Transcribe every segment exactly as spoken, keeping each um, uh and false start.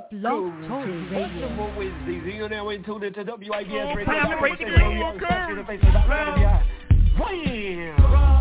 Blog Talk Radio. Wednesdays, you know, we tune into W I B S Radio. Wham!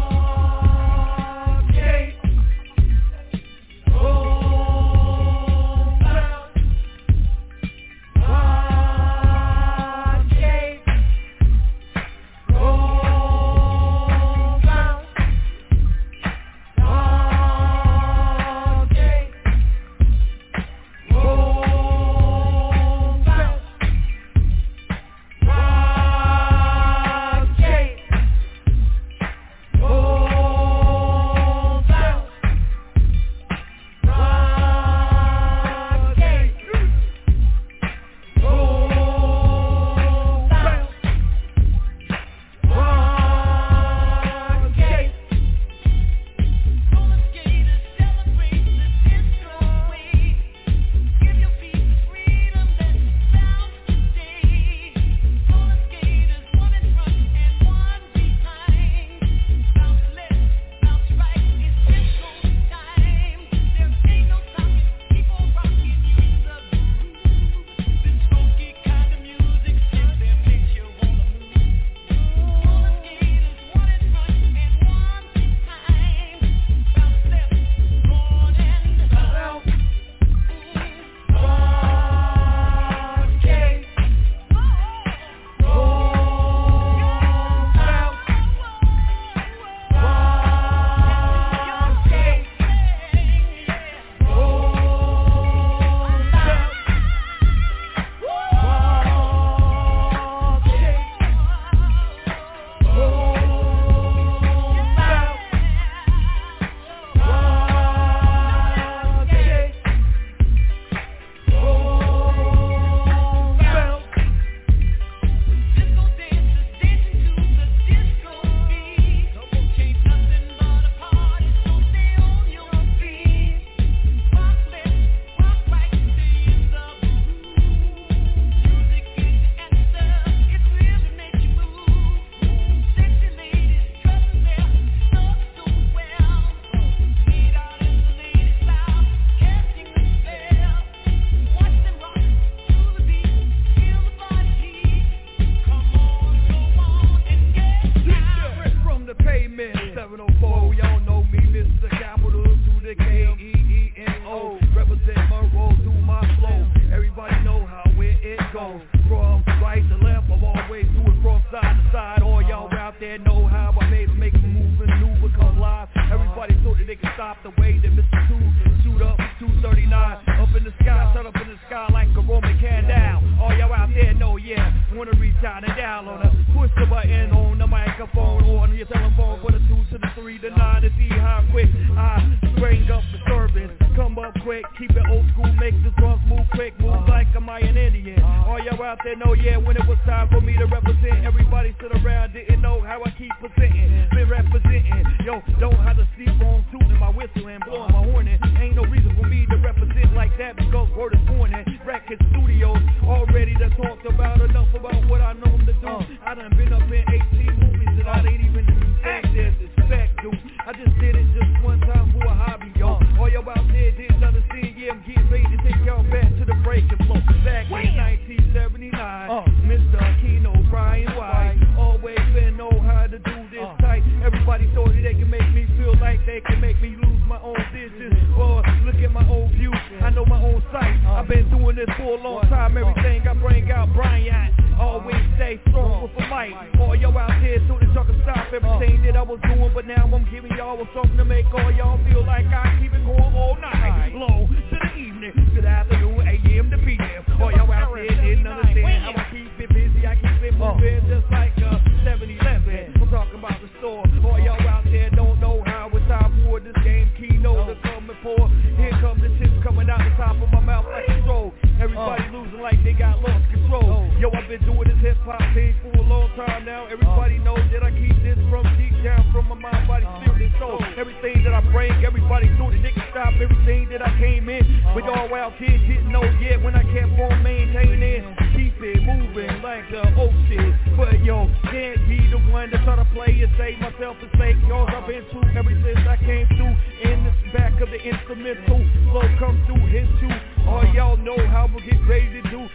Instrumental flow come through his too. All y'all know how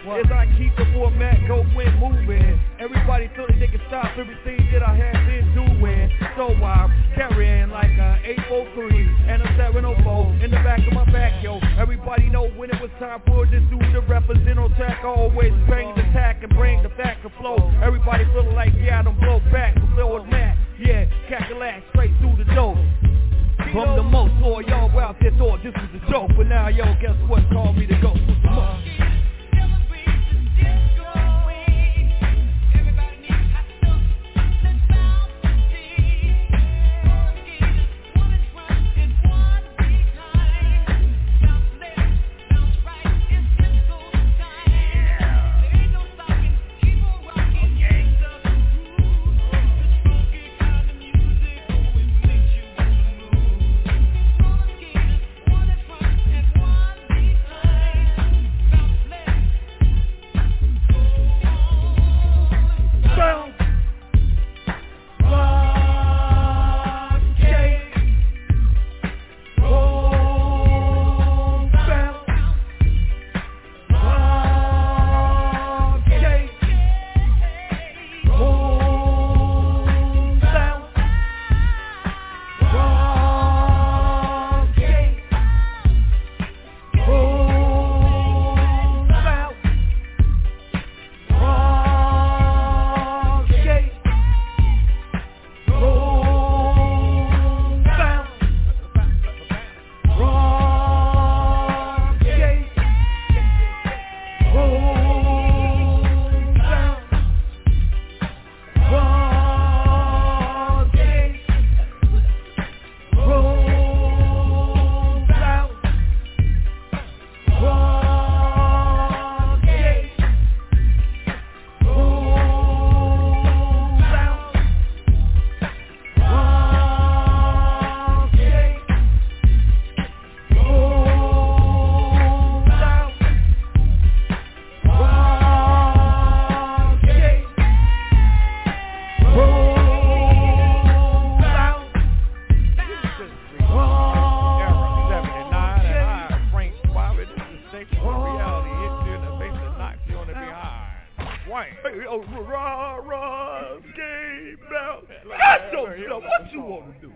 as I keep the format going moving. Everybody feel that they can stop everything that I have been doing. So I'm carrying like a eight oh three and a seven oh four in the back of my back, yo. Everybody know when it was time for this dude to represent on track. I always bring the tack and bring the fact of flow. Everybody feeling like, yeah, I don't blow back, fulfill with Matt. Yeah, calculate straight through the door. From the most, or y'all out there thought this was a joke, but now y'all guess what? Call me the ghost with the most. What you want to do?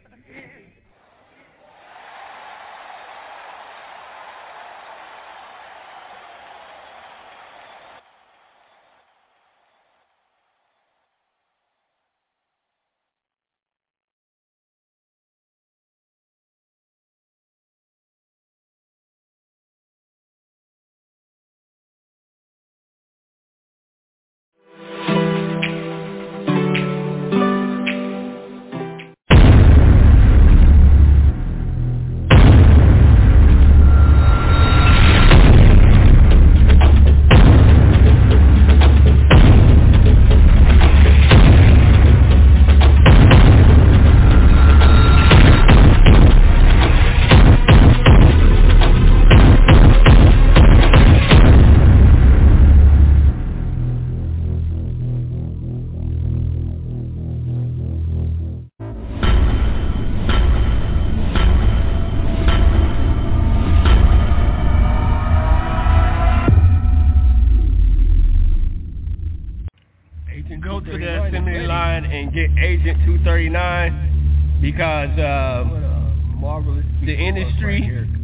Because uh, the industry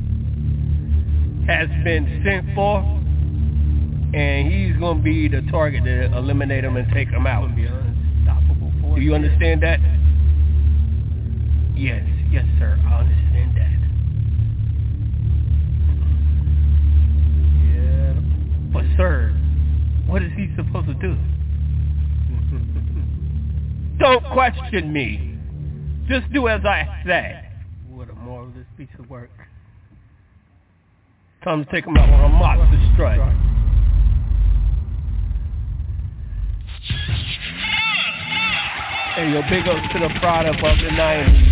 has been sent for, and he's going to be the target to eliminate him and take him out. Do you understand that? Yes, yes, sir. I understand that. Yeah. But, sir, what is he supposed to do? Don't question me. Just do as I say. What a marvelous piece of work. Time to take him out on a monster strike. Hey, yo, big ups to the product of the nineties.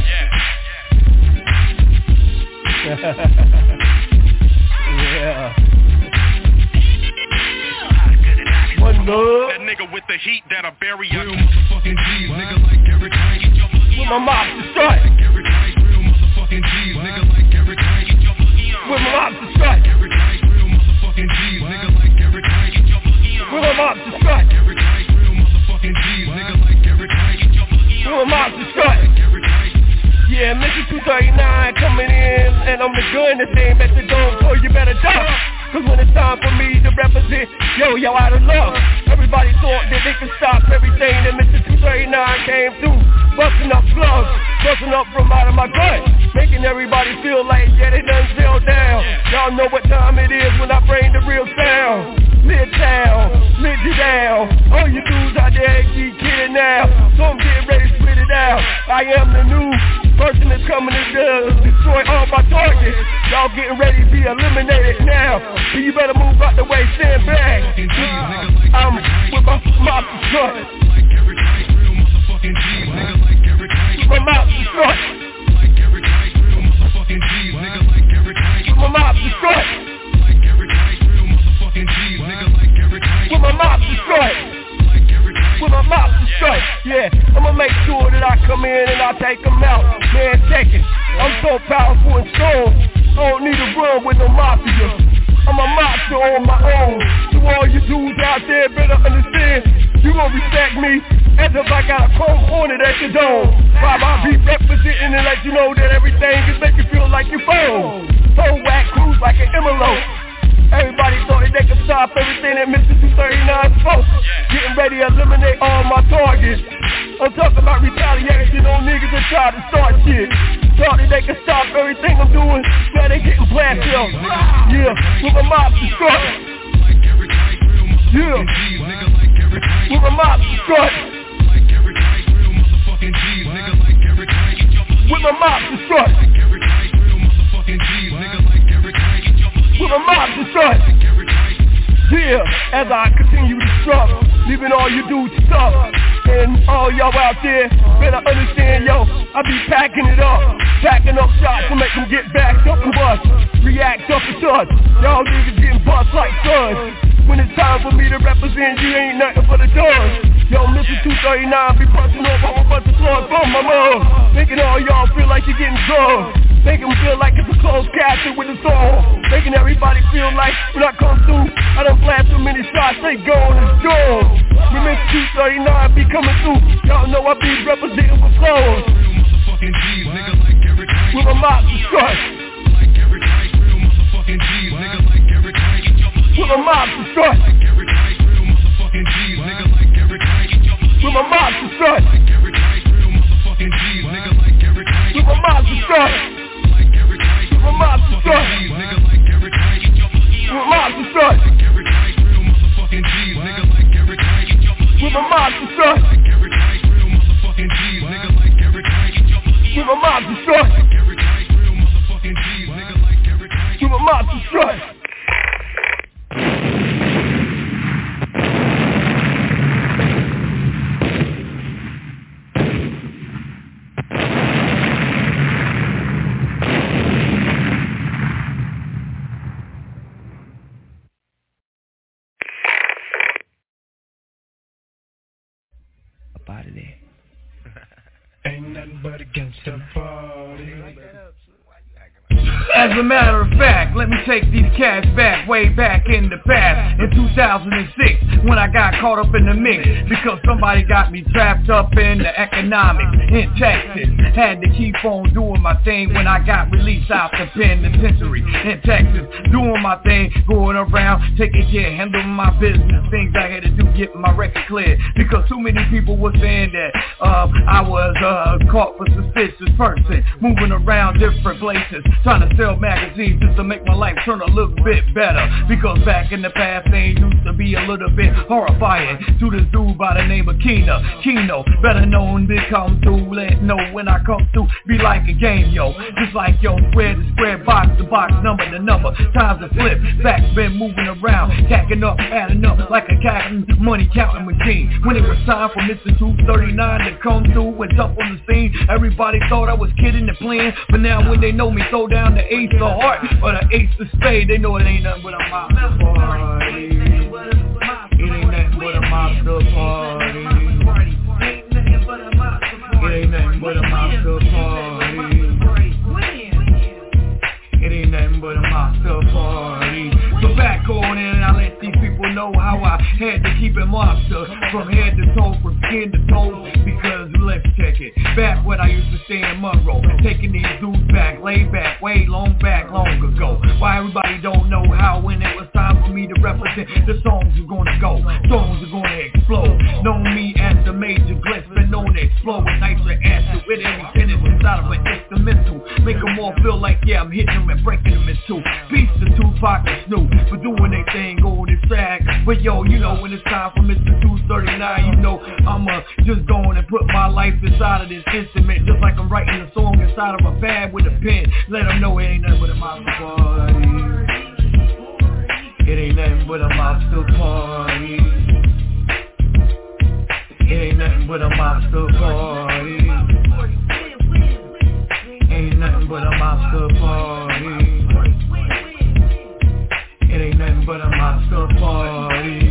Yeah. One love. That nigga with the heat that'll bury you. Real motherfucking G's, nigga like Eric Knight. With my monster strike. Eric Knight, real motherfucking G's, nigga like Eric Knight. With my monster strike. Eric Knight, real motherfucking G's, nigga like Eric Knight. and I'm the gun that's aimed at the dome, so you better duck. Cause when it's time for me to represent, yo, yo, out of luck. Everybody thought that they could stop everything that Mister two thirty-nine came through. Busting up slugs, busting up from out of my gut, making everybody feel like, yeah, they done fell down. Y'all know what time it is when I bring the real sound. Midtown, mid you down. All you dudes out there keep kidding now. So I'm getting ready to split it out. I am the new person that's coming to destroy all my targets. Y'all getting ready to be eliminated now. So you better move out the way, stand back. I'm with my mouth shut. My mouth shut. My mouth shut. With my mouth destroyed. With my mouth destroyed. Yeah, I'ma make sure that I come in and I take them out. Man, check it. I'm so powerful and strong. I don't need to run with no mafia. I'm a mafia on my own. So all you dudes out there better understand. You gon' respect me as if I got a chrome hornet at your dome. While I be representing and let you know that everything is make you feel like you phone. So whack cruise like an envelope. Everybody thought that they could stop everything that Mister two thirty-nine spoke. Getting ready to eliminate all my targets. I'm talking about retaliation on niggas that try to start shit. Thought that they could stop everything I'm doing. Now they getting blasted up. Yeah, with my mob destroyed. Yeah, with my mob destroyed. With my mob destroyed. With my mouth destroyed. Yeah, as I continue to struggle, leaving all you dudes stuck. And all y'all out there better understand, yo, I be packing it up, packing up shots to make them get back up and bust, react up and touch. Y'all niggas getting bust like suns. When it's time for me to represent, you ain't nothing but a dog. Yo, Mister two thirty-nine be punching over a whole bunch of slugs from my mom, making all y'all feel like you're getting drugged. Making them feel like it's a closed castle with a song. Making everybody feel like when I come through, I done blast so many shots, they gone and gone. When Mister two thirty-nine be coming through, y'all know I be representing with flows. With my mouth destroyed. With my mouth destroyed. With my mouth destroyed. With my mouth destroyed. With my mouth destroyed. With my mouth destroyed. With my mouth destroyed. With my mouth destroyed. With my mouth destroyed. Out of there. Ain't nothing but against the party. As a matter of fact, let me take these cats back, way back in the past, in two thousand six, when I got caught up in the mix, because somebody got me trapped up in the economics in Texas. Had to keep on doing my thing when I got released out the penitentiary in Texas, doing my thing, going around, taking care, handling my business, things I had to do, getting my record cleared, because too many people were saying that uh, I was uh, caught for suspicious person, moving around different places, trying to sell magazines just to make my life turn a little bit better, because back in the past things used to be a little bit horrifying to this dude by the name of Keno, Keno, better known to come through, let know when I come through, be like a game, yo, just like yo, square to square, box to box, number to number, times to flip, facts been moving around, stacking up, adding up like a counting, money counting machine. When it was time for Mister two thirty-nine to come through and jump on the scene, everybody thought I was kidding and playing, but now when they know me, throw down the ace of heart or the ace of spade, they know it ain't nothing but a mobster party. It ain't nothing but a mobster party. It ain't nothing but a mobster party. It ain't nothing but a mobster party. So back on in and I let these people know know how I had to keep it monster from head to toe, from skin to toe. Because let's check it. Back when I used to stay in Monroe, taking these dudes back, laid back, way long back, long ago. Why everybody don't know how when it was time for me to represent, the songs are gonna go, songs are gonna explode. Know me as the major glitz, been known to explode with nicer acid, with every sentence inside of an instrumental. Make them all feel like, yeah, I'm hitting them and breaking them in two. Peace to Tupac and Snoop for doing their thing on this track. But yo, you know when it's time for Mister two thirty-nine, you know I'ma just go on and put my life inside of this instrument, just like I'm writing a song inside of a pad with a pen. Let them know it ain't nothing but a monster party. It ain't nothing but a monster party. It ain't nothing but a monster party. Ain't nothing but a monster party. It ain't nothing but a monster party.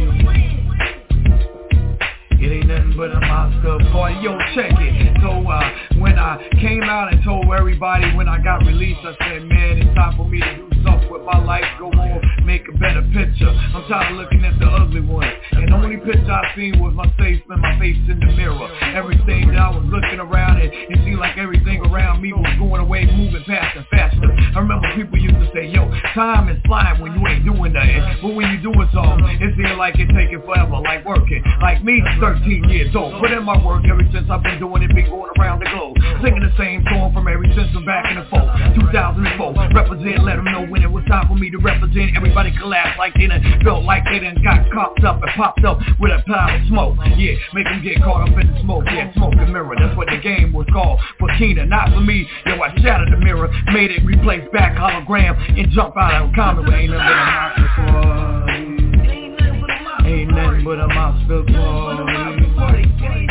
It ain't nothing but a monster party. Yo, check it. So uh, when I came out and told everybody when I got released, I said, man, it's time for me to do something with my life. Go on, make a better picture. I'm tired of looking at the ugly ones. And the only picture I seen was my face and my face in the mirror. Everything that I was looking around and it seemed like everything around me was going away, moving faster and faster. I remember people used to say, yo, time is flying when you ain't doing nothing. But when you doing something, it seems like it's taking forever, like working. Like me, thirteen years old, put in my work ever since I've been doing it, been going around the globe, singing the same song from every since I'm back in the fold, two thousand four, represent, let them know when it was time for me to represent. Everybody collapsed like they done felt like they done got copped up and popped up with a pile of smoke. Yeah, make them get caught up in the smoke. Yeah, smoke and mirror, that's what the game was called. For Keena, not for me. Yo, I shattered the mirror, made it replace back hologram and jump out of a common with ain't nothing but a monster party. Ain't nothing but a monster party.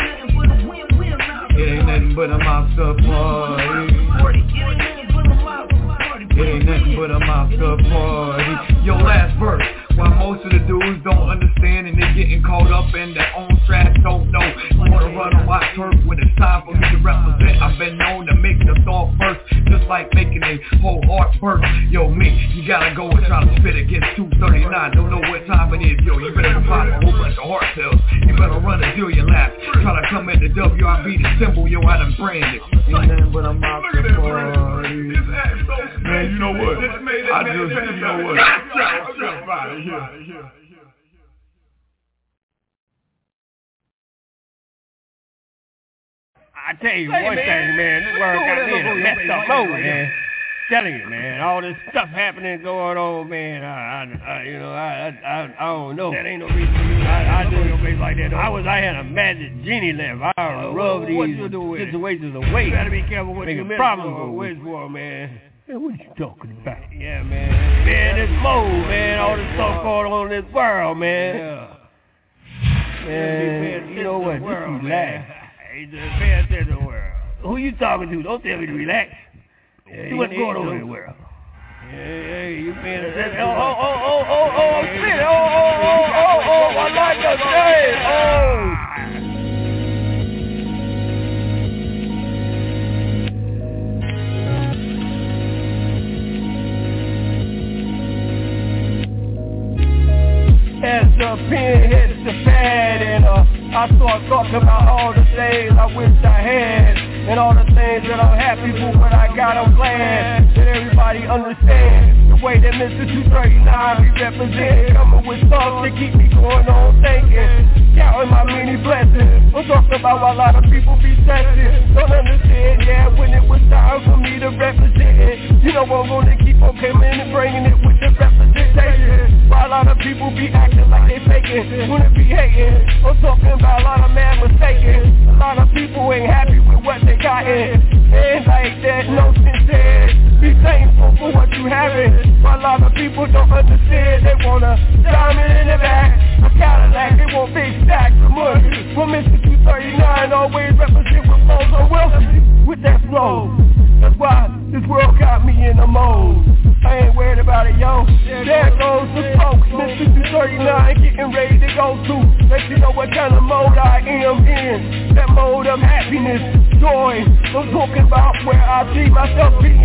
It ain't nothing but a monster party. It ain't nothing but a monster party. Yo, last verse. While most of the dudes don't understand and they're getting caught up in their own trash, don't know. You wanna run on my turf when it's time for me to represent. I've been known to make the thought first, just like making a whole heart burst. Yo, me, you gotta go and try to spit against two thirty-nine. Don't know what time it is, yo. You better provide a whole bunch of heart cells. You better run a zillion laps. Try to come at the W I B, the symbol, yo, I done branded. Ain't nothing but a monster party. Man, you know what? I just, you know what? I tell you hey, one man. thing, man, this world got me in a messed up mode, man. Telling you, man, all this stuff happening, going on, man. I, I, I you know, I, I, I don't know. That ain't no reason for you. I, I do your face like that. I was, I had a magic genie left. I uh, rub these situations away. You gotta be careful what you make problems for. Where's for, man? Man, what you talking about? Yeah, man. Man, this mode, man, all this stuff going on in this world, man. Yeah. Man, you know what? Just relax. Hey, just pay attention to the world. Who you talking to? Don't tell me to relax. Yeah, see what's going on in the world. Hey, hey, you paying attention? Oh, oh, oh, oh, oh, oh, I'm spinning. Oh, oh, oh, oh, oh, I like your shade. Oh. As the pen hits the pad and uh, I start talking about all the things I wish I had and all the things that I'm happy for. When I got, I'm glad that everybody understands the way that Mister two thirty-nine be represented, coming with stuff to keep me going on thinking, counting my many blessings. I'm talking about a lot of people be tested, don't understand, yeah, when it was time for me to represent it. You know I'm gonna keep on coming and bringing it with the representation. While a lot of people be acting like they faking, wanna be hating. I'm talking about a lot of man mistaken. A lot of people ain't happy with what they got in. Ain't like that, no sincere. Be thankful for what you having. While a lot of people don't understand, they wanna diamond in the back, a Cadillac, they want big stacks of money. Well, Mister two thirty-nine always represent with flows on wealthy, with that flow. That's why this world got me in a mode. I ain't worried about it, yo. There goes the folks, Mister two thirty-nine getting ready to go to. Let you know what kind of mode I am in. That mode of happiness, joy. I'm talking about where I see myself being.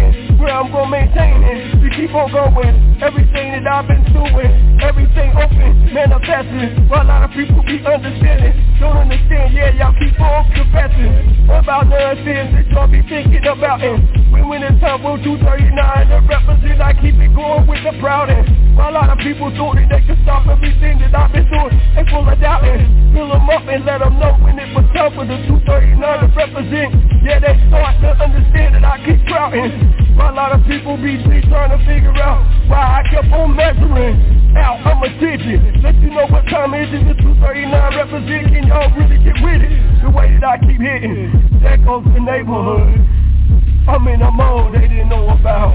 where I'm gonna maintain it. We keep on going, everything that I've been doing, everything open, manifesting. While a lot of people be understanding, don't understand, yeah, y'all keep on confessing. What about nonsense that y'all be thinking about? And when when it's time for two thirty-nine to represent, I keep it going with the proud end. While a lot of people thought that they could stop everything that I've been doing, they full of doubt and fill them up and let them know when it was time for the two thirty-nine to represent. Yeah, they start to understand that I keep crowding. While a lot of people be, be trying to figure out why I kept on measuring out. I'm a digit, let you know what time it is. The two thirty-nine represent, can y'all really get with it? The way that I keep hitting, that goes the neighborhood. I'm in a mode they didn't know about.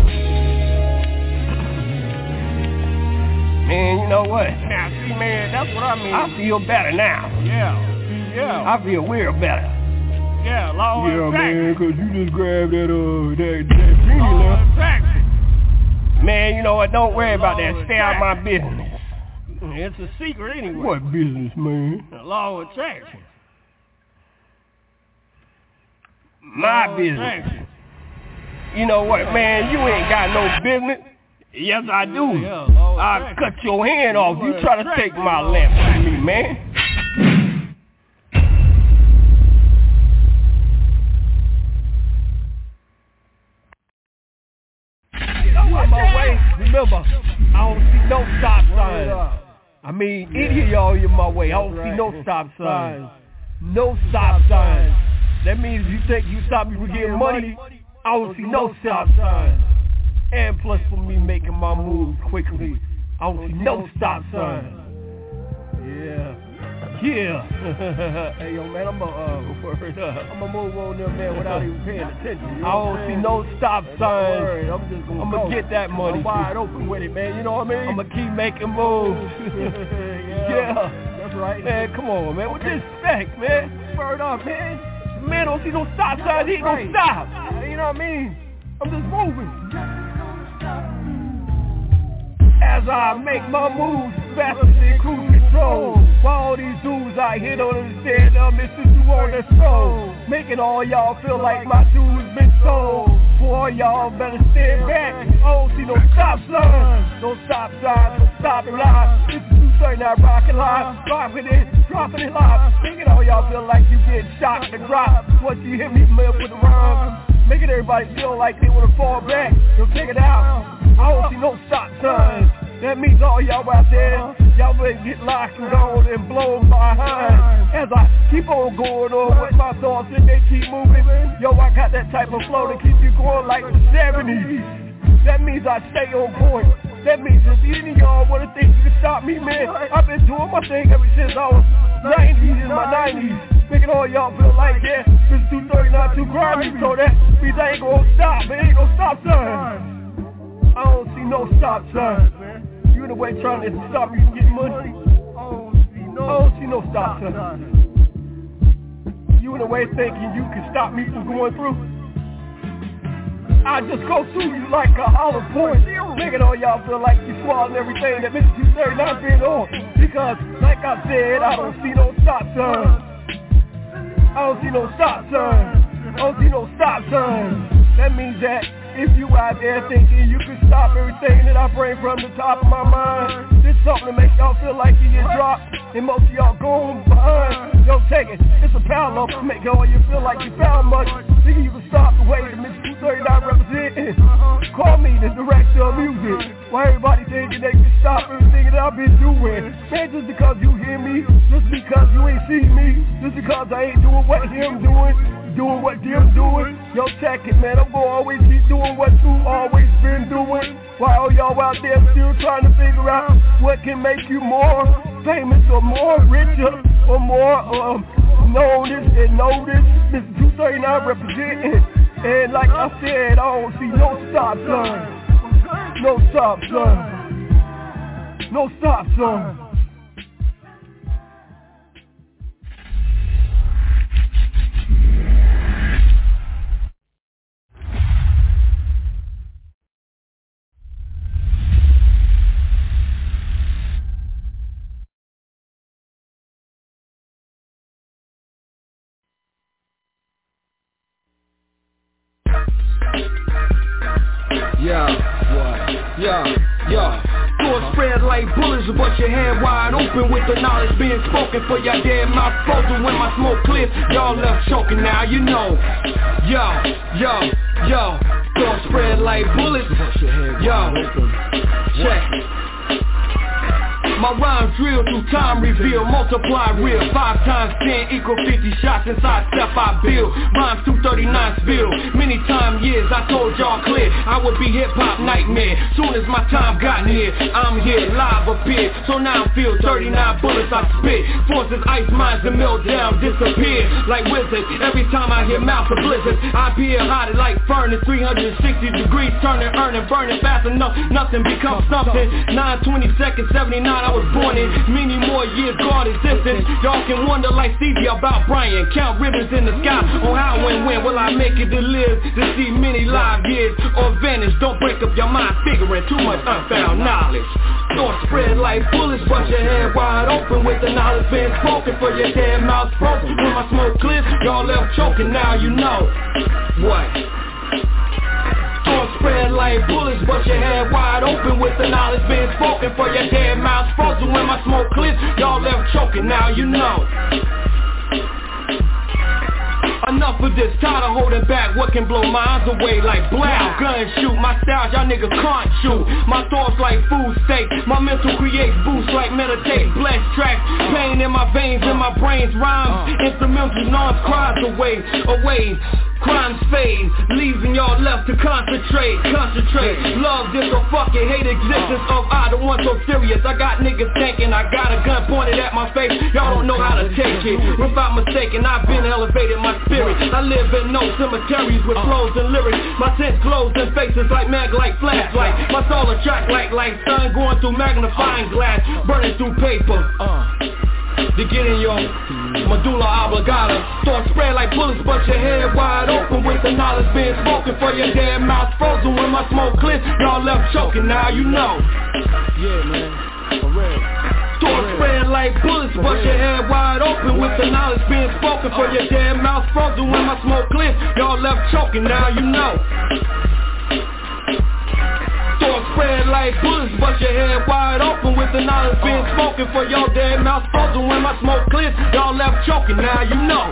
Man, you know what? Now, see, man, that's what I mean. I feel better now. Yeah, yeah. I feel real better. Yeah, law yeah, and man, cause you just grabbed that, uh, that, that genie left. Man, you know what? Don't worry law about that. Stay out of my business. It's a secret anyway. What business, man? The law of attraction. My law business. You know what, man? You ain't got no business. Yes, I do. Yeah, yeah, I'll cut your hand off. You try to take my lamp from me, man. On my way, remember, I don't see no stop signs. I mean, any of y'all in my way, I don't see no stop signs. No stop signs. That means you think you stop me from getting money, I don't see no stop signs. And plus for me making my moves quickly, I don't see no stop signs. Yeah. Yeah. Hey, yo, man, I'm going uh, to move on there, man, without even paying attention. You know I don't see no stop signs. I'm just going to get that money. I'm wide open with it, man. You know what I mean? I'm going to keep making moves. yeah. yeah. That's right. Man, come on, man. With this respect, man. Word up, man. Man, don't see no stop signs. He ain't going to stop. You know what I mean? I'm just moving. As I make my moves faster than cruise control. While all these dudes out here don't understand, uh, Mister You on the stroll. Making all y'all feel like my dudes been sold. Boy, y'all better stand back. I don't see no stop signs. No stop signs, no stopping live. This is two thirty-nine rockin' live. Dropping it, dropping it live. Making all y'all feel like you get shot in the drop. Once you hit me, man, with the rhymes. Making everybody feel like they wanna fall back. So check it out. I don't see no stop signs. That means all y'all out there, y'all better get locked and gone and blown behind. As I keep on going on with my thoughts and they keep moving. Yo, I got that type of flow to keep you going like the seventies. That means I stay on point. That means if any of y'all wanna think you can stop me, man, I've been doing my thing ever since I was nineties in my nineties. Making all y'all feel like, yeah, this two thirty-nine too grimy, so that means I ain't gonna stop, it ain't gonna stop signs. I don't see no stop signs, man. You in the way trying to stop me from getting money. I don't see no stop signs. You in the way thinking you can stop me from going through. I just go through you like a hollow point. Making all y'all feel like you swallowing everything that Mister two thirty-nine been on. Because, like I said, I don't see no stop signs. I don't see no stop signs. I don't see no stop signs. That means that if you out there thinking you can stop everything that I bring from the top of my mind, this something to make y'all feel like you get dropped, and most of y'all going behind. Yo, take it, it's a parallel to make all you feel like you found much. Thinking you can stop the way that Mister two thirty-nine representing. Call me the director of music. Why everybody thinking they can stop everything that I've been doing? Man, just because you hear me, just because you ain't see me, just because I ain't doing what him doing, doing what them doing. Yo, check it, man, I'm gonna always keep doing what you always been doing. While y'all out there still trying to figure out what can make you more famous or more richer or more um noticed and noticed. Mister two thirty-nine representing. And like I said, I don't see no stop sign. No stop sign. No stop sign. bullets, but your head wide open with the knowledge being spoken for your dead mouth frozen when my smoke clears. Y'all left choking now, you know. Yo, yo, yo, don't spread like bullets. Yo, check. My rhyme drill through time reveal, multiply real. Five times ten equal fifty shots inside step I build. Rhymes two thirty-nine spill. Many time years I told y'all clear I would be hip hop nightmare. Soon as my time got near, I'm here live appear. So now I feel thirty-nine bullets I spit. Forces ice minds and melt down, disappear like wizards. Every time I hear mouth of blizzards, I appear hot like furnace. Three hundred sixty degrees turning, earning, burning fast enough. Nothing becomes something. Nine twenty seconds, seventy-nine. I was born in many more years, God existence. Y'all can wonder like Stevie about Brian. Count ribbons in the sky on how and when will I make it to live to see many live years or vanish. Don't break up your mind figuring too much unfound knowledge. Thoughts spread like bullets, but your head wide open with the knowledge being spoken for your dead mouth frozen. When my smoke clears, y'all left choking, now you know what. Thoughts spread like bullets, but your head wide open with the knowledge being spoken for your dead mouth frozen. When my smoke clears, y'all left choking, now you know. Enough of this, tired of holding back what can blow minds away like blow. Gun shoot, my styles y'all niggas can't shoot. My thoughts like food steak, my mental creates boosts like meditate. Blessed tracks, pain in my veins, in my brains, rhymes, instrumental noise cries away, away. Crimes fade, leaving y'all left to concentrate, concentrate. Love this or fucking hate existence of I, the one so serious. I got niggas thinking I got a gun pointed at my face. Y'all don't know how to take it. Without mistaking, I've been elevated my spirit. I live in no cemeteries with flows and lyrics. My sense glows in faces like mag, like flashlight. My soul attract like like sun going through magnifying glass, burning through paper. To get in your medulla oblongata. Thoughts spread like bullets, but your head wide open with the knowledge being spoken for your dead mouth frozen. When my smoke clears, y'all left choking, now you know. Yeah, man, for real. Thoughts spread like bullets, but your head wide open with the knowledge being spoken for your dead mouth frozen. When my smoke clears, y'all left choking, now you know. Thoughts spread like bullets, but your head wide open with the knowledge being spoken for your dead mouth frozen. When my smoke clears, y'all left choking, now you know.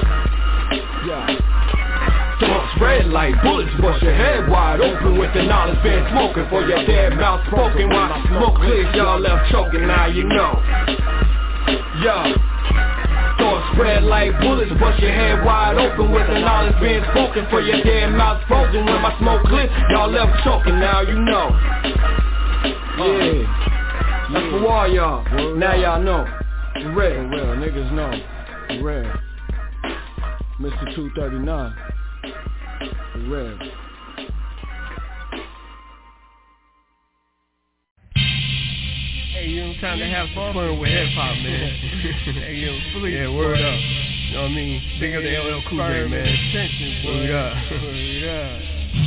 Yeah. Thoughts spread like bullets, but your head wide open with the knowledge being spoken for your dead mouth spoken. When my smoke clears, y'all left choking, now you know. Yeah. Thoughts spread like bullets, but your head wide open with the knowledge being spoken for your dead mouth frozen. When my smoke clears, y'all left choking, now you know. Yeah, that's for all y'all. Now y'all know. For real, for real, niggas know. For real. Mister two thirty-nine. For real. Hey, you know, time to have fun with hip hop, man. Hey, yo, please. Yeah, word up. You know what I mean? Big up the L L Cool J, man. Word up. Word up.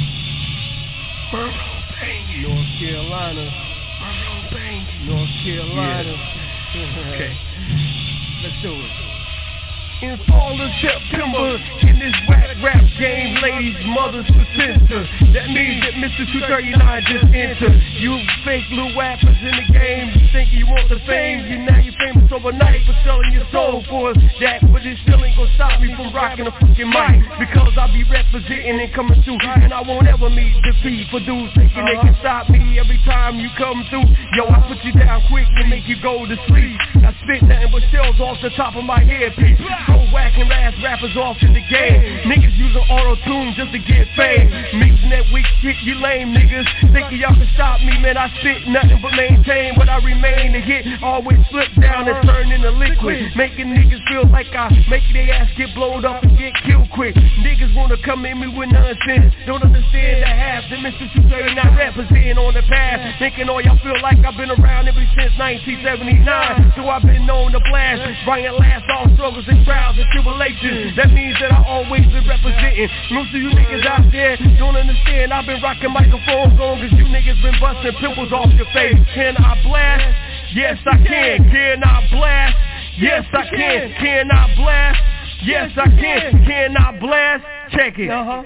North Carolina. North Carolina. Yeah. Okay. Let's do it. In fall of September, in this rap rap game, ladies, mothers, and sisters. That means that Mister two thirty-nine just entered. You fake little rappers in the game, you think you want the fame. You now you famous overnight for selling your soul for us. That, but it still ain't gonna stop me from rocking a fucking mic. Because I be representing and coming through, and I won't ever meet defeat for dudes thinking they can stop me every time you come through. Yo, I put you down quick and make you go to sleep. I spit nothing but shells off the top of my headpiece. So whacking ass rappers off in the game. Niggas using auto-tune just to get fame. Mixing that weak shit, you lame niggas. Thinking y'all can stop me, man, I spit nothing but maintain. But I remain to hit, always slip down and turn into liquid. Making niggas feel like I make their ass get blowed up and get killed quick. Niggas wanna come at me with nonsense. Don't understand the half that Mister two thirty-nine representing on the path. Thinking all y'all feel like I've been around ever since nineteen seventy-nine. So I've been known to blast, bringing last all struggles and trials and tribulations. That means that I always been representing. Most of you niggas out there don't understand. I've been rocking microphones long as you niggas been busting pimples off your face. Can I blast? Yes I can. Can I blast? Yes I can. Can I blast? Yes I can. Can I blast? Check it. Uh-huh.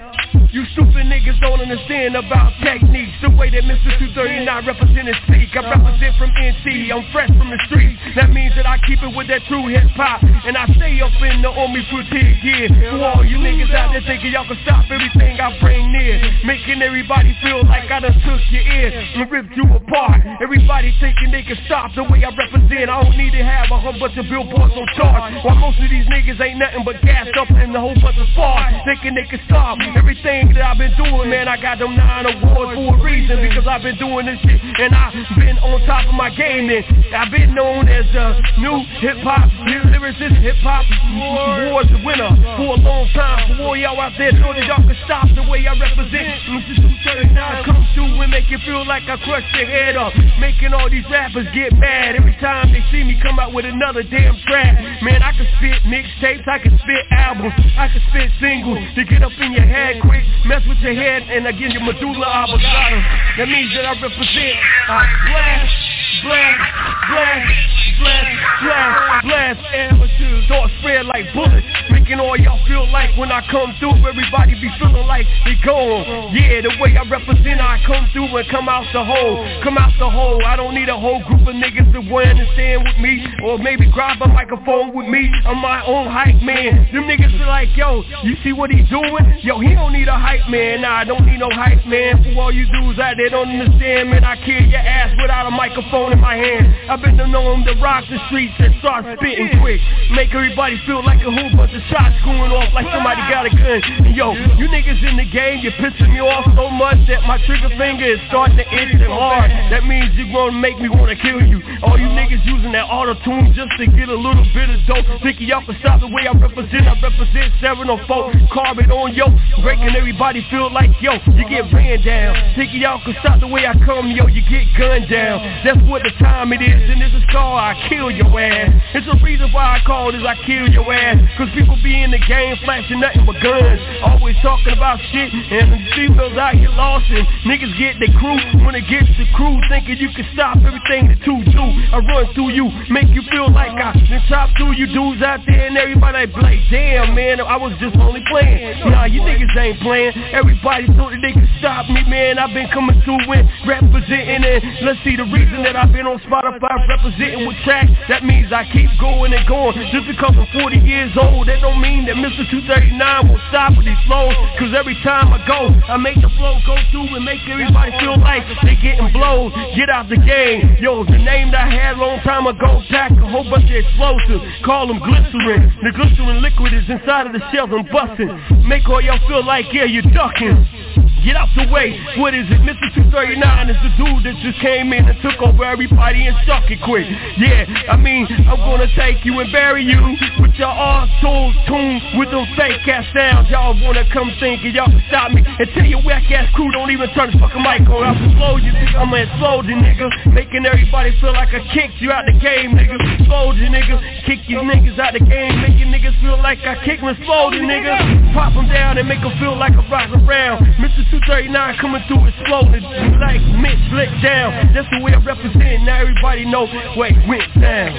You stupid niggas don't understand about techniques. The way that Mister two thirty-nine represent and speak. I represent from N T, I'm fresh from the streets. That means that I keep it with that true hip-hop. And I stay up in the army fatigue, yeah. For all you niggas out there thinking y'all can stop everything I bring near, making everybody feel like I done took your ear and ripped you apart. Everybody thinking they can stop the way I represent. I don't need to have a whole bunch of billboards on charts. While most of these niggas ain't nothing but gassed up in the whole bunch of sparks, thinking they can stop everything that I've been doing. Man, I got them nine awards for a reason, because I've been doing this shit and I've been on top of my game. And I've been known as the new hip-hop lyricist, hip-hop awards winner for a long time. For all y'all out there know that y'all can stop the way I represent. Mister two thirty-nine come through and make you feel like I crushed your head up, making all these rappers get mad every time they see me come out with another damn track. Man, I can spit mixtapes, I can spit albums, I can spit singles to get up in your head quick, mess with your head, and again your medulla oblongata. That means that I represent I blast, blast, blast, blast, blast, blast, amateurs. Thoughts spread like bullets, making all y'all feel like when I come through, everybody be feeling like they gone. Yeah, the way I represent, I come through and come out the hole, come out the hole. I don't need a whole group of niggas to want to stand with me, or maybe grab a microphone with me. I'm my own hype man. Them niggas be like, yo, you see what he doing? Yo, he don't need a hype man. Nah, I don't need no hype man. For all you dudes out there don't understand, man, I kill your ass without a microphone in my hand. I've been known to rock the streets and start spitting quick, make everybody feel like a whole bunch of shots going off like somebody got a gun. And yo, you niggas in the game, you're pissing me off so much that my trigger finger is starting to itch and hard. That means you're gonna make me wanna kill you. All you niggas using that auto-tune just to get a little bit of dope, thinking y'all can stop the way I represent. I represent seven oh four, carbon on yo, breaking everybody feel like yo, you get ran down. Thinking y'all can stop the way I come, yo, you get gunned down. That's what the time it is, and this is called I kill your ass. It's a reason why I call this I kill your ass, cause people be in the game flashing nothing but guns, always talking about shit, and the females out here lost, and niggas get the crew when it gets the crew, thinking you can stop everything that two do. I run through you, make you feel like I been top through you dudes out there, and everybody be like, damn man, I was just only playing. Nah, you niggas ain't playing. Everybody thought that they could stop me, man. I've been coming through and representing, and let's see the reason that I've been on Spotify representing with tracks. That means I keep going and going. Just because I'm forty years old, that don't mean that Mister two thirty-nine won't stop with these flows, cause every time I go, I make the flow go through and make everybody feel like they getting blown. Get out the game. Yo, the name that I had a long time ago, pack a whole bunch of explosives, call them glycerin. The glycerin liquid is inside of the shells I'm busting, make all y'all feel like, yeah, you're ducking. Get out the way, what is it? Mister two thirty-nine is the dude that just came in and took over everybody and stuck it quick. Yeah, I mean, I'm gonna take you and bury you with your auto tune, with those fake ass sounds. Y'all wanna come thinking y'all can stop me and tell your whack ass crew don't even turn the fucking mic on. I'll explode you, I'ma explode you, nigga, making everybody feel like I kicked you out the game, nigga. Explode you, nigga, kick you niggas out the game, making niggas feel like I kick and explode you, nigga. Pop them down and make them feel like I'm rocking around. Mister two thirty-nine coming through exploding like Mitch Slick down. That's the way I represent. Now everybody know where it went down.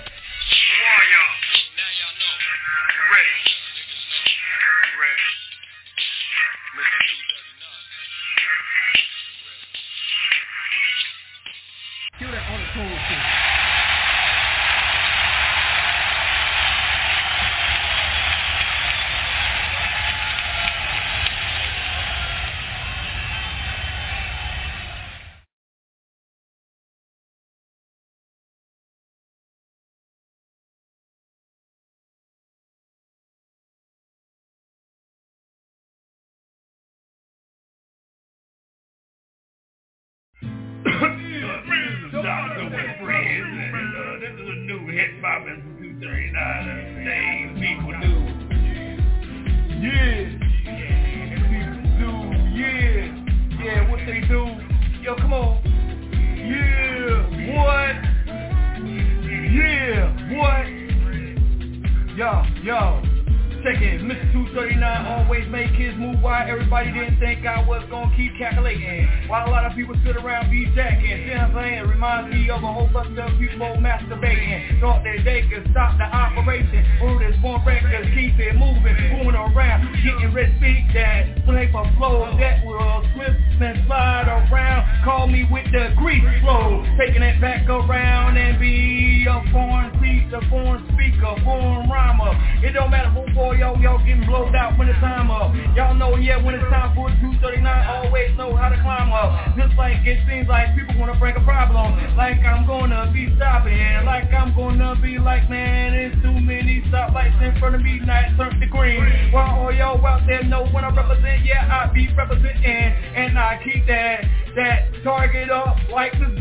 Kill that auto-tune shit. Hip-hop is two thirty-nine, same people do. Yeah, people do, yeah, yeah, what they do. Yo, come on. Yeah, what? Yeah, what? Yo, yo, it, Mister two thirty-nine always make his move. Why everybody didn't think I was gonna keep calculating? Why a lot of people sit around be jacking? See what I'm saying? It reminds me of a whole bunch of people masturbating. Thought that they could stop the operation. Oh, this one record, keep it moving, moving around, getting ready to speak that flavor flow that will slip and slide around. Call me with the grease flow, taking it back around and be a foreign speaker, foreign speaker, foreign rhymer. It don't matter who for yo, yo getting blowed out when it's time up. Y'all know, yeah, when it's time for two thirty-nine, always know how to climb up. Just like it seems like people wanna bring a problem, like I'm gonna be stopping, like I'm gonna be like, man, it's too many stoplights in front of me, night turn to green. While all y'all out there know when I represent, yeah, I be representing, and I keep that, that target up like the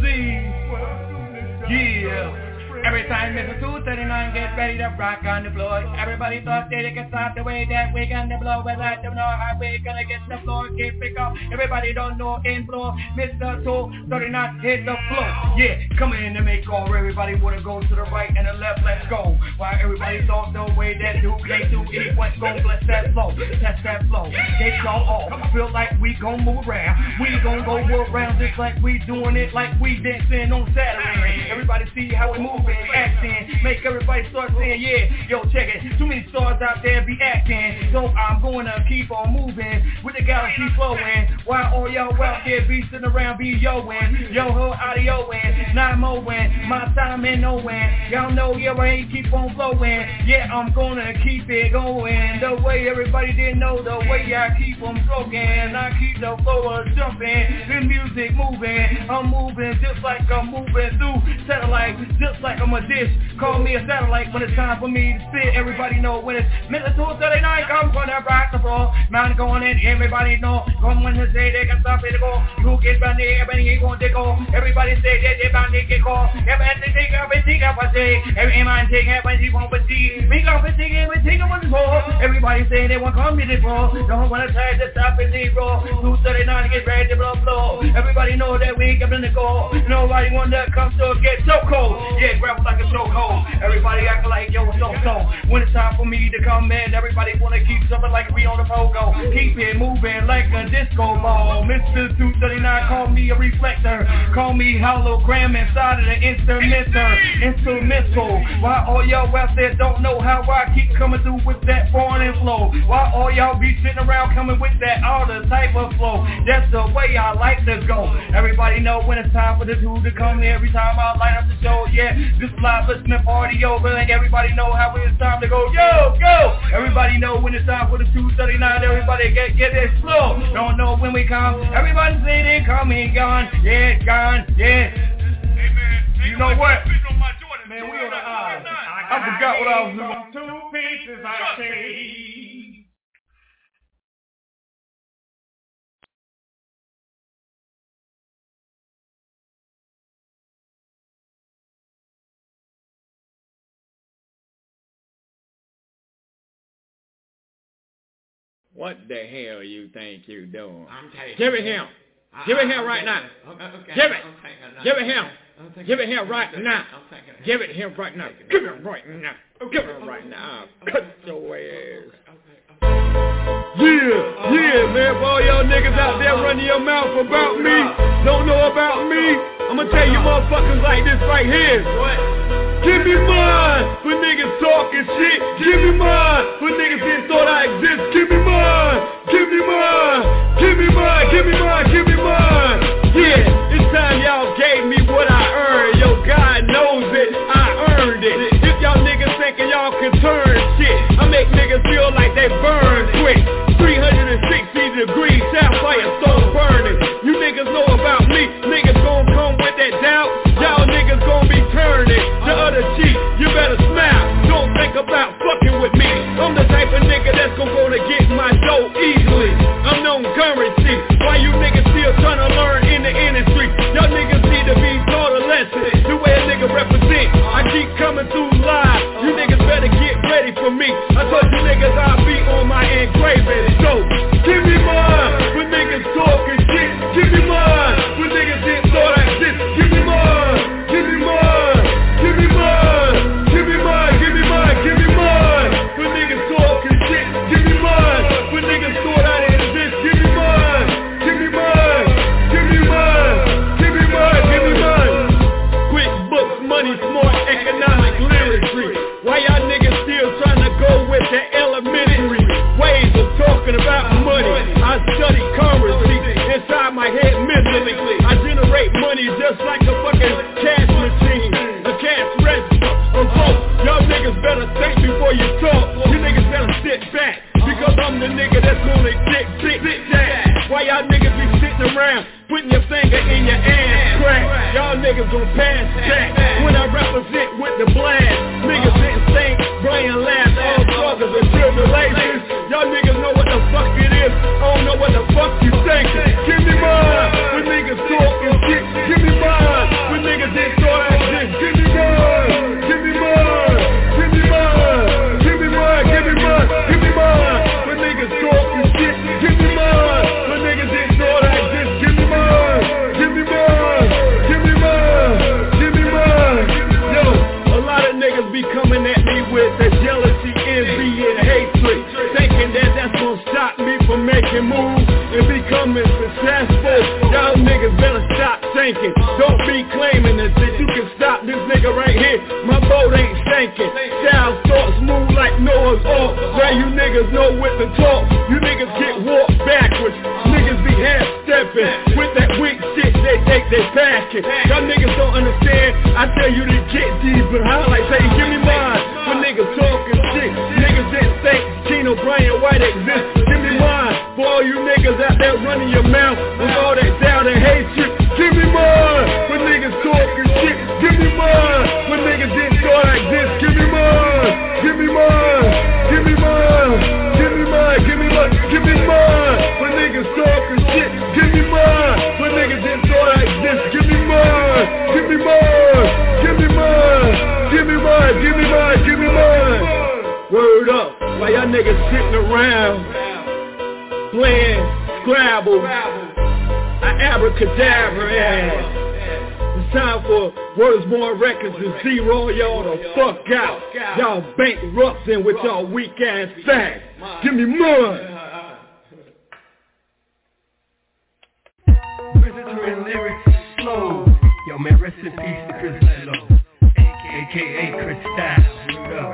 Z. Yeah. Every time Mister two thirty-nine gets ready to rock on the floor, everybody thought that it could stop the way that we gonna blow, but I don't know how we gonna get the floor, keep it up. Everybody don't know in floor, Mister two thirty-nine hit the floor. Yeah, come in and make all, everybody wanna go to the right and the left, let's go. While everybody thought the way that do, they do it, what's gon' bless that flow, test that flow. They go off, feel like we gon' move around, we gon' go around just like we doing it, like we dancing on Saturday. Everybody see how we move. Acting, make everybody start saying, yeah, yo, check it, too many stars out there be acting, so I'm gonna keep on moving, with the galaxy flowing, while all y'all out there be sitting around be yo-ing, yo-ho, audio-ing, not mowing, my time ain't knowing, y'all know, yeah, I ain't keep on flowing, yeah, I'm gonna keep it going, the way everybody didn't know, the way I keep on stroking, I keep the flow jumping, the music moving, I'm moving just like I'm moving through satellite, just like I'm a dish, call me a satellite when it's time for me to spit. Everybody know when it's Mister two thirty-nine, I'm gonna rock the floor. Man going in, everybody know. Come when they say they can stop it to go. You get bandy, everybody ain't gonna take off. Everybody say that they bandy get call. Everybody take everything up a day. Every man take everybody won't but see. We gon' be taking everything up on the floor. Everybody say they want come to the floor. Don't wanna try to stop it, zero. two thirty-nine get ready to blow flow. Everybody know that we ain't gonna go. Nobody wanna come to get so cold. Yeah, grab like a chokehold. Everybody acting like yo, so so. When it's time for me to come in, everybody wanna keep something like we on the pogo. Keep it moving like a disco ball. Mister two thirty-nine, call me a reflector. Call me hologram inside of the instrumental. Instrumental. Why all y'all out there don't know how I keep coming through with that foreign flow? Why all y'all be sitting around coming with that other type of flow? That's the way I like to go. Everybody know when it's time for the two to come here. Every time I light up the show, yeah. This live listening party over, and everybody know how it's time to go. Yo, go! Everybody know when it's time for the two thirty-nine. Everybody get get it slow. Don't know when we come. Everybody say they coming, gone. Yeah, gone. Yeah. Hey man, you know what? Man, we on the aisle. I forgot what I was doing. Two pieces I say. What the hell you think you doing? I'm telling you. Give it him. Give it him right now. Give it. Give it him. Give it him right now. Give it him right now. Give it right now. Give it right now. Cut your ass. Yeah, yeah, man, for all y'all niggas out there running your mouth about me, don't know about me, I'ma tell you motherfuckers like this right here. Give me mine for niggas talking shit. Give me mine for niggas didn't thought I exist. Give me mine. Give me mine. Give me mine. Give me mine. Give me mine. Yeah, it's time y'all gave me what I earned. Yo, God knows it. I earned it. If y'all niggas thinking y'all can turn shit, I make niggas feel like they burn quick. three hundred sixty degrees, sapphire stone burning. You niggas know about me. Niggas gon' come with that doubt. Y'all niggas gon' be turning. The other cheek, you better smile. Don't think about fucking with me. more economic lyrically. Why y'all niggas still trying to go with the elementary ways of talking about money? I study currency inside my head mentally. I generate money just like a fucking cash machine, a cash register. And folks, y'all niggas better think before you talk. You niggas better sit back, because I'm the nigga that's gonna get big that. Why y'all niggas be sitting around putting your finger in your ass crack? Y'all niggas gon' pass that. When I represent with the blast, niggas didn't think, brain laugh, all struggles and tribulations. Y'all niggas know what the fuck it is. I don't know what the fuck you thinking. Give me mine when niggas talking shit. Give me mine when niggas didn't talk like this. Give me mine. Give me mine. Give me mine. Give me mine. Give me mine. Give me mine when niggas talking shit. Give me mine when niggas didn't talk like this. Give me mine. Give me mine. Give me mine. Give me mine. Yo, a lot of niggas be coming at me with the jealousy, envy, and hatred, thinking that that's gonna stop me from making moves and becoming successful. Y'all niggas better stop thinking. Don't be claiming that you can stop this nigga right here. My boat ain't sinking. Style thoughts move like Noah's Ark. Where you niggas know what to talk. You niggas get walked backwards. Niggas be half stepping with that weak shit they think they packing. Y'all niggas don't understand. I tell you to get deep and highlight. Say, give me mine when niggas talking shit. Niggas didn't think Keno Brian White exists. Give me mine for all you niggas out there running your mouth with all that doubt and hatred. Give me mine when niggas talking shit. Give me mine when niggas didn't talk like this. Give me mine. Give me mine. Give me mine. Give me mine. Give me mine. Give me mine when niggas talking shit. Give me mine when niggas didn't talk like this. Give me mine. Give me mine. Give me mine. Give me mine. Give me mine. Give me mine. Word up. Why y'all niggas sitting around playing Scrabble? I abracadabra ass. It's time for Words Born Records to zero y'all the fuck out. Y'all bankrupting with y'all weak ass facts. Give me mine. Prisoner lyrics slow. Yo man, rest in peace to Chris Low, A K A Chris Styles.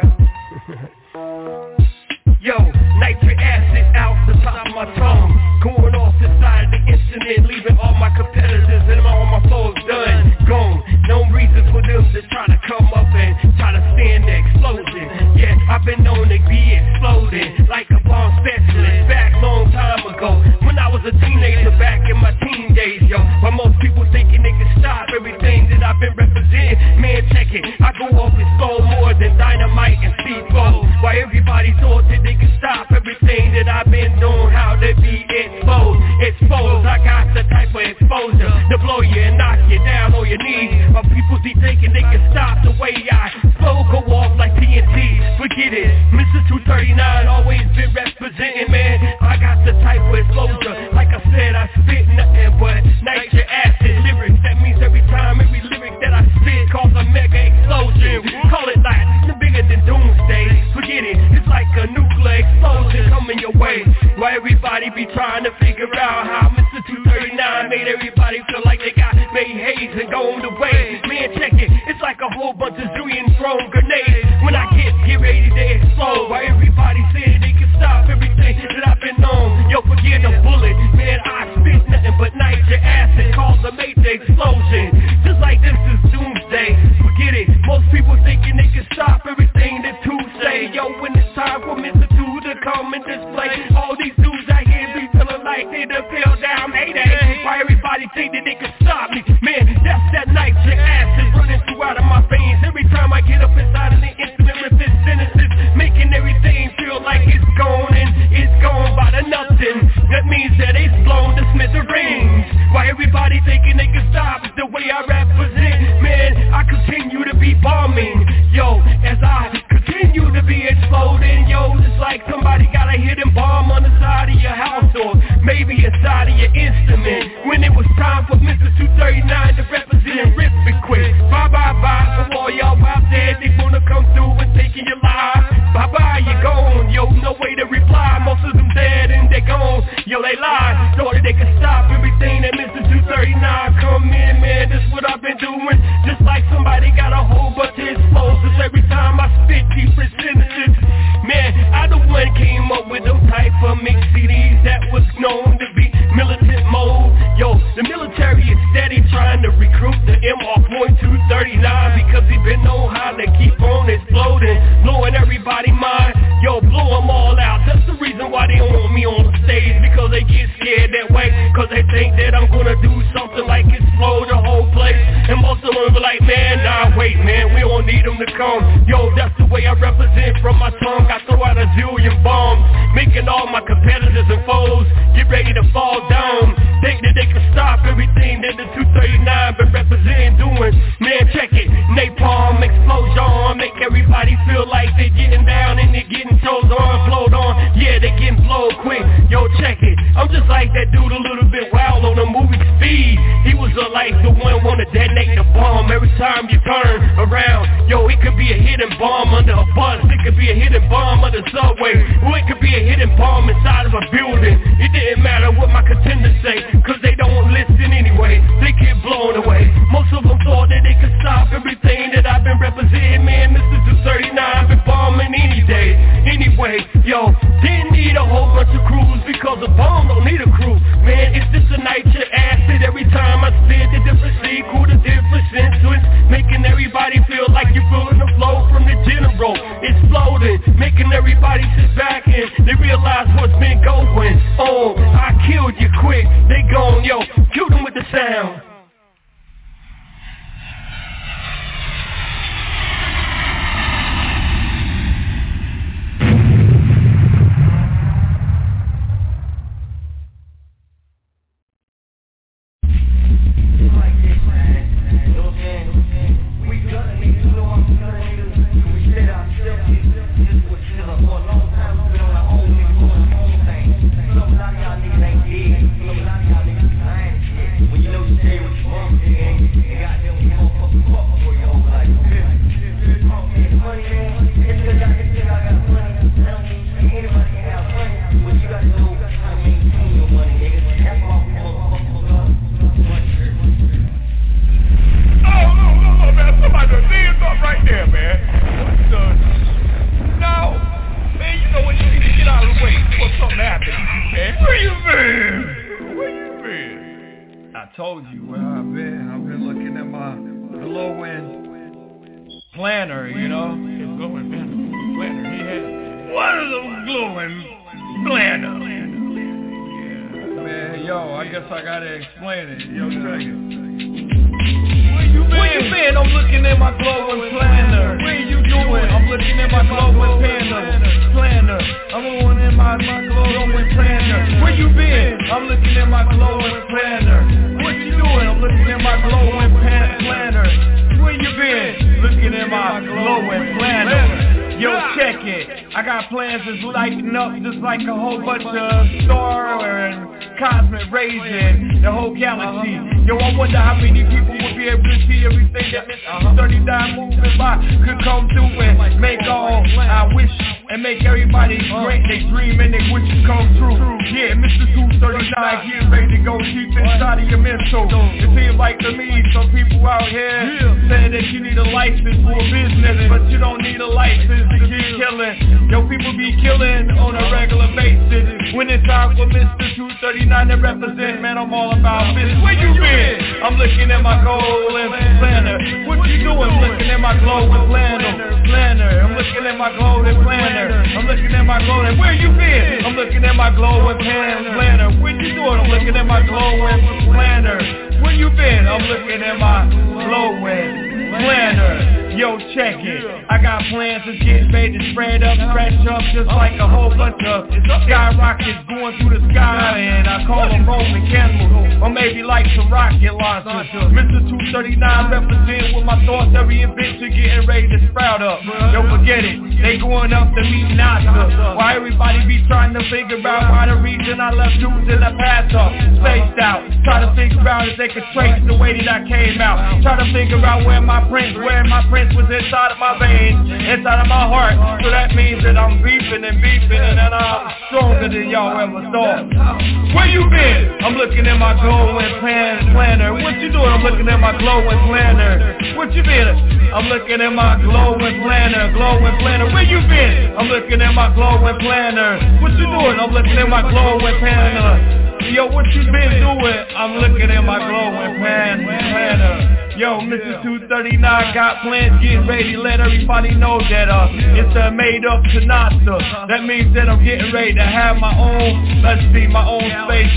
Yo, nitric acid out the top of my tongue, going off the side of the incident, leaving all my competitors and all my foes done, gone. No reason for them to try to come up and try to stand the explosion. Yeah, I've been known to be exploding like a bomb specialist back long time ago, when I was a teenager back in my teen days, yo. But most people thinking they can stop everything that I've been representing. Man, check it, I go off and slow more than dynamite and C four. Why everybody thought that they could stop everything that I've been doing, how they be exposed. Exposed, I got the type of exposure to blow you and knock you down on your knees. My people be thinking they can stop the way I flow, go off like T N T. Forget it, Mister two thirty-nine always been representing, man. I got the type of exposure, like I said, I spit nothing but nitric acid lyrics. That means every time, every lyric that I spit cause a mega explosion. Call it like bigger than doomsday. Forget it, it's like a nuclear explosion coming your way. Why everybody be trying to figure out how Mister two thirty-nine made everybody feel like they got made haze and going away. Man, check it, it's like a whole bunch of zillion thrown grenades. When I get, get ready to explode, why everybody said they can stop everything that I've been on. Yo, forget a bullet, man, I spit nothing but nitric acid, cause a major explosion. Just like this is doomsday. Forget it, most people thinking they can stop everything that two say. Yo, when it's time for Mister two to come and display, all these dudes out here be feeling like they done fell down Mayday. Why everybody think that they can stop me? Man, that's that nitric acid running throughout of my veins. Every time I get up inside of the instrument with this sentences, making everything feel like it's gone and it's gone by the nothing. That means that it's blown to smithereens. Why everybody thinking they can stop the way I represent? Man, I continue to be bombing. Yo, as I continue to be exploding. Yo, it's like somebody got a hidden bomb on the side of your house, or maybe inside of your instrument. When it was time for Mister two thirty-nine to represent and rip it quick. Bye bye bye for all y'all out there. They wanna come through and taking your life. Bye bye, you gone. Yo, no way to reply. Most of them dead and they gone. Yo, they lie. Thought that they could stop everything that Mister two thirty-nine come in, man. This what I've been doing. Just like somebody got a whole bunch time to come. Yo, that's the way I represent from my tongue. I throw out a zillion bombs, making all my competitors and foes get ready to fall down. Think that they can stop everything that the two thirty-nine been representing doing. Man, check it, napalm, explosion, make everybody feel like they getting down and they getting toes on, blowed on. Yeah, they getting blowed quick. Yo, check it, I'm just like that dude a little bit wild on the movie Speed. He was uh, like the one wanna detonate the bomb every time you turn around. Yo, it could be a hidden bomb under a bus, it could be a hidden bomb under the subway, or it could be a hidden bomb inside of a building. It didn't matter what my contenders say, cause they don't listen anyway. They get blown away. Most of them thought that they could stop everything that I've been representing. Man, Mister two thirty-nine been bombing any day. Anyway, yo, didn't need a whole bunch of crews because a bomb don't need a crew. Man, it's just a nitric acid every time I spit the different sequel, the different sentences, making everybody feel like you're feeling the flow from the general. Exploding, making everybody sit back and they realize what's been going on. I killed you quick, they gone, yo, kill them with the sound. Yo, what you been doing? I'm looking at my glowing plan, planner. Yo, Mister two thirty-nine got plans, get ready, let everybody know that uh, it's a made up Sinatra. That means that I'm getting ready to have my own, let's see, my own space.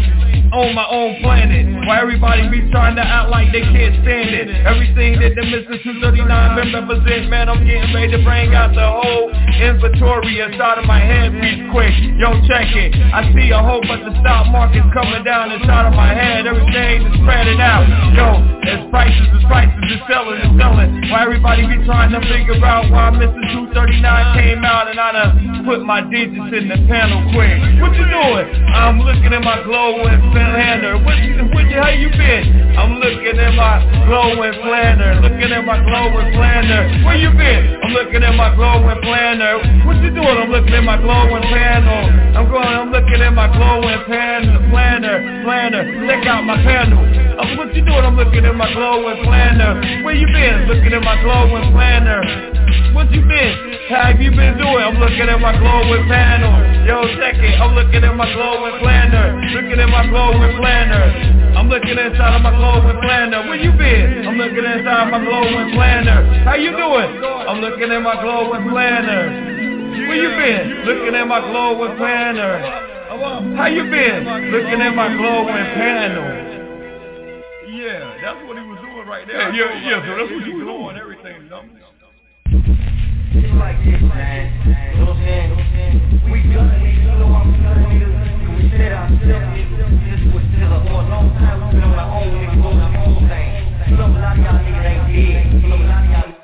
on my own planet. Why everybody be trying to act like they can't stand it. Everything that the Mister two thirty-nine been represent, man, I'm getting ready to bring out the whole inventory inside of my head piece quick. Yo, check it. I see a whole bunch of stock markets coming down inside of my head. Everything is spreading out. Yo, as prices, as prices, is selling, is selling. Why everybody be trying to figure out why Mister two thirty-nine came out and I done put my digits in the panel quick. What you doing? I'm looking at my glowing planner. What you, what you, how you been? I'm looking at my glowing planner. Looking at my glowing planner. Where you been? I'm looking at my glowing planner. What you doing? I'm looking at my glowing panel. I'm going. I'm looking at my glowing panel. Planner, planner. Check out my panel. Uh, what you doing? I'm looking at my glowing planner. Where you been? Looking at my glowing planner. What you been? How have you been doing? I'm looking at my glowing panel. Yo, check it. I'm looking at my glowing planner. Looking at my glowing planner. I'm looking inside of my glowing planner. Where you been? I'm looking inside of my glowing planner. How you doing? I'm looking at my glowing planner. Where you been? Looking at my glowing planner. How you been? Looking at my glowing panel. Yeah, that's what he was doing right there. Yeah, yeah, yeah, so that's what he was doing. Everything, dumb. It's like this, man. You know what I'm saying? We done it. You know what I'm saying? We said ourselves. This was still a for a long time. We've been on our own. Niggas doing our own thing. You know, a lot of y'all niggas ain't dead. You know, a lot of y'all.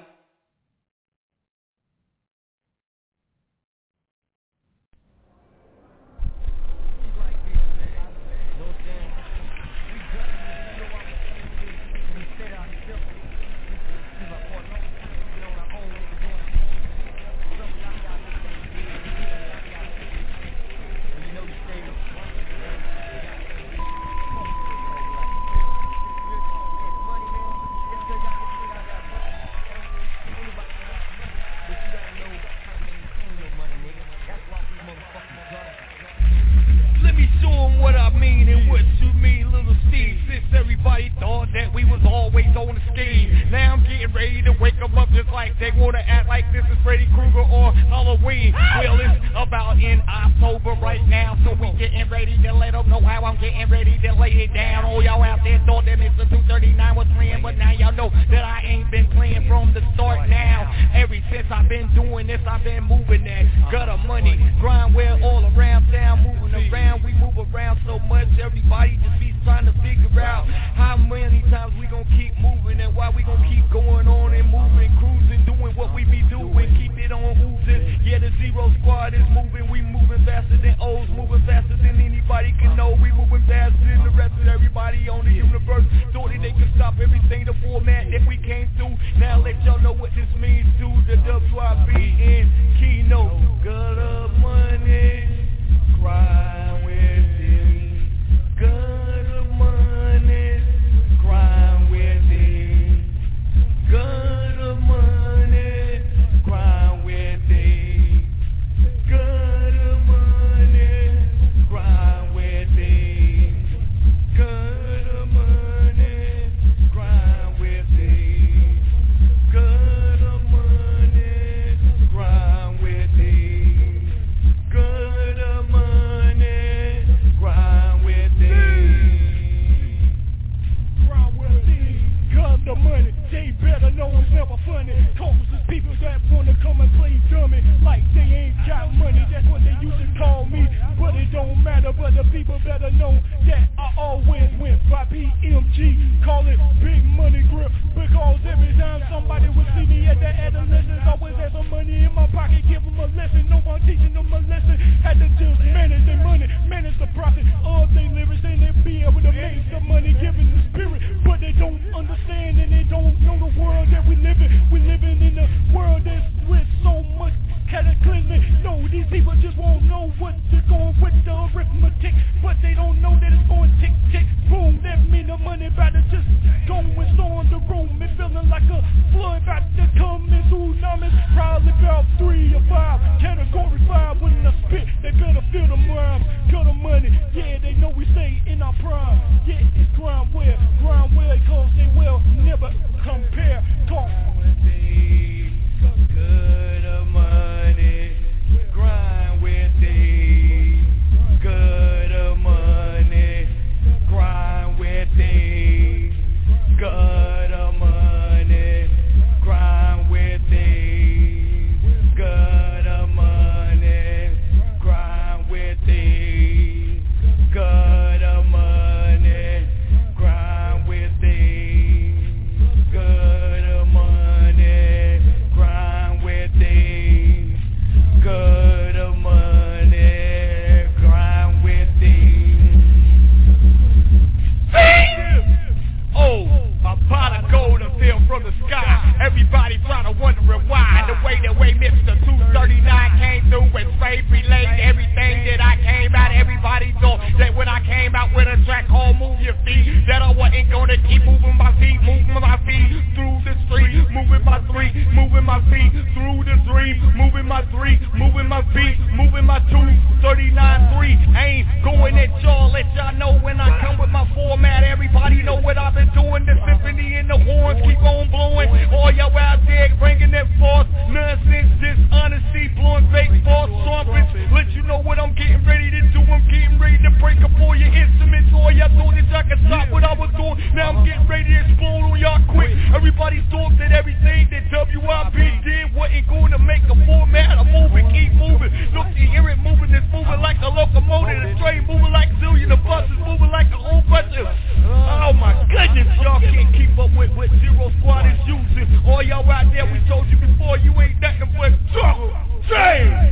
way the way Mister two thirty-nine came through and sprayed relayed everything that I came out. Everybody thought that when I came out with a track called Move Your Feet, that I wasn't gonna keep moving my feet, moving my feet through the street, moving my three, moving my feet through the dream, moving my three, moving my feet, moving my two thirty-nine three. I ain't going at y'all, let y'all know when I come with my format. Everybody know what I've been doing. The symphony and the horns keep on blowing. All y'all out there bringing that false nonsense, dishonesty, blowing fake false trumpets. Let you know what I'm getting ready to do. I'm getting ready to break up all your instruments. All y'all thought that y'all could stop what I was doing. Now I'm getting ready to explode on y'all quick. Everybody thought that everything that W I B did wasn't going to make a format. I'm moving, keep moving. Look, you hear it moving. It's moving like a locomotive. The train moving like a zillion. The bus is moving like an old bus. Oh my goodness, y'all can't keep up with what Zero Squad is using. All y'all out there, we told you before, you ain't nothing but trouble. Say,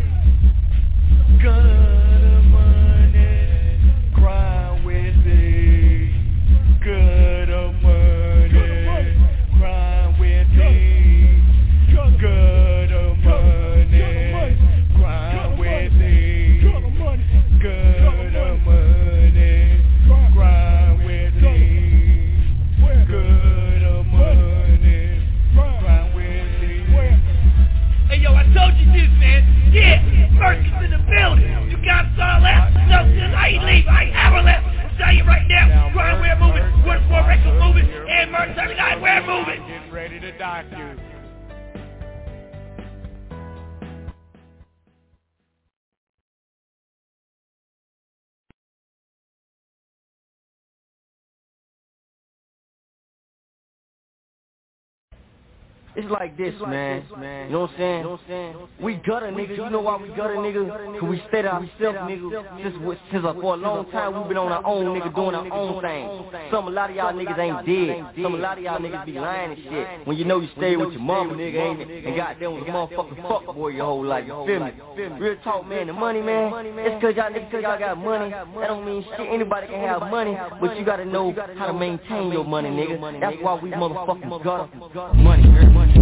good money, crime with me. Good money, crime with me. Good money, crime with me. Good money, crime with me. Good money, crime with me. Hey yo, I told you this, man. Yeah, Mercy's in the building. You got all that? No, I ain't leave. I ain't ever left. I'll tell you right now. Crime, we're moving. What's more record moving? And Mercy every night, we're moving. Getting ready to dock you. It's like this, man. You know what I'm saying? You know what I'm saying? We gutter niggas. You know why we gutter niggas? Cause we stayed ourselves, nigga. Since, since uh, for a long time, we've been on our own, nigga, doing our own thing. Some, a lot of y'all niggas ain't dead. Some, a lot of y'all niggas be lying and shit. When you know you stay with your mama, nigga, ain't it? And goddamn with a motherfucking fuck boy your whole life. You feel me? Real talk, man. The money, man. It's cause y'all niggas, cause y'all got money. That don't mean shit. Anybody can have money, but you gotta know how to maintain your money, nigga. That's why we motherfucking gutter money, girl. Money.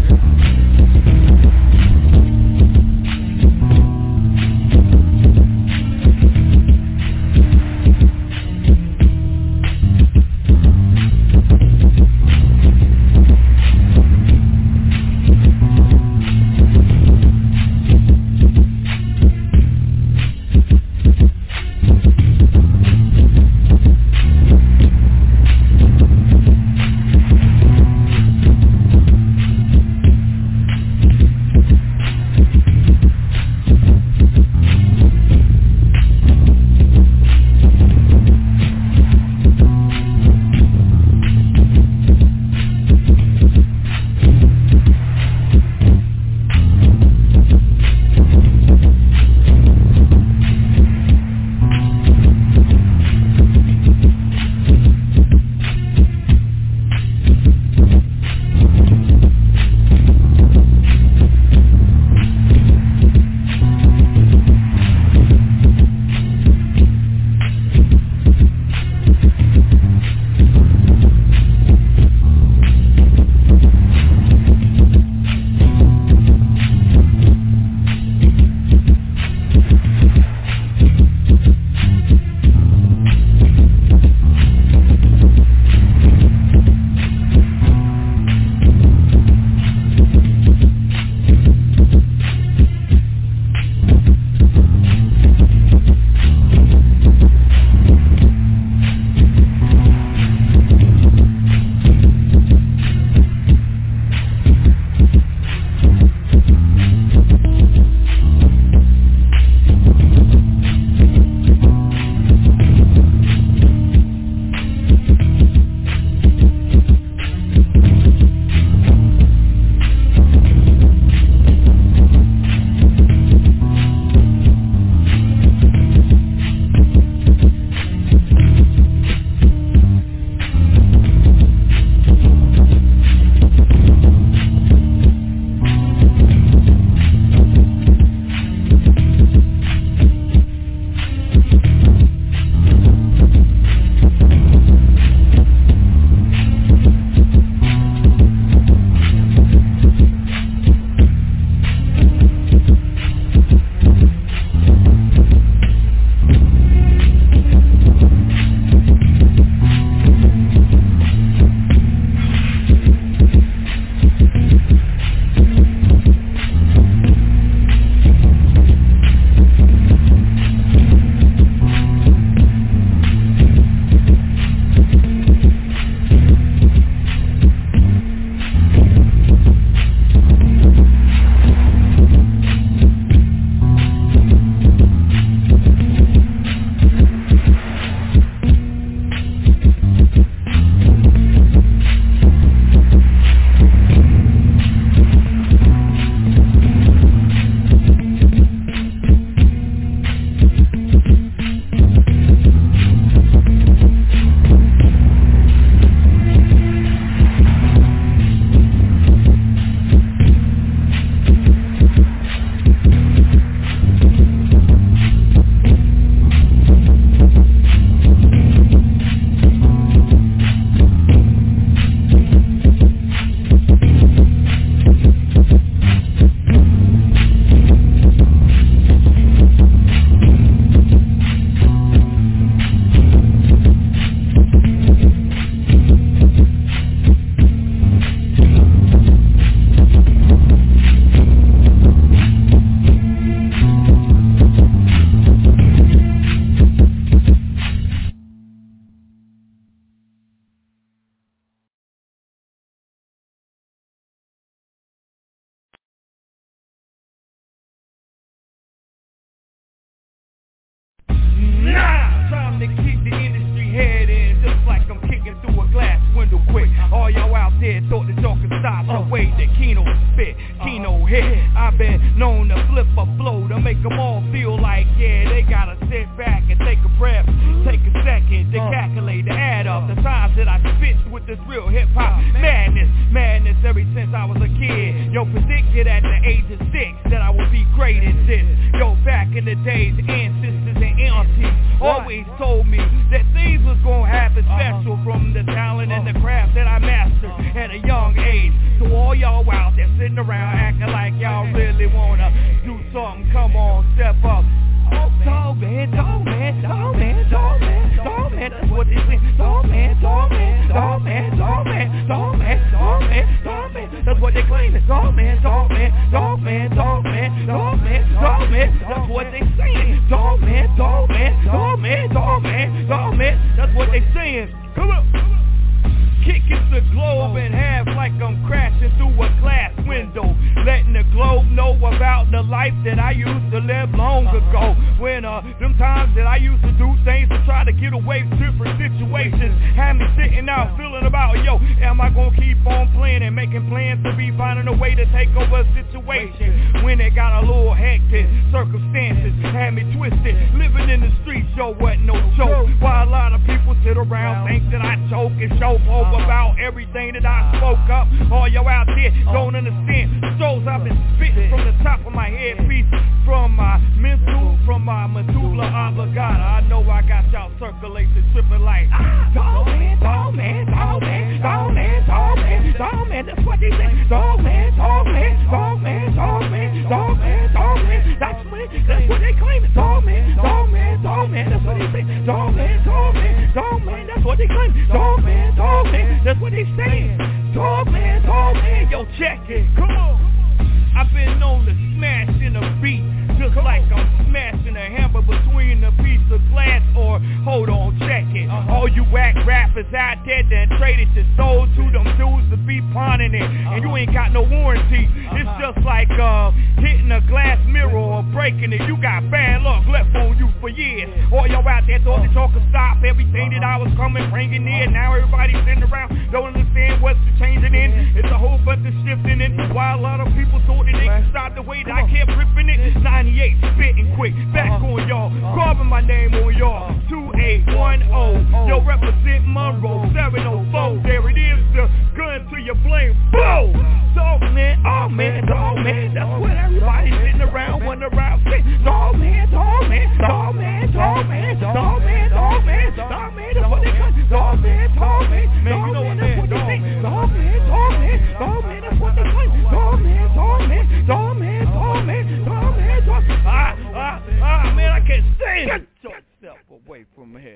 way that Keno spit, Keno hit. I've been known to flip a flow to make them all feel like, yeah, they gotta sit back and take a breath, take a second to calculate, to add up the times that I spit with this real hip-hop madness, madness ever since I was a kid. Yo, predicted at the age of six that I would be great at this. Yo, back in the days, ancestors and aunties always told me that things was gonna happen special from the talent and the craft that I mastered at a young age. So all y'all out there sitting around acting like y'all really wanna do something, come on, step up. Oh, dog man, dog man, dog man, dog man, dog man, that's what they say. Dog man, dog man, dog man, dog man, dog man, dog man, dog man, that's what they claim. Dog man, dog man, dog man, dog man, dog man, dog man, that's what they saying. Dog man, dog man, dog man, dog man, dog man, that's what they saying. Come on. Kicking the globe in half like I'm crashing through a glass window, letting the globe know about the life that I used to live long ago. When uh, them times that I used to do things to try to get away from different situations had me sitting out feeling about, yo, am I gonna keep on playing and making plans to be finding a way to take over a situation? When it got a little hectic, circumstances had me twisted, living in the streets, yo, wasn't no joke. While a lot of people sit around think that I choke and show over about everything that I spoke up. All y'all out there don't understand. Shows I've been spitting from the top of my headpiece, from my mental, from my medulla oblongata. I know I got y'all circulating, tripping like dog man, dog man, dog man, dog man, dog man, dog man. That's what they say. Dog man, dog man, dog man, dog man, dog man, dog man. That's what that's what they claim. Dog man, dog man, dog man. That's what they say. Dog man, dog man, dog man. That's what they claim. Dog man, dog man. That's what they saying. Dog man, dog man, yo, check it. Come on. I've been known to smash in a beat, just like I'm smashing a hammer between a piece of glass. Or hold on, check it. All you whack rappers out there that traded your soul to them dudes to be pawning it, and you ain't got no warranty. It's just like uh, hitting a glass mirror or breaking it. You got bad luck left on you for years. All y'all out there thought that y'all could stop everything that I was coming, bringing in. Now everybody sitting around don't understand what's changing in. It's a whole bunch of shifting in. While a lot of people thought that they could stop the way that I kept ripping it. ninety-eight spitting quick, back on y'all, carving my name on y'all. Two eight one oh, yo, represent Monroe. Seven oh four, there it is, the gun to your blame. Boom! Dog man, oh man, dog man, that's what everybody sitting around, wondering around saying. Dog man, dog man, dog man, dog man, dog man, dog man, dog man, that's what they call. Dog man, dog man, dog man, that's what they say. Dog man, dog man, dog man, that's what they call. Dog man, dog man, dog man, dog man, dog man, dog man. Ah, ah, ah, man, I can't stand it. Get yourself away from here.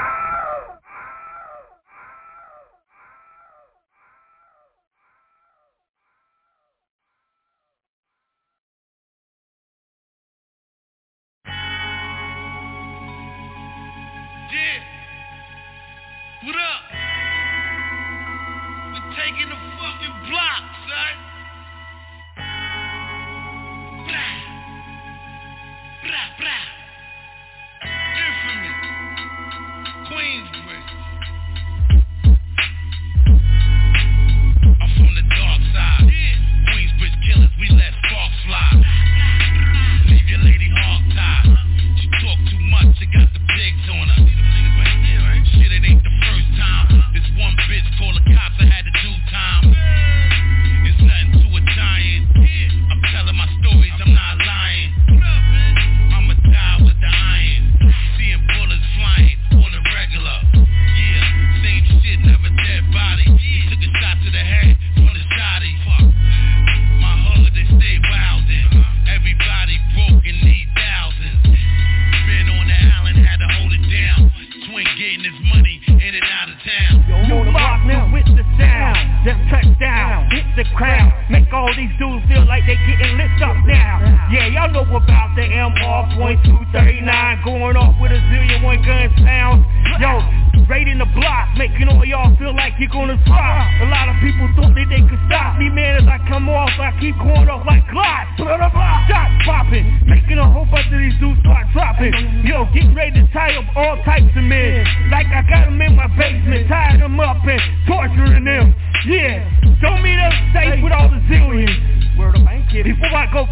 Yeah. What up? We're taking the fucking block, son. Blah. Blah, blah. Infamous. Queensbridge. I'm from the dark side. Yeah. Queensbridge killers, we let sparks fly. Leave your lady hog-tied. She talk too much, she got the pigs on her. Shit, it ain't the first time. This one bitch called the cops, I had to do time. It's nothing to a giant. I'm telling my stories, I'm not lying. I'ma die with the iron. Seeing bullets flying on the regular. Yeah, same shit, never dead body. He took a shot to the head from the shotty. Fuck. My hood, they stay wildin'. Everybody broke and need thousands. Been on the island, had to hold it down. Twin getting his money in and out of town. You lock me with the sound, just touchdown, hit the crowd, make all these dudes feel like they getting lit up now. Yeah, y'all know about the M R point two thirty-nine going off with a zillion one gun sounds. Yo, raiding the block, making all y'all feel like you're gonna drop. A lot of people thought that they could stop me, man. As I come off, I keep going off like Glocks. Shots popping, making a whole bunch of these dudes start dropping. Yo, getting ready to tie up all types of men. Like I got them in my basement, tied them up and torturing them. Yeah, show me them safe with all the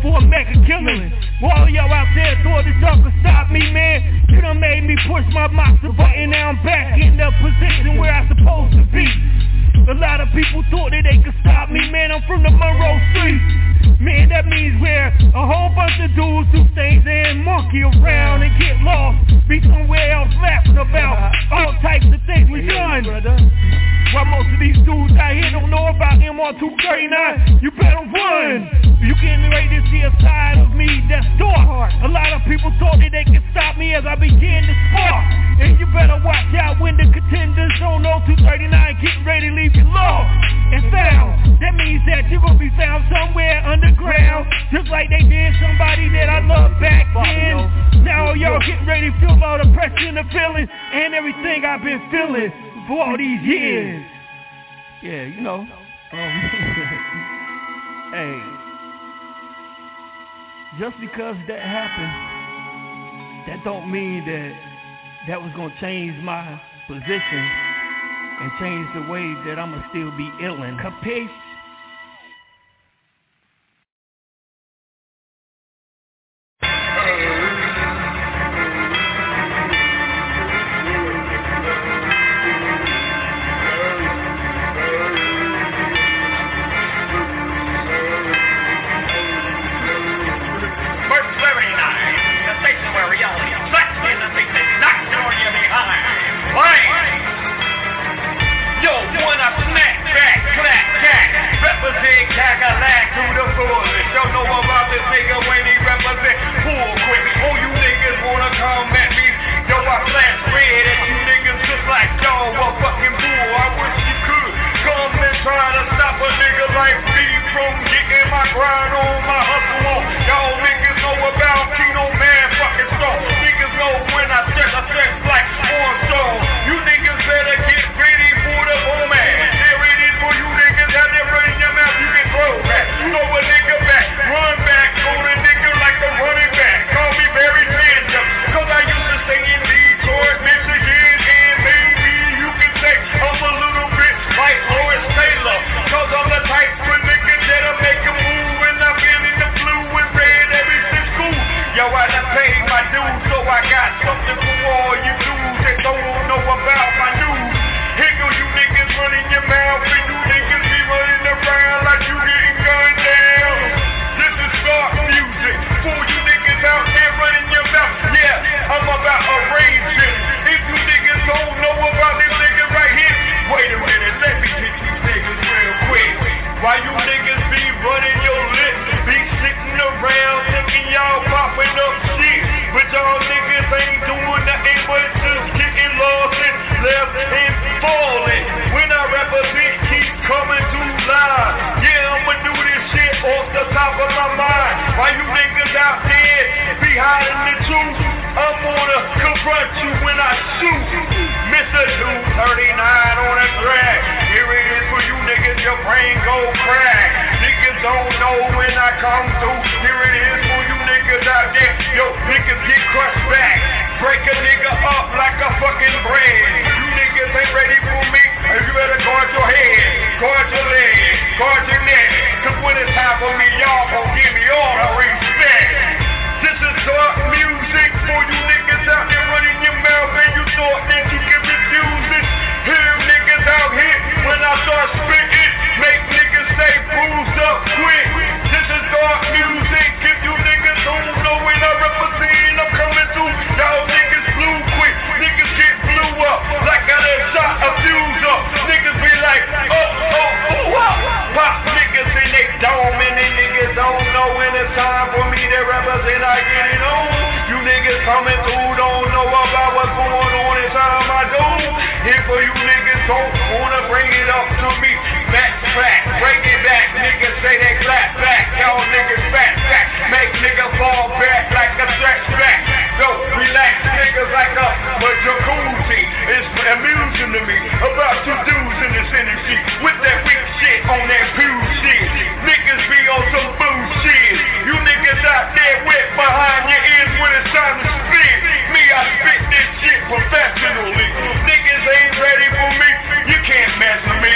for a mega killing. All y'all out there thought that y'all could stop me, man. You done made me push my master button. Now I'm back in the position where I'm supposed to be. A lot of people thought that they could stop me, man. I'm from the Monroe Street. Man, that means where a whole bunch of dudes do things and monkey around and get lost. Be somewhere else laughing about all types of things we done. While most of these dudes out here don't know about M R two thirty-nine, you better run. You getting ready to see a side of me that's dark. A lot of people thought that they could stop me as I began to spark. And you better watch out when the contenders on oh two thirty-nine getting ready to leave you lost and found. That means that you're gonna be found somewhere underground, just like they did somebody that I loved back then. Now y'all getting ready to feel all the pressure and the feeling and everything I've been feeling for all these years. Yeah, you know. Um, hey, just because that happened, that don't mean that that was gonna change my position and change the way that I'ma still be illin'. Capiche?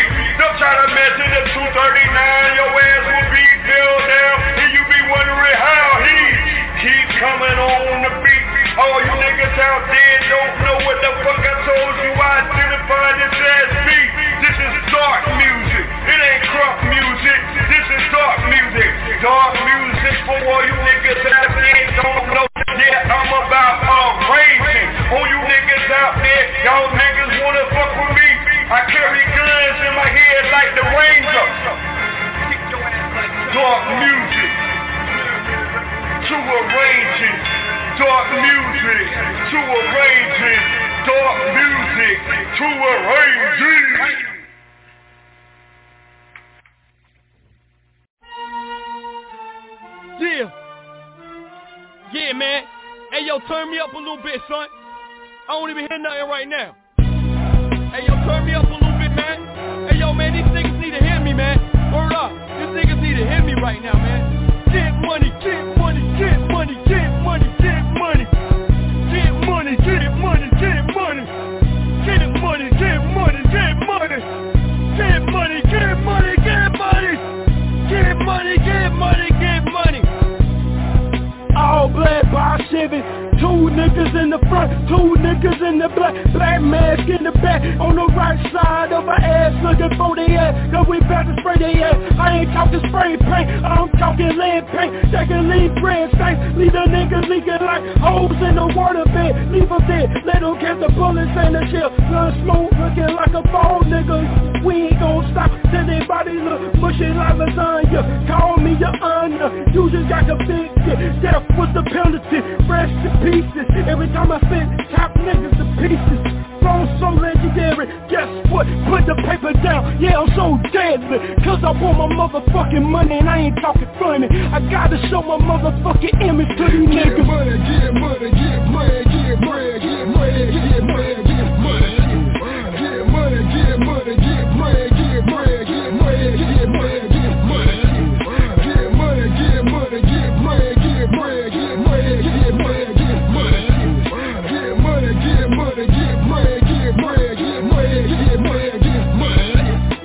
Try to mess in the two thirty-nine, your ass will be filled down, and you be wondering how niggas out there don't know what the fuck I told you. I identify this as beat. This is dark music. It ain't crunk music. This is dark music. Dark music for all you niggas out there don't know. Yeah, I'm about arranging. All you niggas out there, y'all niggas wanna fuck with me. I carry guns in my head like the Ranger. Dark music to arranging. Dark music to arranging. Dark music to arranging. Yeah. Yeah, man. Hey, yo, turn me up a little bit, son. I don't even hear nothing right now. Hey, yo, turn me up a little bit, man. Hey, yo, man, these niggas need to hear me, man. Word up. These niggas need to hear me right now, man. Get money, get money, get money, get money, get money. Get money, get money, get money. Get money, get money, get money. Get money, get money, get money. Get money, get money, get money. All black by Chevy, two niggas in the front, two niggas in the back, black mask in the back, on the right side of our ass, looking for the ass, cause we about to spray their ass. I ain't talking spray paint, I'm talking lead paint, they can leave bread stains, leave the niggas leaking like holes in the water bed, leave them dead, let them catch the bullets and the shell, blood smoke looking like a ball nigga, we ain't gon' stop till they body look mushy like lasagna, call me your honor, you just got convicted, death was the penalty, rest in pieces. Every time I spit, top niggas to pieces. Flow so legendary, guess what? Put the paper down, yeah, I'm so deadly. Cause I want my motherfucking money and I ain't talking funny. I gotta show my motherfucking image to these niggas. Get money, get money, get money, get money, get money, get money, get money. Get money, get money, get money, get money, get money, get money, get money. Get money, get money, get money, get money, get money, get money, get money. Get money, get money, get money, get money, get money, get money, get money.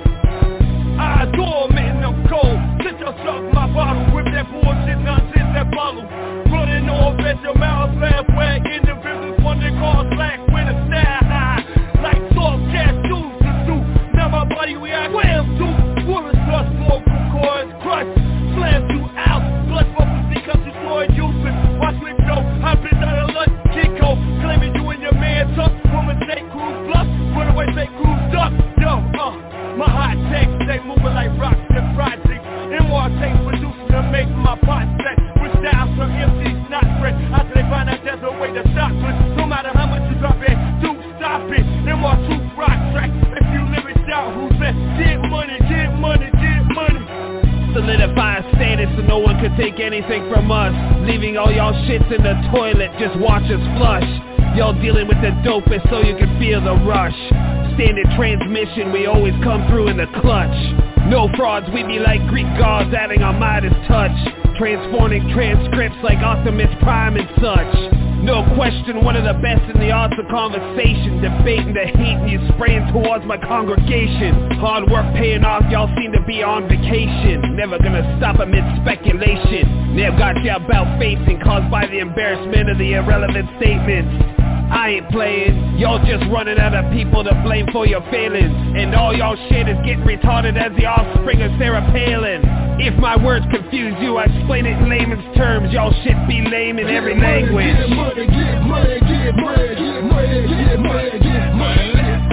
I adore man, I'm cold. Sit yourself my bottle with that bullshit nonsense that follow. Running off at your mouth, laugh wag in the business, one they call slack with a style high. Like soft cat shoes to do. Now my body react wham to. Bullets plus vocal cords crush. Slam you out. Blood bubbles because you saw it using. Watch me go. I've been out of luck. Chico. Claiming you and your man tough. Woman say cruise bluff. Run away say cruise duck. Yo, uh. My hot takes, they moving like rocks and projects. M R takes producing to make my pot set. With styles from M Cs not fresh. After they find out there's a way to stop it. No matter how much you drop it, do stop it. M R two rock track. If you live it down, who's that? Get money, get money, get money. Solidifying status so no one could take anything from us. Leaving all y'all shits in the toilet, just watch us flush. Y'all dealing with the dopest so you can feel the rush. Standard transmission, we always come through in the clutch. No frauds, we be like Greek gods adding our Midas touch. Transforming transcripts like Optimus Prime and such. No question, one of the best in the arts of conversation. Debating the hate and you spraying towards my congregation. Hard work paying off, y'all seem to be on vacation. Never gonna stop amid speculation. Never got you about facing, caused by the embarrassment of the irrelevant statements. I ain't playing, y'all just running out of people to blame for your failings. And all y'all shit is getting retarded as the offspring of Sarah Palin. If my words confuse you, I explain it in layman's terms. Y'all shit be lame in every language. Get money, get money, get money, get money, get money, get money.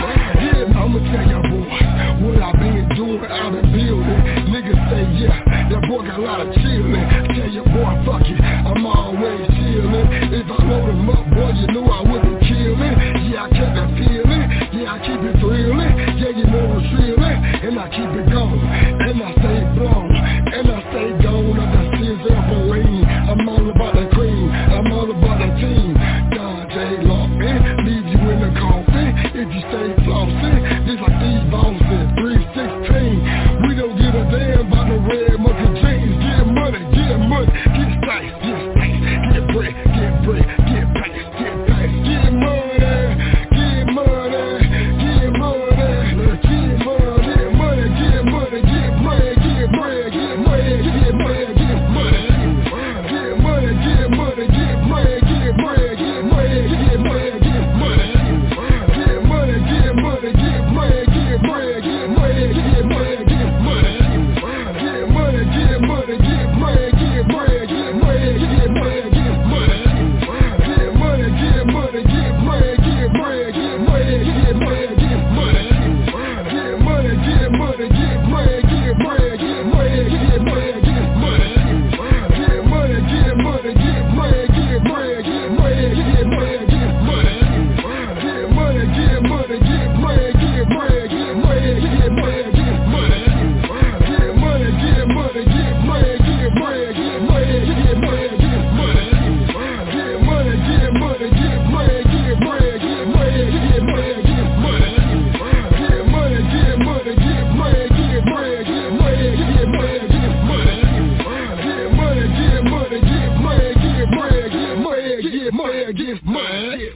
I'ma tell y'all boys what I been doing, I been building. Niggas say yeah, that boy got a lot of chillin'. Tell your boy fuck it, I'm always chillin'. If I load him up, boy, you know I wouldn't kill it. Yeah, I kept that feeling, yeah, I keep it thrilling. Yeah, you know I'm thrilling, and I keep it going. And I stay blown, and I stay gone. I got scissor up and lean. I'm all about the cream, I'm all about the team. Dante Lockman, leave you in the coffin. If you stay flossing, just like these bosses. three sixteen, we don't give a damn about the red monkey jeans. Get money, get money, get spice, get spice, get bread, get bread, get pace, get pace, get bread, get money. Get money, get money, get bread, get bread, get money, get money, get money. Get money, get money, get bread, get bread, get money, get money, get money. Get money, get money, get bread, get bread, get money, get money, get money. Get money, get money, get bread, get bread, get money, get money, get money. Get money, get money, get bread, get bread, get money, get money, get money. Get money, get money, get bread, get bread, get money, get money, get money. Get money, get money, get bread, get bread, get money, get money, get money. Get money, get money, get bread, get bread, get money, get money, get money.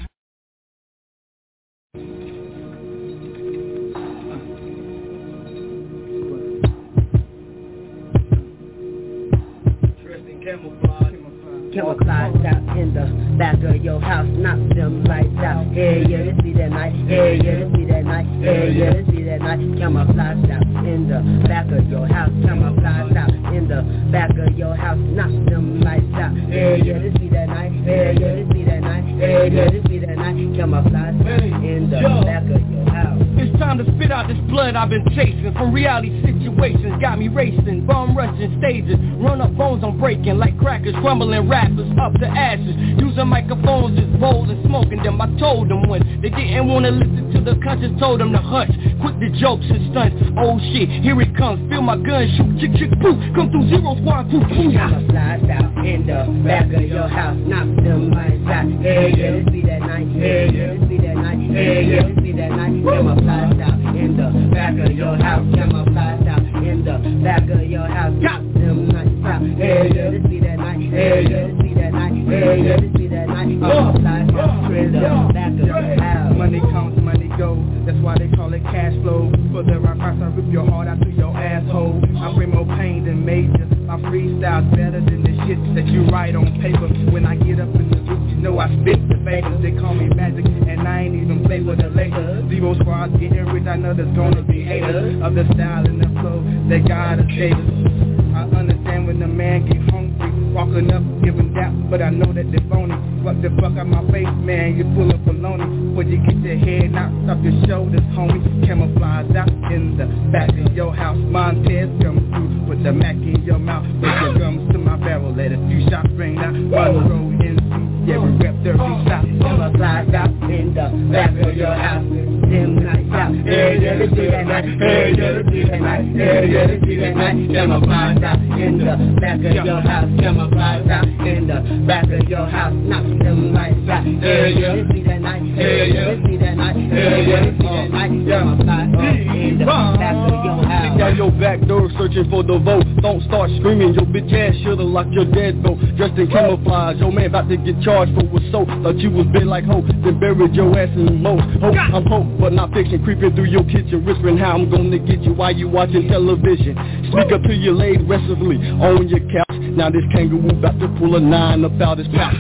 Camouflage out in the back of your house, knock them lights out. Yeah, yeah, this be that night. Yeah, yeah, this be that night. Yeah, yeah, this be that night. Camouflage out in the back of your house. Camouflage out in the back of your house, knock them lights out. Yeah, yeah, this be that night. Yeah, yeah, this be that night. Yeah, yeah, this be that night. Camouflage out in the back of your house. It's time to spit out this blood I've been chasing. From reality situations, got me racing. Bomb rushing stages, run up phones I'm breaking. Like crackers crumbling rappers up to ashes. Using microphones as bold and smoking them. I told them when they didn't want to listen to the conscience, told them to hush. Quit the jokes and stunts. Oh shit, here it comes. Feel my gun shoot, chick chick poof. Come through zero squad poof poof. Camouflage out in the back of your house, knock them lights out. Yeah, yeah, this be that night. Yeah, yeah, this be that night. Yeah, yeah, this be that night. Camouflage out in the back of your house. Camouflage out in the back of your house. Knock them lights out. Yeah, yeah, this be that night. Yeah, yeah, this be that night. Yeah, yeah, this be that night. Camouflage out in the back of your house. Money comes, money goes. That's why they call it cash flow. For the rock I rip your heart out to your asshole. I bring more pain than major. My freestyle's better than the shit that you write on paper. When I get up in the booth, you know I spit the favors. They call me magic, and I ain't even play for the Lakers. Zero squad's getting rich, I know there's gonna be haters of the style and the flow. They gotta hate us. I understand when the man get hungry, walking up, giving that, but I know that they're phony. What the fuck out my face, man, you full of baloney. When you get your head knocked off your shoulders, homie. Camouflage out in the back of your house. Montez come through with the Mac in your mouth. Put your gums to my barrel, let a few shots ring out. Monroe N C, yeah, we rep dirty stop. Camouflage out in the back of your house. Them nights out. Yeah, yeah, this be that night. Yeah, yeah, this be that night. Yeah, yeah, this be that night. Camouflage out in the back of your house. Camouflage out in the back of your house. Knock them lights out. Yeah, yeah, this be that night. Yeah, yeah, this be that night. Yeah, yeah, this be that night. Camouflage out in the back of your house. Kick down your back door searching for the vote. Don't start screaming, your bitch ass shoulda locked your dead though. Dressed in camouflage, your man about to get charged for what's so. Thought you was big like hoe, then buried your ass in the most. Hope I'm hope, but not fiction. Creeping through your kitchen, whispering how I'm gonna get you while you watching television. Speak up till you laid restively on your couch. Now this kangaroo about to pull a nine up out his pouch.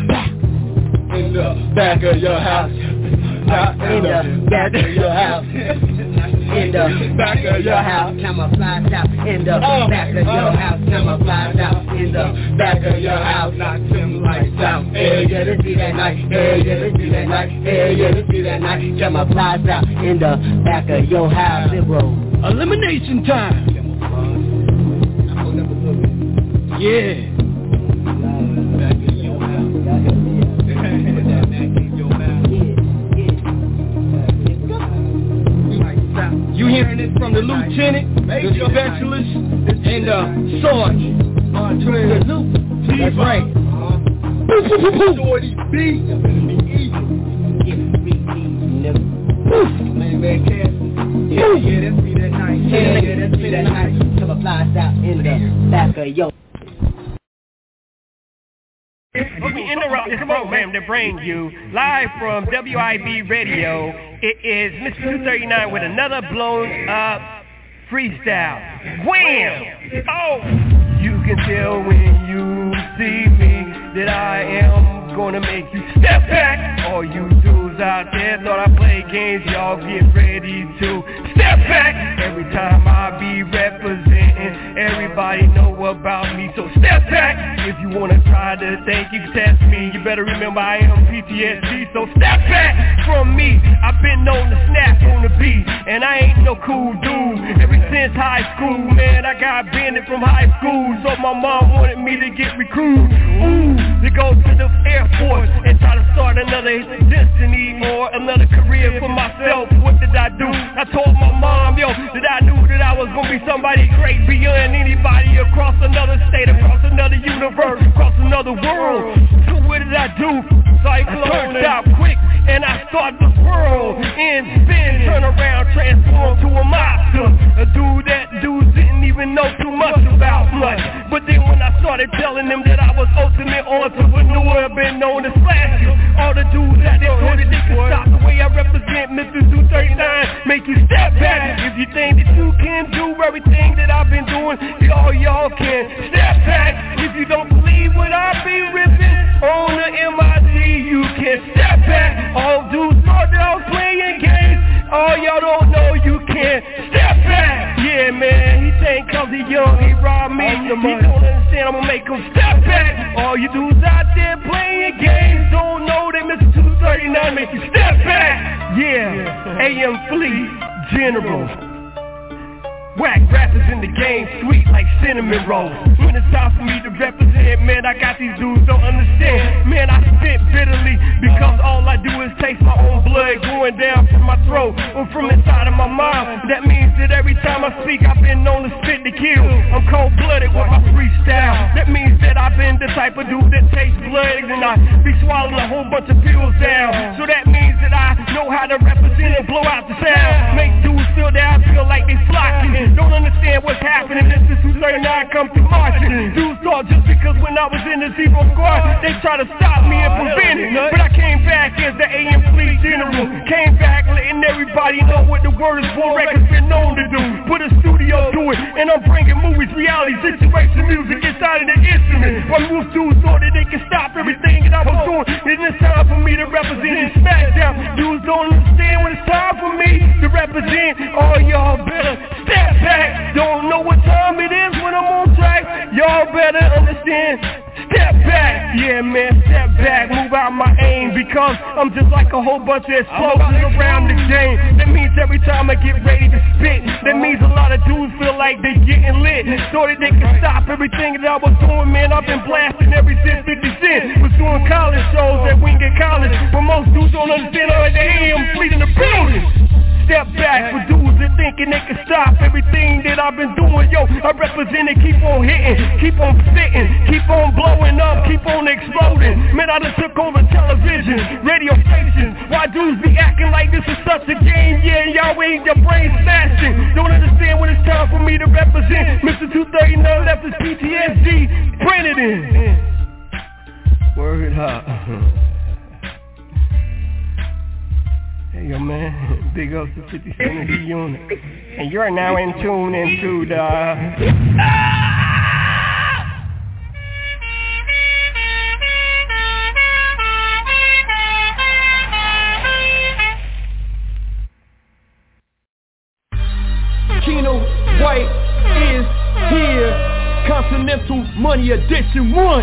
In the back of your house. In the back of your house. In the back of your house, camouflage out. In the back of your house, camouflage out. In the back of your house, knock them lights out. Hey, yeah, this be that night. Hey, yeah, this be that night. Hey, yeah, this be that night. Camouflage out. In the back of your house, zero. Elimination time. Yeah. Back in your house. You hearing this from the lieutenant, the specialist, and the sergeant. The Luke. That's right. Shorty B. Man, man, Cass. Yeah, yeah, that's me that night. Yeah, yeah, that's me that night. Camouflage out in the back of your. We interrupt this program to bring you live from W I B Radio. It is Mister two thirty-nine with another blown up freestyle. Wham! Oh! You can tell when you see me that I am gonna make you step back. All you do is out there thought I played games, y'all get ready to step back. Every time I be representing, everybody know about me, so step back. If you wanna try to think you can test me, you better remember I am P T S D, so step back from me. I've been known to snap on the beat, and I ain't no cool dude. Ever since high school, man, I got banned from high school, so my mom wanted me to get recruited. Ooh, to go to the Air Force and try to start another destiny or another career for myself. What did I do? I told my mom, yo, that I knew that I was gonna be somebody great beyond anybody across another state, across another universe, across another world. So what did I do? Cyclone out quick and I start the world and spin, turn around, transform to a monster. A dude that dudes didn't even know too much about much. But then when I started telling them that I was ultimate entrepreneur, been known as Flash, all the dudes that they told that they could stop the way I represent Mister two thirty-nine, make you step back. If you think that you can do everything that I've been doing, y'all, y'all can step back. If you don't believe what I be ripping on the M I C, you can step back. All dudes thought that I was playing games, all y'all don't know you can step back. Yeah, man, he think cause he young, he robbed me. He don't understand, I'ma make him step back. All you dudes out there playing games don't know that Mister two thirty-nine make you step back. Yeah, A M Fleet General. Whack rappers in the game, sweet like cinnamon rolls. When it's time for me to represent, man, I got these dudes don't understand. Man, I spit bitterly because all I do is taste my own blood going down from my throat or from inside of my mind. That means that every time I speak, I've been known to spit to kill. I'm cold-blooded with my freestyle. That means that I've been the type of dude that tastes blood and I be swallowing a whole bunch of pills down. So that means that I know how to represent and blow out the sound. Make dudes feel that I feel like they flocking. Don't understand what's happening. Mister two thirty-nine come through marching. Dudes thought just because when I was in the Zero Squad, they try to stop me and prevent it. But I came back as the A M Fleet General. Came back letting everybody know what the word is for. Records been known to do. Put a studio to it, and I'm bringing movies, reality, situation, music inside of the instrument. While most dudes thought that they could stop everything that I was doing, and it's time for me to represent in SmackDown. Dudes don't understand when it's time for me to represent. All y'all better step back. Don't know what time it is when I'm on track. Y'all better understand. Step back. Yeah, man, step back. Move out my aim because I'm just like a whole bunch of explosives around the game. That means every time I get ready to spit, that means a lot of dudes feel like they getting lit. So that they can stop everything that I was doing, man. I've been blasting ever since fifty cent was doing college shows at Wingate College. But most dudes don't understand how they am Fleet in the building. Step back for dudes that thinking they can stop everything that I've been doing. Yo, I represent it, keep on hitting, keep on spitting, keep on blowing up, keep on exploding. Man, I done took over television, radio stations. Why dudes be acting like this is such a game? Yeah, y'all ain't your brain smashing. Don't understand when it's time for me to represent. Mister two thirty-nine left his P T S D printed in. Word up. Hey, yo, man, big ups to fifty Cent and G-Unit. And you're now in tune into the... Ah! Keno White is here. Continental Money Edition one.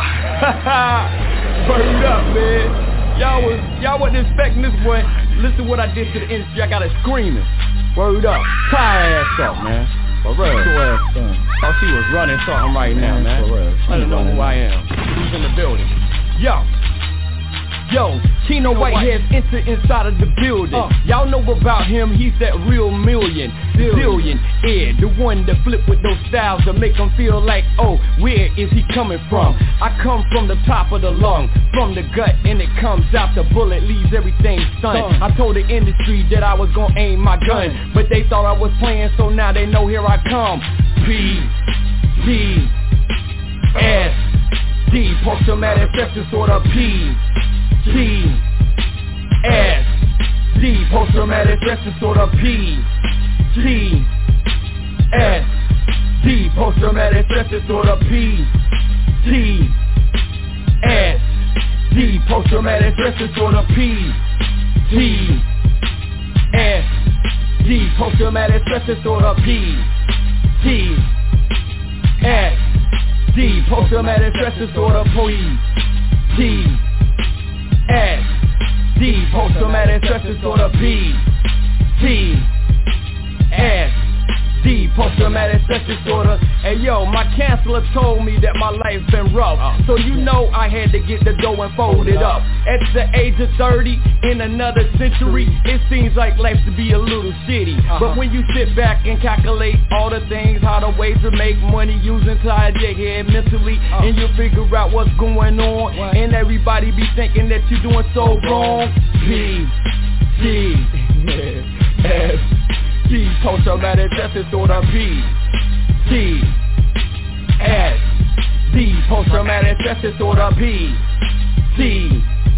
Burned up, man. Y'all was y'all wasn't expecting this one. Listen what I did to the industry. I got it screaming. Word up. Tie her ass up, man. For real. Thought she was running something right now, man. For real. Let her know who I am. Who's in the building? Yo. Yo, Keno White has entered inside of the building. Uh, Y'all know about him, he's that real million, billion, Ed, the one that flip with those styles that make him feel like, oh, where is he coming from? I come from the top of the lung, from the gut, and it comes out, the bullet leaves everything stunned. I told the industry that I was gonna aim my gun, but they thought I was playing, so now they know here I come. P, D, S, D, post-traumatic stress disorder, P, T, S, D, post-traumatic stress disorder, P, T, S, D, post-traumatic stress disorder, P, T, S, D, post-traumatic stress disorder, P, P S D, post-traumatic stress disorder. P T S D, post-traumatic stress disorder. P T S D, post-traumatic stress disorder. P T S D, post-traumatic stress disorder. Hey yo, my counselor told me that my life's been rough, so you know I had to get the dough and fold it up. At the age of thirty, in another century, it seems like life to be a little shitty. Uh-huh. But when you sit back and calculate all the things, how the ways to make money, use inside your head mentally, uh-huh. and you figure out what's going on, what? And everybody be thinking that you're doing so wrong. P T S D, post-traumatic stress disorder. P T S D, post-traumatic stress disorder. P T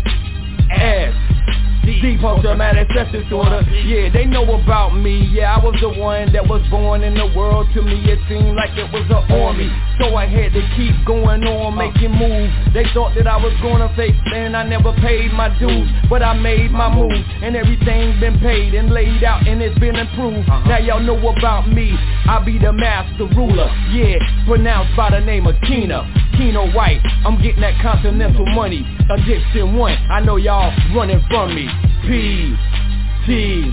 S D, post-traumatic stress disorder. Yeah, they know about me. Yeah, I was the one that was born in the world. To me it seemed like it was an army, so I had to keep going on, making moves. They thought that I was gonna fake, and I never paid my dues, but I made my moves, and everything been paid and laid out, and it's been improved. Now y'all know about me. I be the master ruler. Yeah, pronounced by the name of Kina Kino White. I'm getting that continental money. Addiction one, I know y'all running from me. P T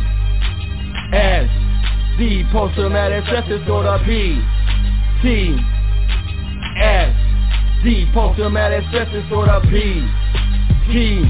S D, post-traumatic stress disorder. P T S D, post-traumatic stress disorder. P T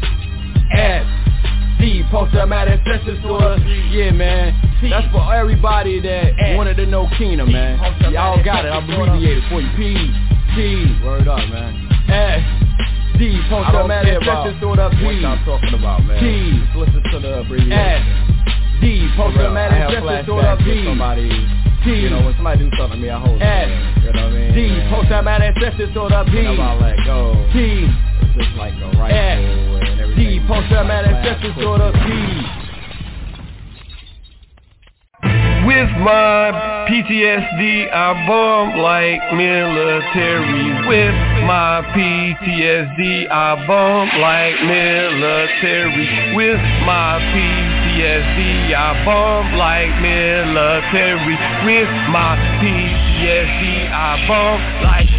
S D, post-traumatic stress disorder. Yeah, man, that's for everybody that wanted to know Kina, man. Y'all got it, I'll abbreviate it for you. P T, word up, man. S D, post-traumatic stress disorder. P what y'all talking about, man? T just listen to the abbreviation. S D, post-traumatic stress disorder. P somebody, T, you know, when somebody do something to me, I hold it. S you know what I mean? D, post-traumatic stress disorder. P I let go. T it's just like a rifle and everything. D, post-traumatic stress disorder. P with my P T S D, I bump like military. With my P T S D, I bump like military. With my P T S D, I bump like military. With my P T S D, I bump like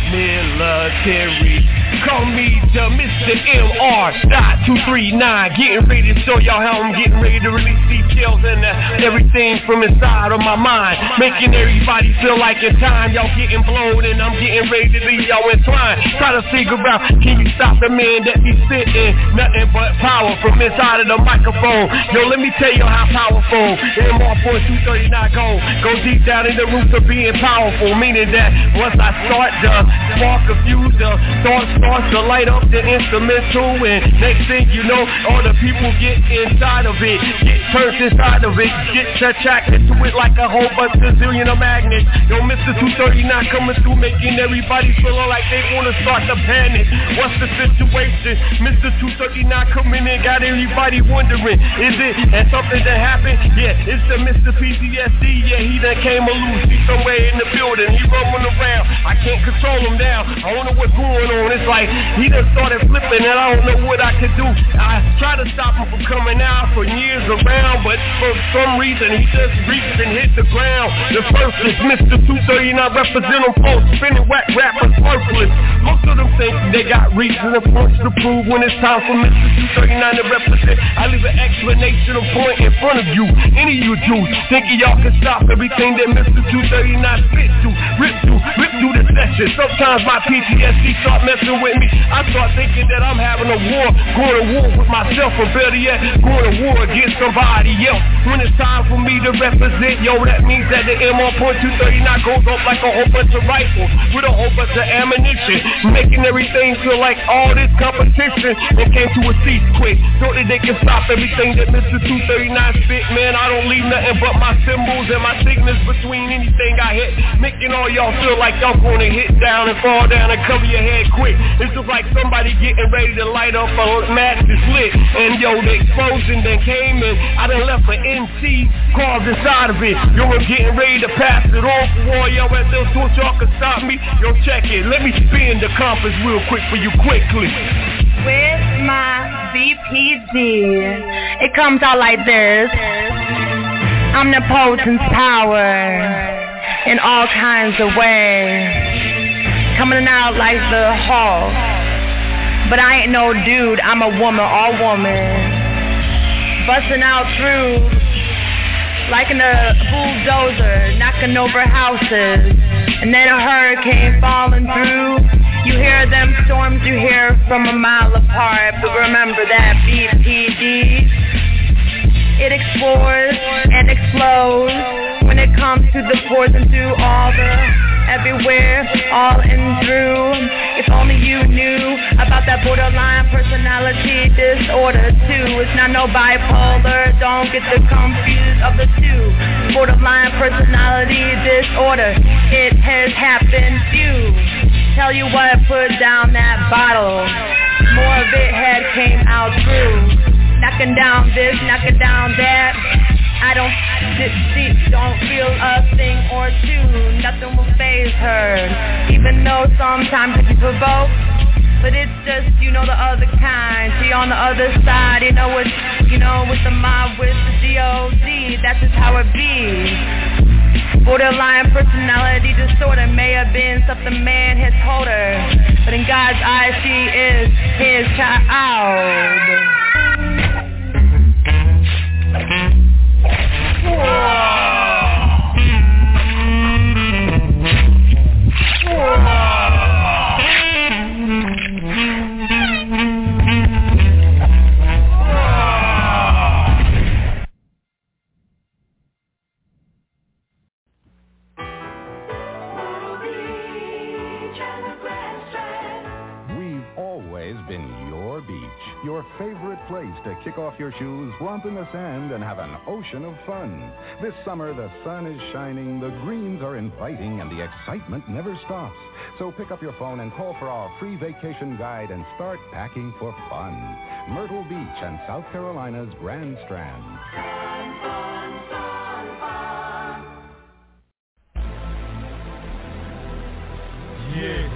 military. Call me the Mister M R dot two three nine. Getting ready to show y'all how I'm getting ready to release details and uh, everything from inside of my mind, making everybody feel like in time y'all getting blown and I'm getting ready to leave y'all entwined. Try to figure out, can you stop the man that be spitting nothing but power from inside of the microphone? Yo, let me tell you how powerful M R two thirty-nine go. Go deep down in the roots of being powerful, meaning that once I start the spark a fuse, the thought starts to light up the instrumental, and next thing you know, all the people get inside of it, get turned inside of it, get attracted to it like a whole bunch of zillion of magnets. Yo, Mister two thirty-nine coming through, making everybody feel like they wanna start to panic. What's the situation? Mister two thirty-nine coming in, got everybody wondering, is it and something that happened? Yeah, it's the Mister P T S D. Yeah, he done came loose, he's somewhere in the building, he roaming around. I can't control him now. I don't know what's going on. It's like he done started flipping and I don't know what I could do. I try to stop him from coming out for years around, but for some reason he just reached and hit the ground. The first is Mister two thirty-nine, represent them folks, spinning whack rappers worthless. Most of them think they got reason and points to prove when it's time for Mister two thirty-nine to represent. I leave an explanation of point in front of you. Any of you Jews thinking y'all can stop everything that Mister two thirty-nine spit to, rip to, rip through the session. Sometimes my P T S D start messing with me. I start thinking that I'm having a war, going to war with myself, or better yet, going to war against somebody else. When it's time for me to represent, yo, that means that the M R two thirty-nine goes off like a whole bunch of rifles with a whole bunch of ammunition, making everything feel like all this competition and came to a cease quick, so that they can stop everything that Mister two thirty-nine spit. Man, I don't leave nothing but my symbols and my signals between anything I hit, making all y'all feel like y'all gonna hit down and fall down and cover your head quick. It's just like somebody getting ready to light up a match that's lit, and yo, the explosion then came and I done left an N C carved inside of it. Yo, I'm getting ready to pass it on for all y'all at those thought y'all can stop me. Yo, check it, let me spin the compass real quick for you quickly. With my B B P D. It comes out like this. Omnipotence power in all kinds of ways. Coming out like the Hulk. But I ain't no dude, I'm a woman, all woman. Busting out through like in a bulldozer, knocking over houses. And then a hurricane falling through. You hear them storms you hear from a mile apart. But remember that B P D, it explores and explodes when it comes to the pores and through all the everywhere, all in through. If only you knew about that borderline personality disorder too. It's not no bipolar, don't get the confused of the two. Borderline personality disorder, it has happened few. Tell you what, put down that bottle. More of it had came out through. Knocking down this, knocking down that. I don't see, don't feel a thing or two. Nothing will faze her. Even though sometimes it can provoke, but it's just, you know, the other kind. She on the other side, you know what, you know, with the mob, with the D O D. That's just how it be. Borderline personality disorder may have been something man has told her, but in God's eyes she is his child. Your favorite place to kick off your shoes, romp in the sand, and have an ocean of fun. This summer, the sun is shining, the greens are inviting, and the excitement never stops. So pick up your phone and call for our free vacation guide and start packing for fun. Myrtle Beach and South Carolina's Grand Strand. Fun, fun, fun, fun. Yeah.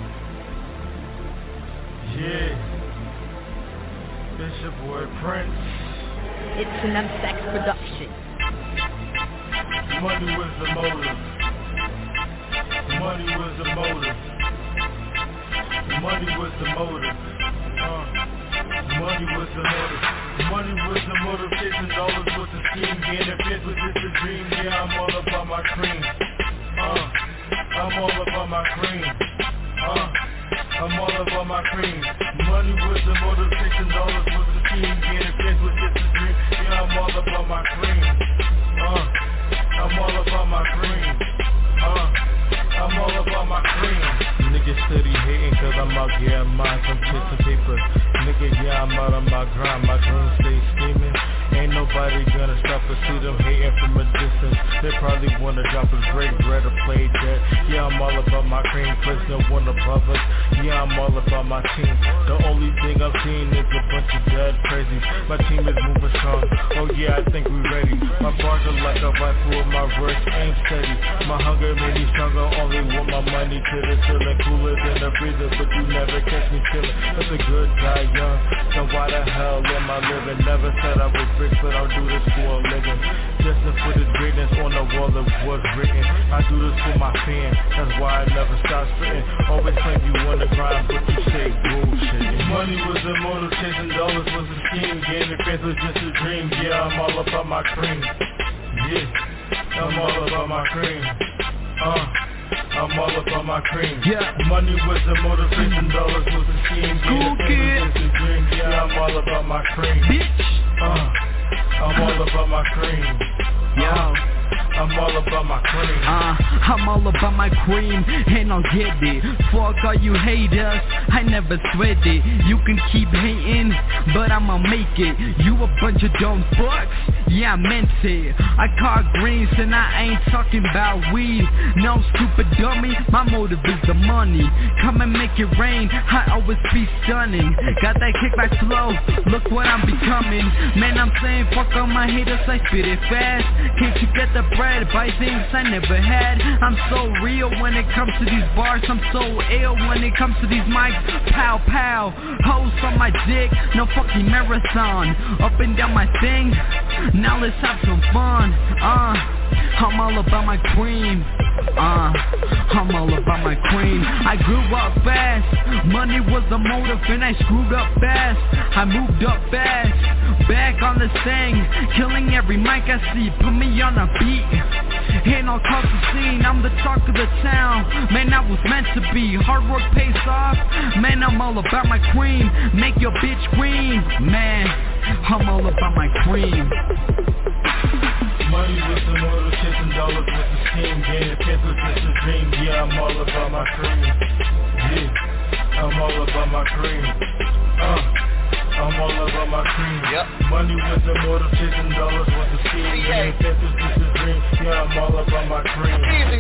Yeah. It's your boy Prince. It's an M S X production. Money was the motive. Money was the motive. Money was the motive. Uh, money was the motive. Money was the motive. Chasing dollars was the scheme. Getting fit was just a dream. Yeah, I'm all about my cream. Uh, I'm all about my cream. Uh, I'm all about my cream. Money was the motive, chasing dollars was the scheme. Getting fit was just a dream. Yeah, I'm all about my cream. Uh, I'm all about my cream. Uh, I'm all about my cream. Niggas steady hating cause I'm out getting mine, some chasing paper. Nigga, yeah, I'm out on my grind, my dreams stay scheming. Ain't nobody gonna stop us, see them hating from a distance. They probably wanna drop us, break bread or play dead. Yeah, I'm all about my cream, place no one above us. Yeah, I'm all about my team. The only thing I've seen is a bunch of dead crazies. My team is moving strong, oh yeah, I think we ready. My bars are like a rifle, my words aim steady. My hunger made me stronger, only want my money to the ceiling. Cooler than a breather, but you never catch me chillin'. That's a good guy, young, then why the hell am I living? Never said I was rich, but I'll do this for a living. Destined for this greatness on the wall of what's written. I do this for my fans, that's why I never stop spitting. Always claim you on the grind, but you say bullshit. Money was the motive, chasing dollars was a scheme. Getting fans was just a dream, yeah, I'm all about my cream. Yeah, I'm all about my cream. Uh, I'm all about my cream. Yeah, money was the motive, chasing dollars was a scheme. Cool kid, was a dream. Yeah, I'm all about my cream. Bitch, uh, I'm all about my cream. Uh, Yo. I'm all about my cream. Uh, I'm all about my cream, and I'll get it. Fuck all you haters, I never sweat it. You can keep hating, but I'ma make it. You a bunch of dumb fucks, yeah I meant it. I caught greens and I ain't talking about weed. No stupid dummy, my motive is the money. Come and make it rain, I always be stunning. Got that kickback flow, look what I'm becoming. Man, I'm saying fuck all my haters, I spit it fast. Can't you get the bread, buy things I never had. I'm so real when it comes to these bars, I'm so ill when it comes to these mics. Pow pow, hoes on my dick, no fucking marathon. Up and down my thing, now let's have some fun. Uh, I'm all about my cream. Uh, I'm all about my cream. I grew up fast, money was the motive and I screwed up fast. I moved up fast, back on the thing, killing every mic I see, put me on a beat. Ain't no cause the scene, I'm the talk of the town. Man, I was meant to be, hard work pays off. Man, I'm all about my cream, make your bitch queen. Man, I'm all about my cream. Money with the motor, chasing dollars with the scheme. Gaining fifth with just a dream. Yeah, I'm all about my cream. Yeah, I'm all about my cream. Uh, I'm all about my cream. Yep. Money with the motor, chasing dollars with the scheme. Gaining fifth with just a dream. Yeah, I'm all about my cream.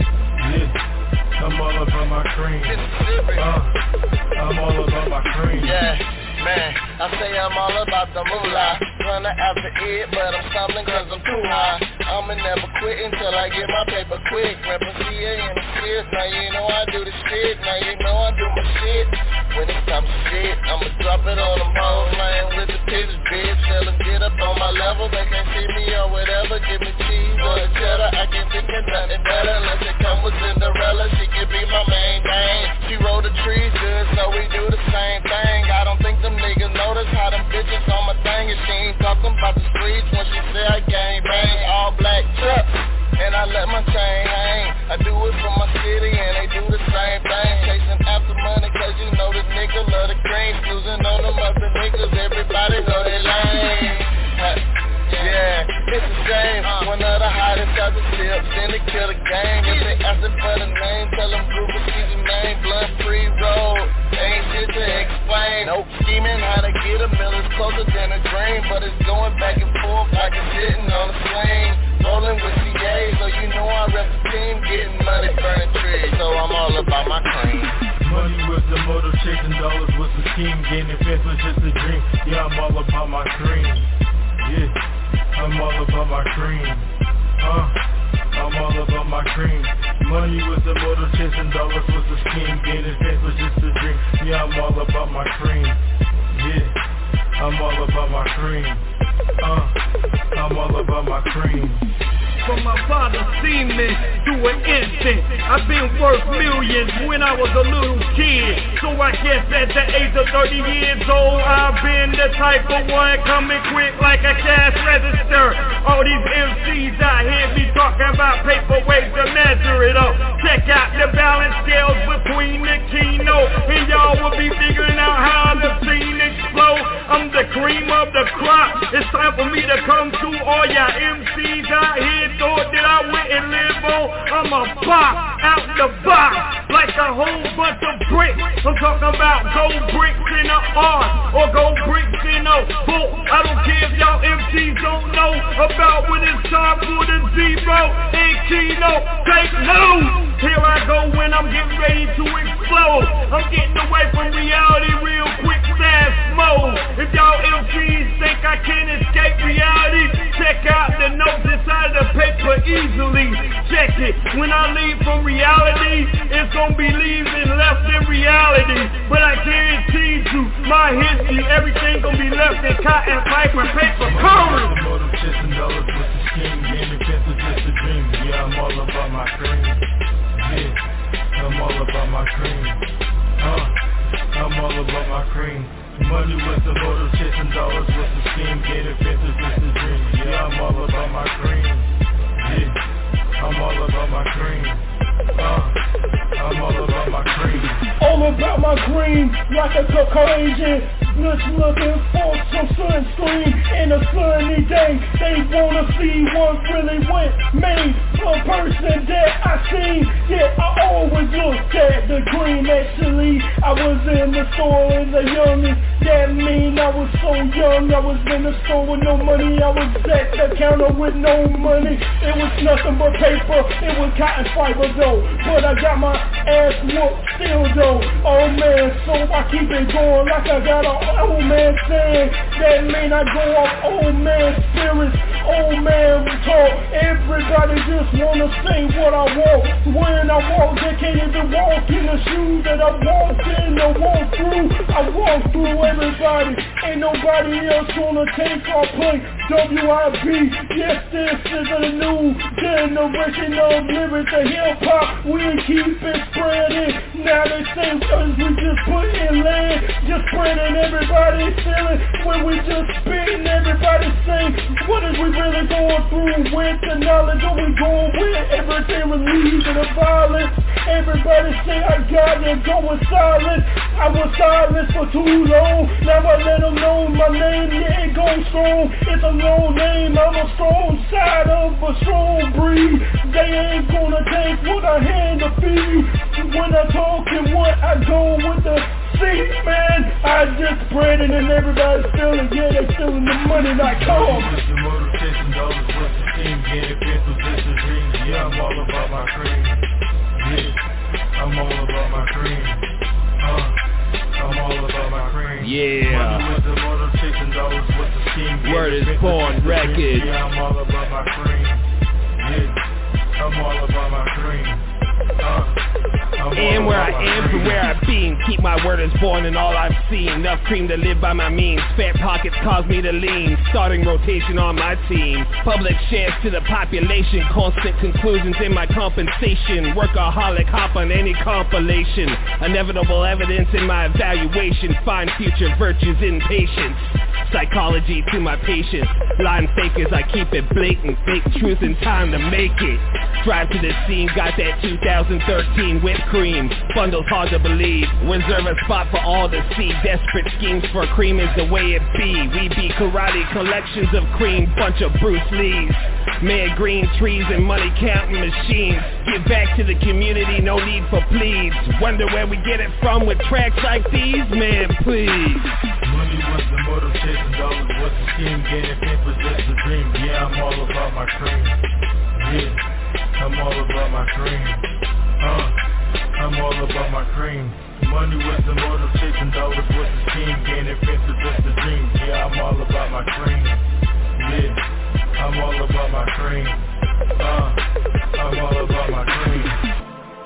Yeah, I'm all about my cream. Uh, I'm all about my cream. Yeah. Man, I say I'm all about the moolah. Running after it, but I'm stumbling cause I'm too high. I'ma never quit until I get my paper quick. Reppin' C A in the shit, now you know I do the shit. Now you know I do my shit. When it's time to shit, I'ma drop it on them hoes. Laying with the pitches, bitch. Tell them get up on my level. They can't see me or whatever. Give me cheese or a cheddar. I can't think of nothing better unless it come with Cinderella. She can be my main thing. She roll the trees good, so we do the same thing. I don't think them niggas notice how them bitches on my thing. And she ain't talking about the streets when she say I gang bang. All black truck, and I let my chain hang. I do it for my city and they do the same thing. Chasing after money cause you know the nigga love the green. Snoozing on them other niggas, everybody know they lame. Yeah, it's a shame. One of the hottest out the tips, then they kill the game. If they asking for the name, tell them Google see the name. Blunt free road, ain't shit to explain. Nope, scheming how to get a mill is closer than a dream. But it's going back and forth like it's sitting on a swing. Rolling with C A, so you know I rep the team. Getting money, burning trees, so I'm all about my cream. Money was the motive, chasing dollars was the scheme. Gaining fifth was just a dream. Yeah, I'm all about my cream. Yeah, I'm all about my cream. Uh, I'm all about my cream. Money was the motive, chasing dollars was the scheme. Gaining fifth was just a dream. Yeah, I'm all about my cream. Yeah, I'm all about my cream. Uh, I'm all about my cream. From my father see me to an infant, I've been worth millions when I was a little kid. So I guess at the age of thirty years old, I've been the type of one coming quick like a cash register. All these M Cs out here be talking about paperweight to measure it up. Check out the balance scales between the keynote, and y'all will be figuring out how the scene explode. I'm the cream of the crop. It's time for me to come to all y'all M Cs out here. Thought that I went and live on. I'm a pop out the box like a whole bunch of bricks. I'm talking about gold bricks in a art or gold bricks in a boat. I don't care if y'all M Cs don't know about when it's time for the zero and kino. Take notes. Here I go when I'm getting ready to explode. I'm getting away from reality real quick, fast mode. If y'all M Cs think I can escape reality, check out the notes inside the paper easily. Check it. When I leave from reality, it's gonna be leaving left in reality. But I guarantee you, my history, everything gonna be left in cotton fiber paper covering. Motive, chasing dollars with the scheme. Gaining fifth was just a dream. Yeah, I'm all about my cream. Yeah, I'm all about my cream. Uh, I'm all about my cream. Money was the motive, chasing dollars with the scheme. Gaining fifth was just a dream. Yeah, I'm all about my cream. Yeah, I'm all about my cream. Uh, I'm all about my cream. All about my cream, like a Caucasian. Just looking for some sunscreen in a sunny day. They wanna see what really went me. The person that I seen, yeah, I always looked at the green. Actually, I was in the store as the youngest. That mean I was so young, I was in the store with no money. I was at the counter with no money. It was nothing but paper, it was cotton fiber though. But I got my ass whooped still though. Oh man, so I keep it going like I got an old man saying. That mean I go off old man spirits, old man talk. Everybody just wanna say what I want. When I walk, they can't even walk in the shoes that I walked in. I walk through, I walk through everybody. Ain't nobody else gonna take our place. W I B, yes, this is a new generation of lyrics and hip-hop. We keep it spreading. Now they say us, we just put in land, just spreading, everybody feeling. When we just spitting, everybody say, what is we really going through with the knowledge? Are we going with everything relieving the violence? Everybody say I got it, going silent. I was silent for too long. Now I let them know my name, yeah, it goes strong. It's a long name, I'm a strong side of a strong breed. They ain't gonna take what I hand to feed. When I talk and what I go with the seat, man, I just spread it and everybody's feeling, yeah, they feeling the money not come. Just the motivation, dollars, what's the team, getting pencils, this is dreams. Yeah, I'm all about my cream. Yeah, I'm all about my cream. Uh, I'm all about my cream. Yeah. Money with the motivation, dollars, what's the team, Word is born records. Yeah, I'm all about my cream. Yeah, I'm all about my cream. Uh, And where I am to where I've been. Keep my word as born and all I've seen. Enough cream to live by my means. Fat pockets cause me to lean. Starting rotation on my team. Public shares to the population. Constant conclusions in my compensation. Workaholic hop on any compilation. Inevitable evidence in my evaluation. Find future virtues in patience. Psychology to my patience. Line fakers, I keep it blatant. Fake truth in time to make it. Drive to the scene, got that two thousand thirteen whipped cream. Bundles hard to believe. Reserve a spot for all to see. Desperate schemes for cream is the way it be. We be karate collections of cream. Bunch of Bruce Lees. Mad green trees and money counting machines. Give back to the community, no need for pleas. Wonder where we get it from with tracks like these? Man, please. Money was the motive, chasing dollars was the scheme. Getting paper just a dream. Yeah, I'm all about my cream. Yeah, I'm all about my cream. Uh, I'm all about my cream. Money was the motive, chasing dollars was the scheme. Getting paper just a dream. Yeah, I'm all about my cream. Yeah, I'm all about my cream. Uh, I'm all about my cream.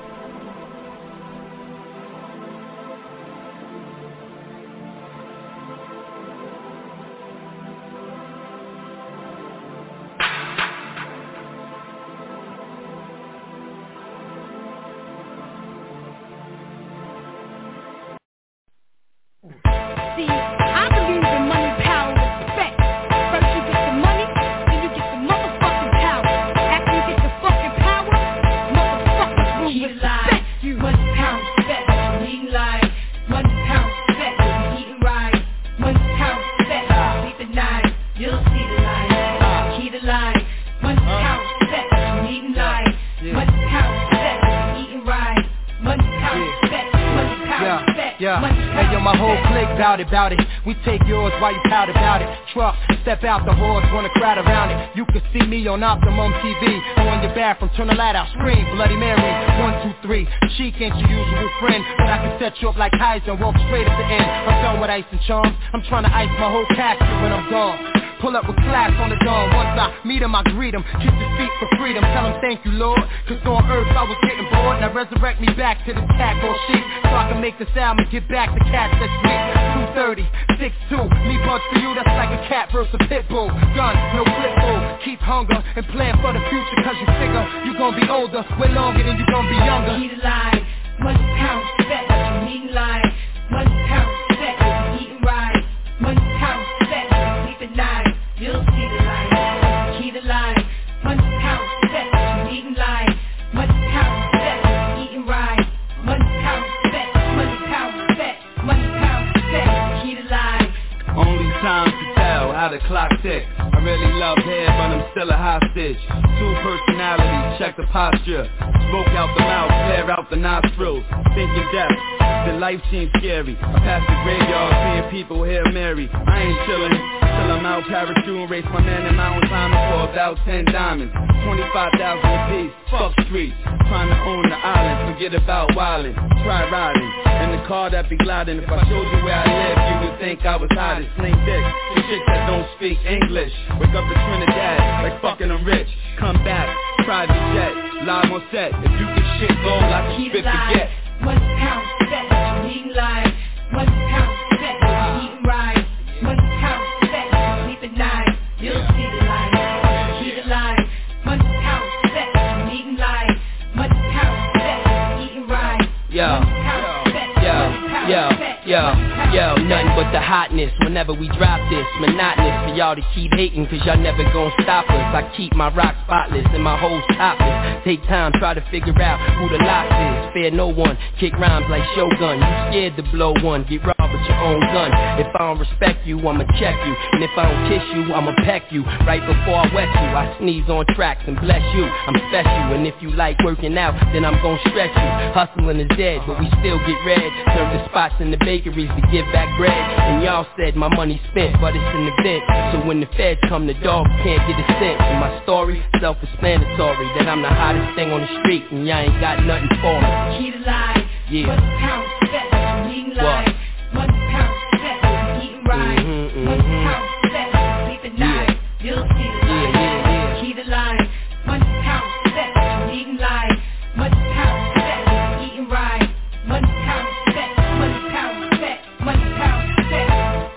See, I believe in money, power, and respect. First you get the money, then you get the motherfucking power. After you get the fucking power, motherfuckers will respect you. Money, power, respect, you eating life. Money, power, respect, you eating right. Money, power, respect, you sleep at night. You'll see the light, key the light. Money, power, respect, you eating life. Money, power, respect, you eating right. Money, power, respect, money, power, respect, yeah. money, Hey yo, my whole clique bout it, bout it. We take yours while you pout about it. Truck, step out the horse, wanna crowd around it. You can see me on Optimum T V. Or in your bathroom, turn the light out, scream Bloody Mary. One, two, three. Chic ain't your usual friend, but I can set you up like Heisen, walk straight at the end. I'm done with ice and charms. I'm trying to ice my whole casket when I'm gone. Pull up with class on the dawn. Once I meet him, I greet him. Kiss his feet for freedom. Tell him thank you, Lord. Cause on earth I was getting bored. Now resurrect me back to this tag on sheet. So I can make this album and get back to cats that's sweet. two thirty, six two. Me bugs for you, that's like a cat versus a pit bull. Gun, no flip bull. Keep hunger and plan for the future. Cause you figure you gon' be older way longer than you gon' be younger. Eat alive. Money, power, respect, you eating life. Money, power, respect, you eating right. Money, power, respect, you sleep at night. You'll see the light, key the light. Money, power, respect, you eating life. Money, power, respect, you eating right. Money, power, respect, money, power, respect, money, power, respect, key the light. Only time to tell how the clock ticks. I really love hair, but I'm still a hostage. Two personalities, check the posture. smoke out the mouth, flare out the nostrils. Thinking death, then life seems scary. I pass the graveyard, seeing people here Mary. I ain't chillin' till I'm out parachuting, race my man in mountain climbing for about ten diamonds. twenty-five thousand a piece, fuck streets. Trying to own the island, forget about wildin'. Try riding, in the car that be gliding. If I showed you where I live, you would think I was hiding. Sling dick, the chicks that don't speak English. Wake up to Trinidad, like fucking I'm rich. Come back, private jet, live on set. If you get shit gold, I keep it forget. One pound set, eating live. One pound set, eating right. One pound set, sleep at night. You'll see the light, see the light. One pound set, eating live. One pound set, eating right. Yo, yo, yo, yo, yo, nothing but the hotness whenever we drop this. Monotonous for y'all to keep hating, cause y'all never gon' stop us. I keep my rock spotless and my hoes topless. Take time, try to figure out who the lock is. Fear no one, kick rhymes like Shogun. You scared to blow one, get robbed with your own gun. If I don't respect you, I'ma check you. And if I don't kiss you, I'ma peck you. Right before I wet you, I sneeze on tracks and bless you. I'm special, and if you like working out, then I'm gon' stretch you. Hustling is dead, but we still get red. Serve the spots in the bakeries to give back bread. And y'all said my money spent, but it's an event. So when the feds come, the dogs can't get a cent. And my story, self-explanatory, that I'm the hottest thing on the street, and y'all ain't got nothing for me. Key to life, yeah. One pound set, eating live. One pound set, eating right. Mm-hmm, One mm-hmm. pound set, sleep at night. You'll see the light, yeah, yeah, yeah. Key to life. One pound set, eating live. One pound set, eating right. One pound set, one pound set, one pound set.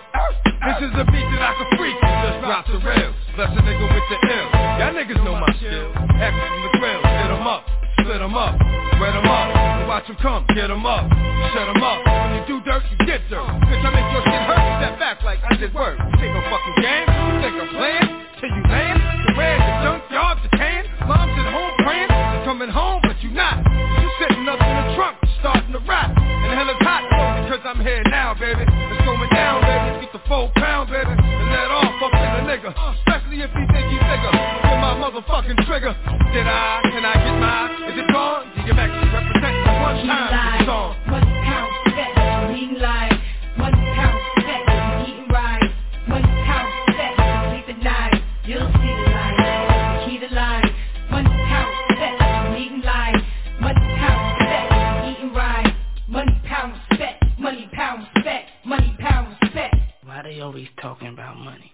This is a beat that I can freak and just drop the rails. Bless a nigga with the ill. Y'all niggas know my skill. X from the grill, hit 'em up, split 'em up, wet 'em up, and watch 'em come, get 'em up, shut 'em up. When you do dirt, you get dirt. Bitch, I make your shit hurt, step back like I did work. You think I'm fucking game? You think I'm playing? Till you land? The way the junkyard, the tan. Mom's at home praying, you're coming home, but you not. You sitting up in the trunk, starting to rap. And hell is hot, because I'm here now, baby. It's going down, baby. Get the full pound, baby. And let off up in a nigga. Especially if he think he bigger. Get my motherfucking trigger. Did I? Can I get mine? Is it gone? Do you back represent the one time it's on? One pound set, eating live. One pound set, eating right. One pound set, sleep at night. You'll see the light. Key to life. One pound set, eating live. One pound set, eating right. Money pound set, money pound set, money pound set. Why they always talking about money?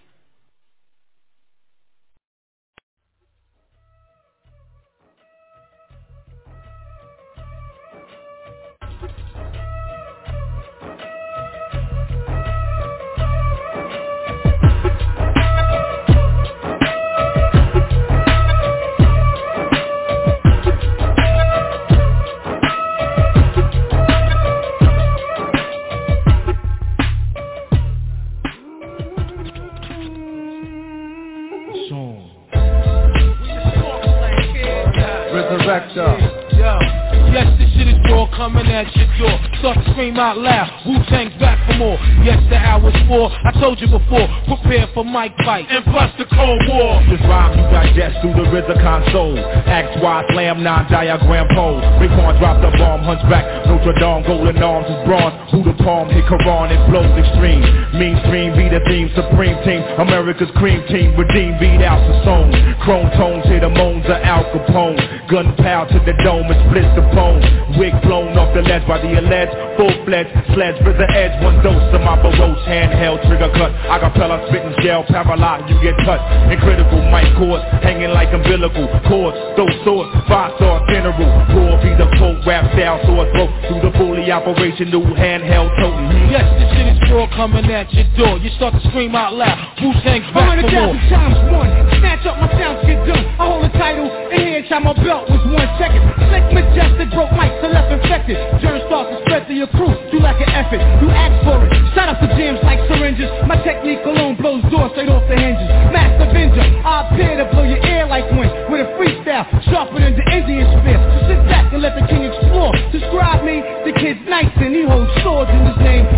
Resurrector. Yo, yes, this shit is raw, coming at your door. Start to scream out loud, Wu-Tang's back for more. Yes, the hour's four, I told you before. Prepare for mic fight and bust the Cold War. This rhyme you digest through the R Z A console. X, Y, slam, non-diagram pose. Raekwon dropped the bomb, hunchback. Notre Dame, golden arms is bronze. Who the palm, hit Quran, it blows extreme. Mainstream, be the theme, supreme team. America's cream team, redeem, beat out the song. Chrome tones, hit the moans of Al Capone. Gunpowder to the dome and split the bone. Wig blown off the ledge by the alleged. Full-fledged sledge, R Z A edge. One dose of my baroche, handheld, trigger cut. Acapella, spitting gel, paralyzed, you get cut. In critical mic cords, hanging like umbilical cords. Those swords, five-star general. Raw be the quote, rap style, sword throat. Through the fully operational handheld toting. Yes, this shit is raw, coming at your door. You start to scream out loud, Wu-Tang's back for more. Times one, snatch up my sounds, get done. I hold the title, and here inside my belt was one second. Slick, majestic, broke mics, so left infected. Germs start to spread to your crew, do like an effort. You ask for it, shut up the jams like syringes. My technique alone blows doors straight off the hinges. Master Avenger, I appear to blow your ear like wind. With a freestyle, sharper than the Indian spear. So sit back and let the king explore. Describe me, the kid's nice and he holds swords in his name. Black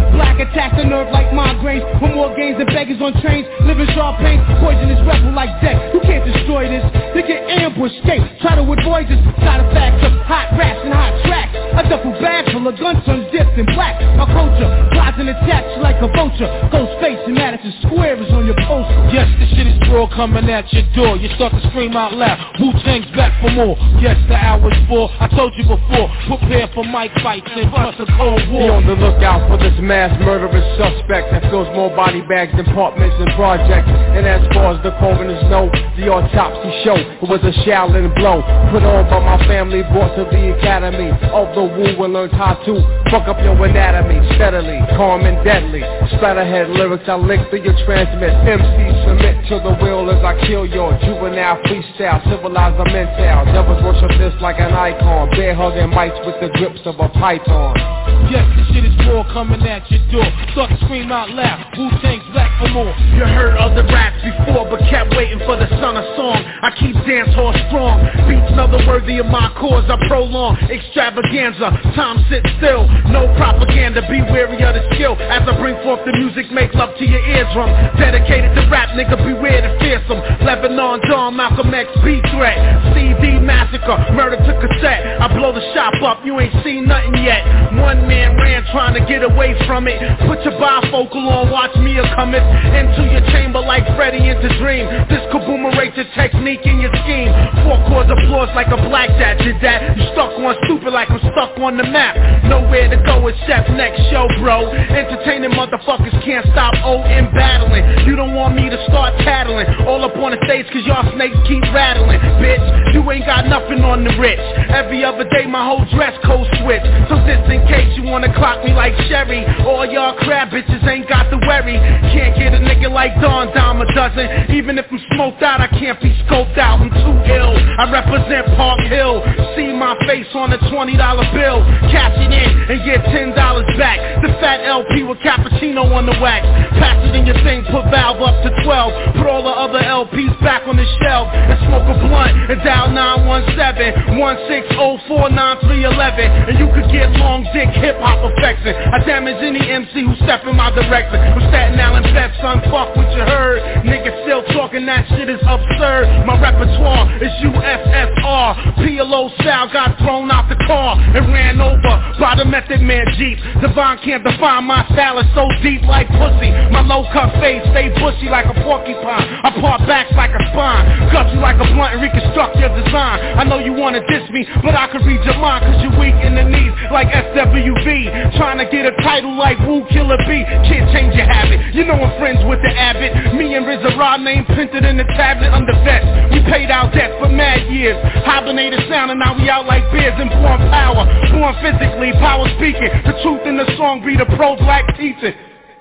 attacks the nerve like migraines. For more games than beggars on trains. Living sharp pain, poisonous rebel like death. You can't destroy this, you get ambushed. Stay, try to avoid this. Side effects of hot raps and hot tracks. A duffel bag full of guns on dipped in black. My culture, flies and attacks like a vulture. Ghost face and Madison Square is on your poster. Yes, this shit is raw coming at your door. You start to scream out loud, Wu-Tang's back for more. Yes, the hour's full, I told you before. Prepare for mic fights and plus a cold war. Be on the lookout for this mass murderous suspect that fills more body bags than apartments and projects. And as far as the coroners know, the autopsy show, it was a Shaolin blow put on by my family, brought to the academy of the Wu and learned how to fuck up your anatomy steadily, calm and deadly. Splatterhead lyrics I lick through your transmit. M Cs submit to the will as I kill your juvenile freestyle, civilize a mental. Devils worship this like an icon, bear hugging mics with the grips of a python. Yes, this shit is raw coming at your door. Start to scream out loud, Wu-Tang's back for more. You heard other raps before, but kept waiting for the son of song. I keep dance hall strong, beats another worthy of my cause. I prolong extravaganza, time sit still, no propaganda. Be wary of the skill as I bring forth the music, make love to your eardrum. Dedicated to rap, nigga, beware the fearsome. Lebanon, John, Malcolm X, B-Threat, C D massacre, murder to cassette. I blow the shop up, you ain't seen nothing yet. One man ran trying to get away from it. Put your bifocal on, watch me a cometh into your chamber like Freddy into Dream. This kaboomerate your technique and your scheme. Four chords applause like a black dad did that. You stuck on stupid like I'm stuck on the map. Nowhere to go except next show, bro. Entertaining motherfuckers can't stop O in battling. You don't want me to start tattling all up on the stage cause y'all snakes keep rattling. Bitch, you ain't got nothing on the rich. Every other day my whole dress code switch. So just in case you wanna clock me like Sherry, all y'all crab bitches ain't got to worry. Can't get a nigga like Don Dime a dozen. Even if I'm smoked out, I can't be scoped out. I'm too ill. I represent Park Hill. See my face on a twenty dollar bill. Cash it in and get ten dollars back. The fat L P with cappuccino on the wax. Pass it in your thing, put valve up to twelve. Put all the other L Ps back on the shelf and smoke a blunt and dial nine one seven, one six zero four nine three one one. And you could get long dick hip hop affection. I damage any M C who step in my direction. I'm Staten Island vet, son, fuck what you heard. Niggas still talking, that shit is absurd. My repertoire is U S S R. P L O style got thrown out the car and ran over by the Method Man Jeep. Divine can't define my style, is so deep like pussy. My low cut face stay bushy like a porcupine. I part backs like a spine, gut you like a blunt and reconstruct your design. I know you wanna diss me, but I can read your mind cause you weak in the knees like S W V. Trying to get a title like Wu Killer B. Can't change your habit, you know I'm friends with the Abbott. Me and Rizza Raw name printed in the tablet under vets. We paid our debt for mad years. Hibernated sound and now we out like bears and born power. Born physically, power speaking. The truth in the song be the pro-black teaching.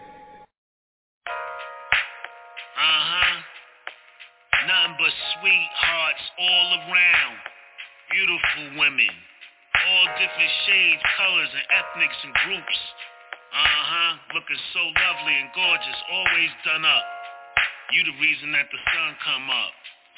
Uh-huh. Nothing but sweethearts all around. Beautiful women. All different shades, colors, and ethnics and groups. Uh-huh. Looking so lovely and gorgeous, always done up. You the reason that the sun come up.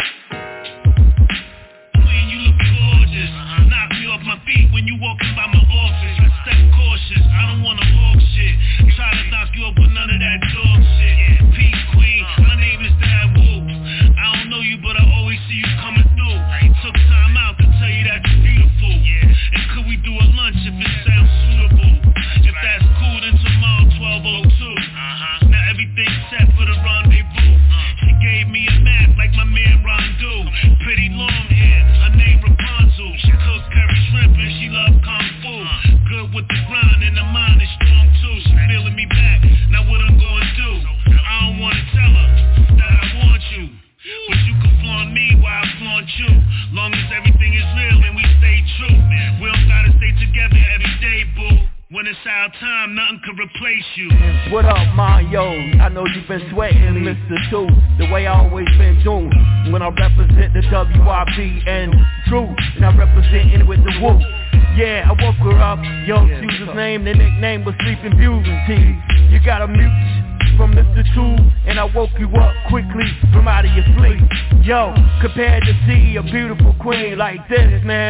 Queen, you look gorgeous. Uh-huh. Knock me off my feet when you walking by my office. I step cautious, I don't wanna walk shit. Try to knock you up with none of that dog shit. Yeah. Peace, queen, my name is Dad Wu. I don't know you, but I always see you coming through. Took time out to tell you that you're beautiful. Yeah. And could we do a lunch if it sounds suitable? If that's cool, then tomorrow twelve oh two. Uh-huh. Now everything's set for the rendezvous. She gave me a map like my man Rondu. Pretty long hair, her name Rapunzel. She cooks curry shrimp and she love kung fu. Good with the grind and the mind is strong too. She feeling me back, now what I'm gonna do? I don't wanna tell her that I want you, but you can flaunt me while I flaunt you. Long as everything is real and we stay true. We don't gotta stay together every day, boo. When it's our time, nothing can replace you. What up, Mario? I know you've been sweating, Mister Two. The way I always been doing. When I represent the W I B and True, and I represent it with the Woo. Yeah, I woke her up. Yo, she was his name. The nickname was Sleeping Beauty. You got a mute from Mister Two, and I woke you up quickly from out of your sleep. Yo, compared to see a beautiful queen like this, man,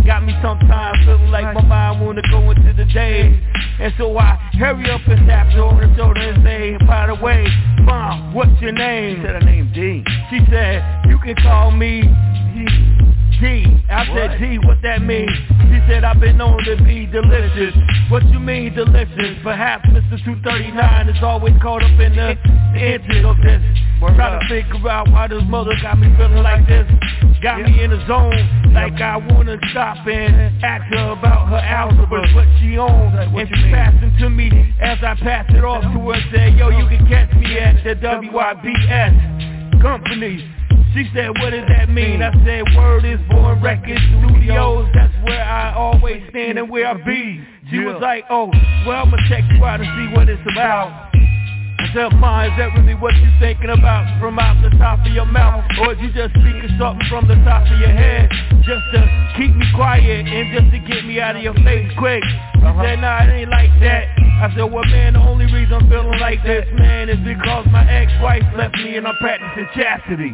got me sometimes feeling like my mind wanna go into the day. And so I hurry up and tap her on the shoulder and say, by the way, Mom, what's your name? She said her name D. She said, you can call me D. I said, D, what that mean? She said, I've been known to be delicious. What you mean delicious? Perhaps Mister two thirty-nine is always caught up in the intrigue of this. Trying to figure out why this mother got me feeling like this. Got me in the zone, like I wanna stop and ask her about her algebra, what she owns. And she passed it to me as I passed it off to her and said, yo, you can catch me at the W I B S company. She said, what does that mean? I said, word is Born Records Studios. That's where I always stand and where I be. She was like, oh, well, I'ma check you out and see what it's about. I said, Ma, is that really what you're thinking about from out the top of your mouth? Or is you just speaking something from the top of your head just to keep me quiet and just to get me out of your face quick? She uh-huh. said, nah, it ain't like that. I said, well, man, the only reason I'm feeling like this, man, is because my ex-wife left me and I'm practicing chastity.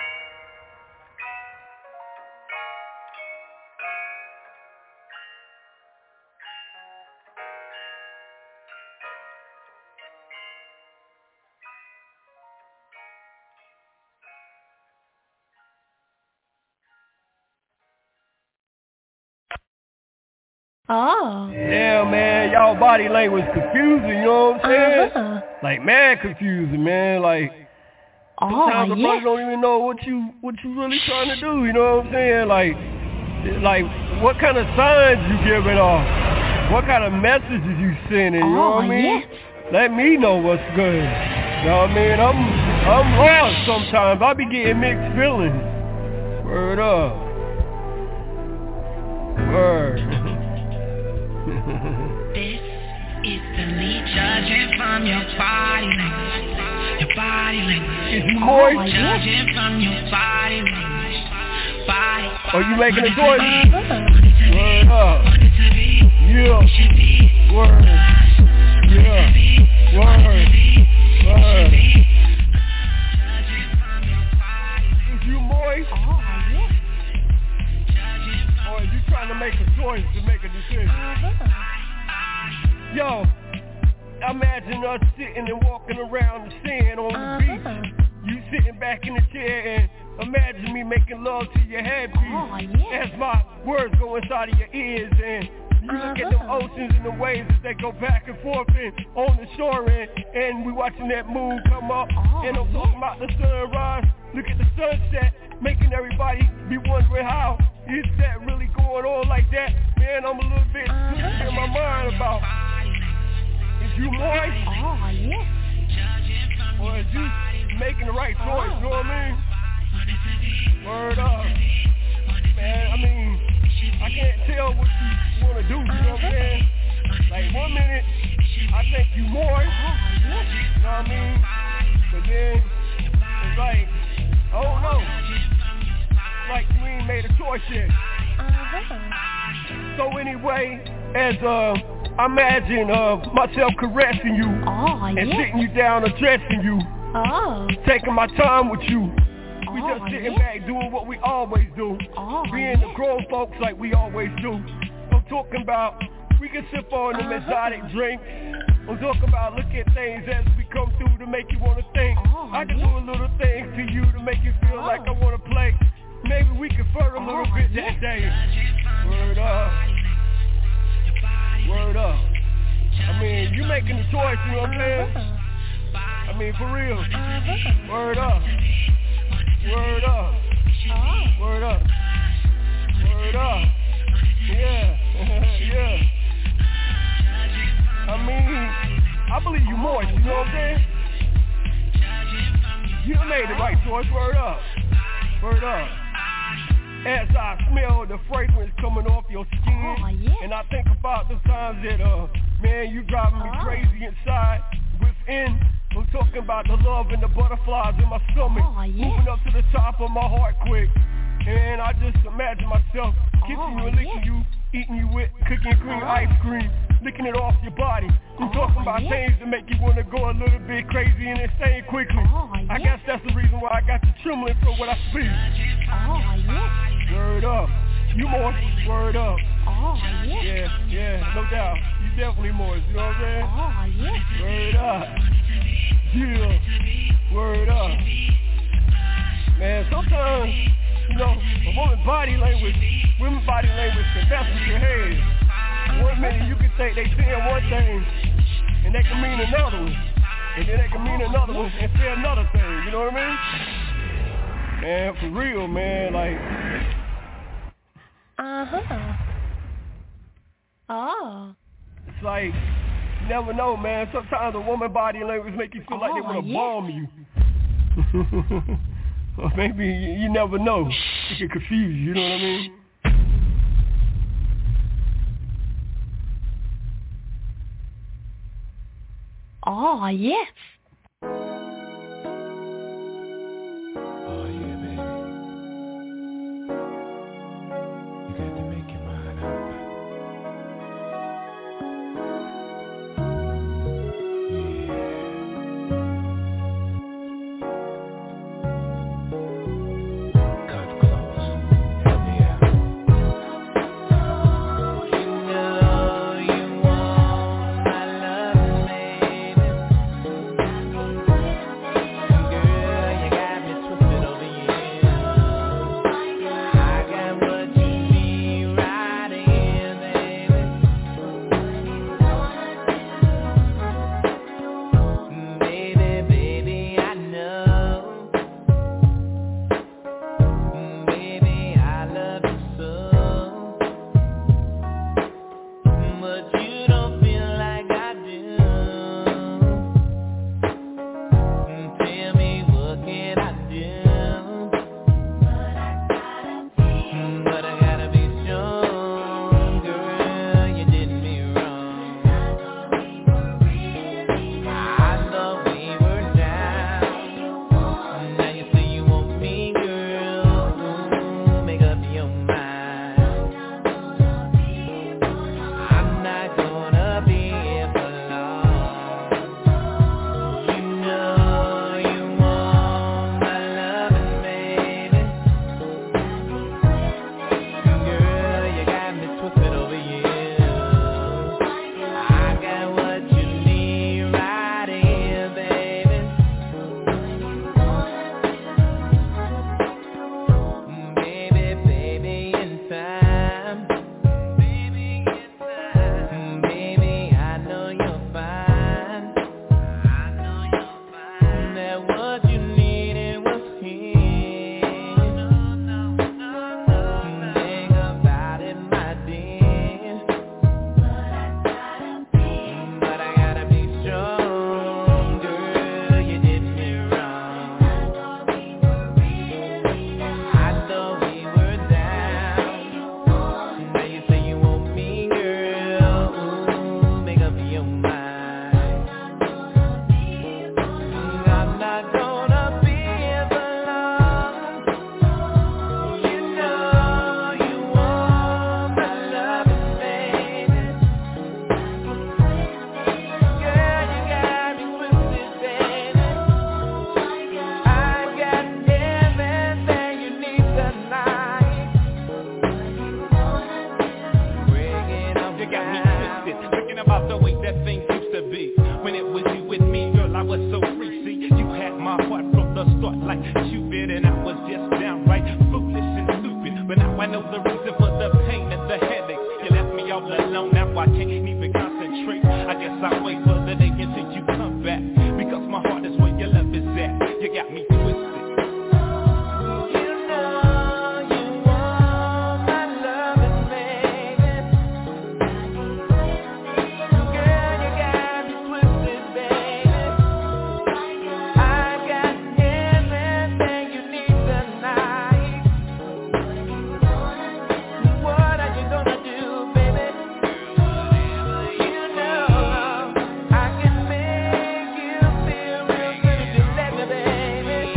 Oh. Yeah, man, y'all body language confusing, you know what I'm saying? Uh-huh. Like, mad confusing, man. Like, oh, sometimes the yeah. brother don't even know what you what you really trying to do, you know what I'm saying? Like, like what kind of signs you giving off? What kind of messages you sending, you oh, know what I mean? Yeah. Let me know what's good. You know what I mean? I'm, I'm lost sometimes. I be getting mixed feelings. Word up. Word. This is the lead judging from your body language. Your body language. Is he moist? Oh, judging from your body language. Body. Are you making a choice? Word up. Yeah. Word. Yeah. Word. Word. Is you moist? Oh, yeah. Or are you trying to make a choice to make a decision? Uh-huh. Yo, imagine us sitting and walking around the sand on uh-huh. the beach. You sitting back in the chair and imagine me making love to your headpiece. Oh, yeah. As my words go inside of your ears and you uh-huh. look at the oceans and the waves as they go back and forth and on the shore and, and we watching that moon come up oh, and I'm yeah. talking about the sunrise. Look at the sunset, making everybody be wondering how is that really going on like that? Man, I'm a little bit uh-huh. in my mind about is you moist? Oh, yeah. Or is you making the right choice, oh. you know what I mean? Word up. Man, I mean, I can't tell what you want to do, you know what I'm saying? Like, one minute, I think you moist, oh, yeah. you know what I mean? But then, it's like, I don't know. Like, we ain't made a choice yet. Uh-huh. So anyway, as uh, I imagine uh, myself caressing you oh, and yeah. sitting you down, addressing you, oh. taking my time with you. Oh, We just sitting yeah. back doing what we always do, oh, being yeah. the grown folks like we always do. I'm talking about we can sip on them uh-huh. exotic drinks. I'm talking about look at things as we come through to make you want to think. Oh, I can yeah. do a little things to you to make you feel oh. like I want to play. Maybe we can flirt a little oh, bit yeah. that day. Word up. Word up. I mean, you making the choice, you know what I'm saying? Uh-huh. I mean, for real. Uh-huh. Word up. Word up. Oh. Word up. Word up. Yeah. Yeah. I mean, I believe you moist, you know what I'm saying? You made the right choice, word up. Word up. As I smell the fragrance coming off your skin, oh, yeah. and I think about the times that, uh, man, you driving me oh. crazy inside, within. I'm talking about the love and the butterflies in my stomach, oh, yeah. moving up to the top of my heart quick. And I just imagine myself kissing oh, you and licking yeah. you, eating you with cookie and cream oh. ice cream, licking it off your body. I'm oh, talking about yeah. things that make you want to go a little bit crazy and insane quickly. Oh, I yeah. guess that's the reason why I got you trembling from what I speak. Oh, yeah. Word up. You more. Word up. Oh, yeah. Yeah, yeah, no doubt. You definitely more. You know what I'm saying? Oh, yeah. Word up. Yeah. Word up. Man, sometimes, you know, a woman's body language, women's body language can mess with your head. One minute you can think they saying one thing, and they can mean another one. And then they can mean another one and say another thing. You know what I mean? Man, for real, man, like... Uh-huh. Oh. It's like, you never know, man. Sometimes a woman's body language make you feel oh, like they want to yeah. bomb you. Or maybe you, you never know. It can confuse you, you know what I mean? Oh, yes. Baby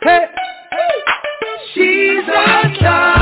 Hey, she's a star.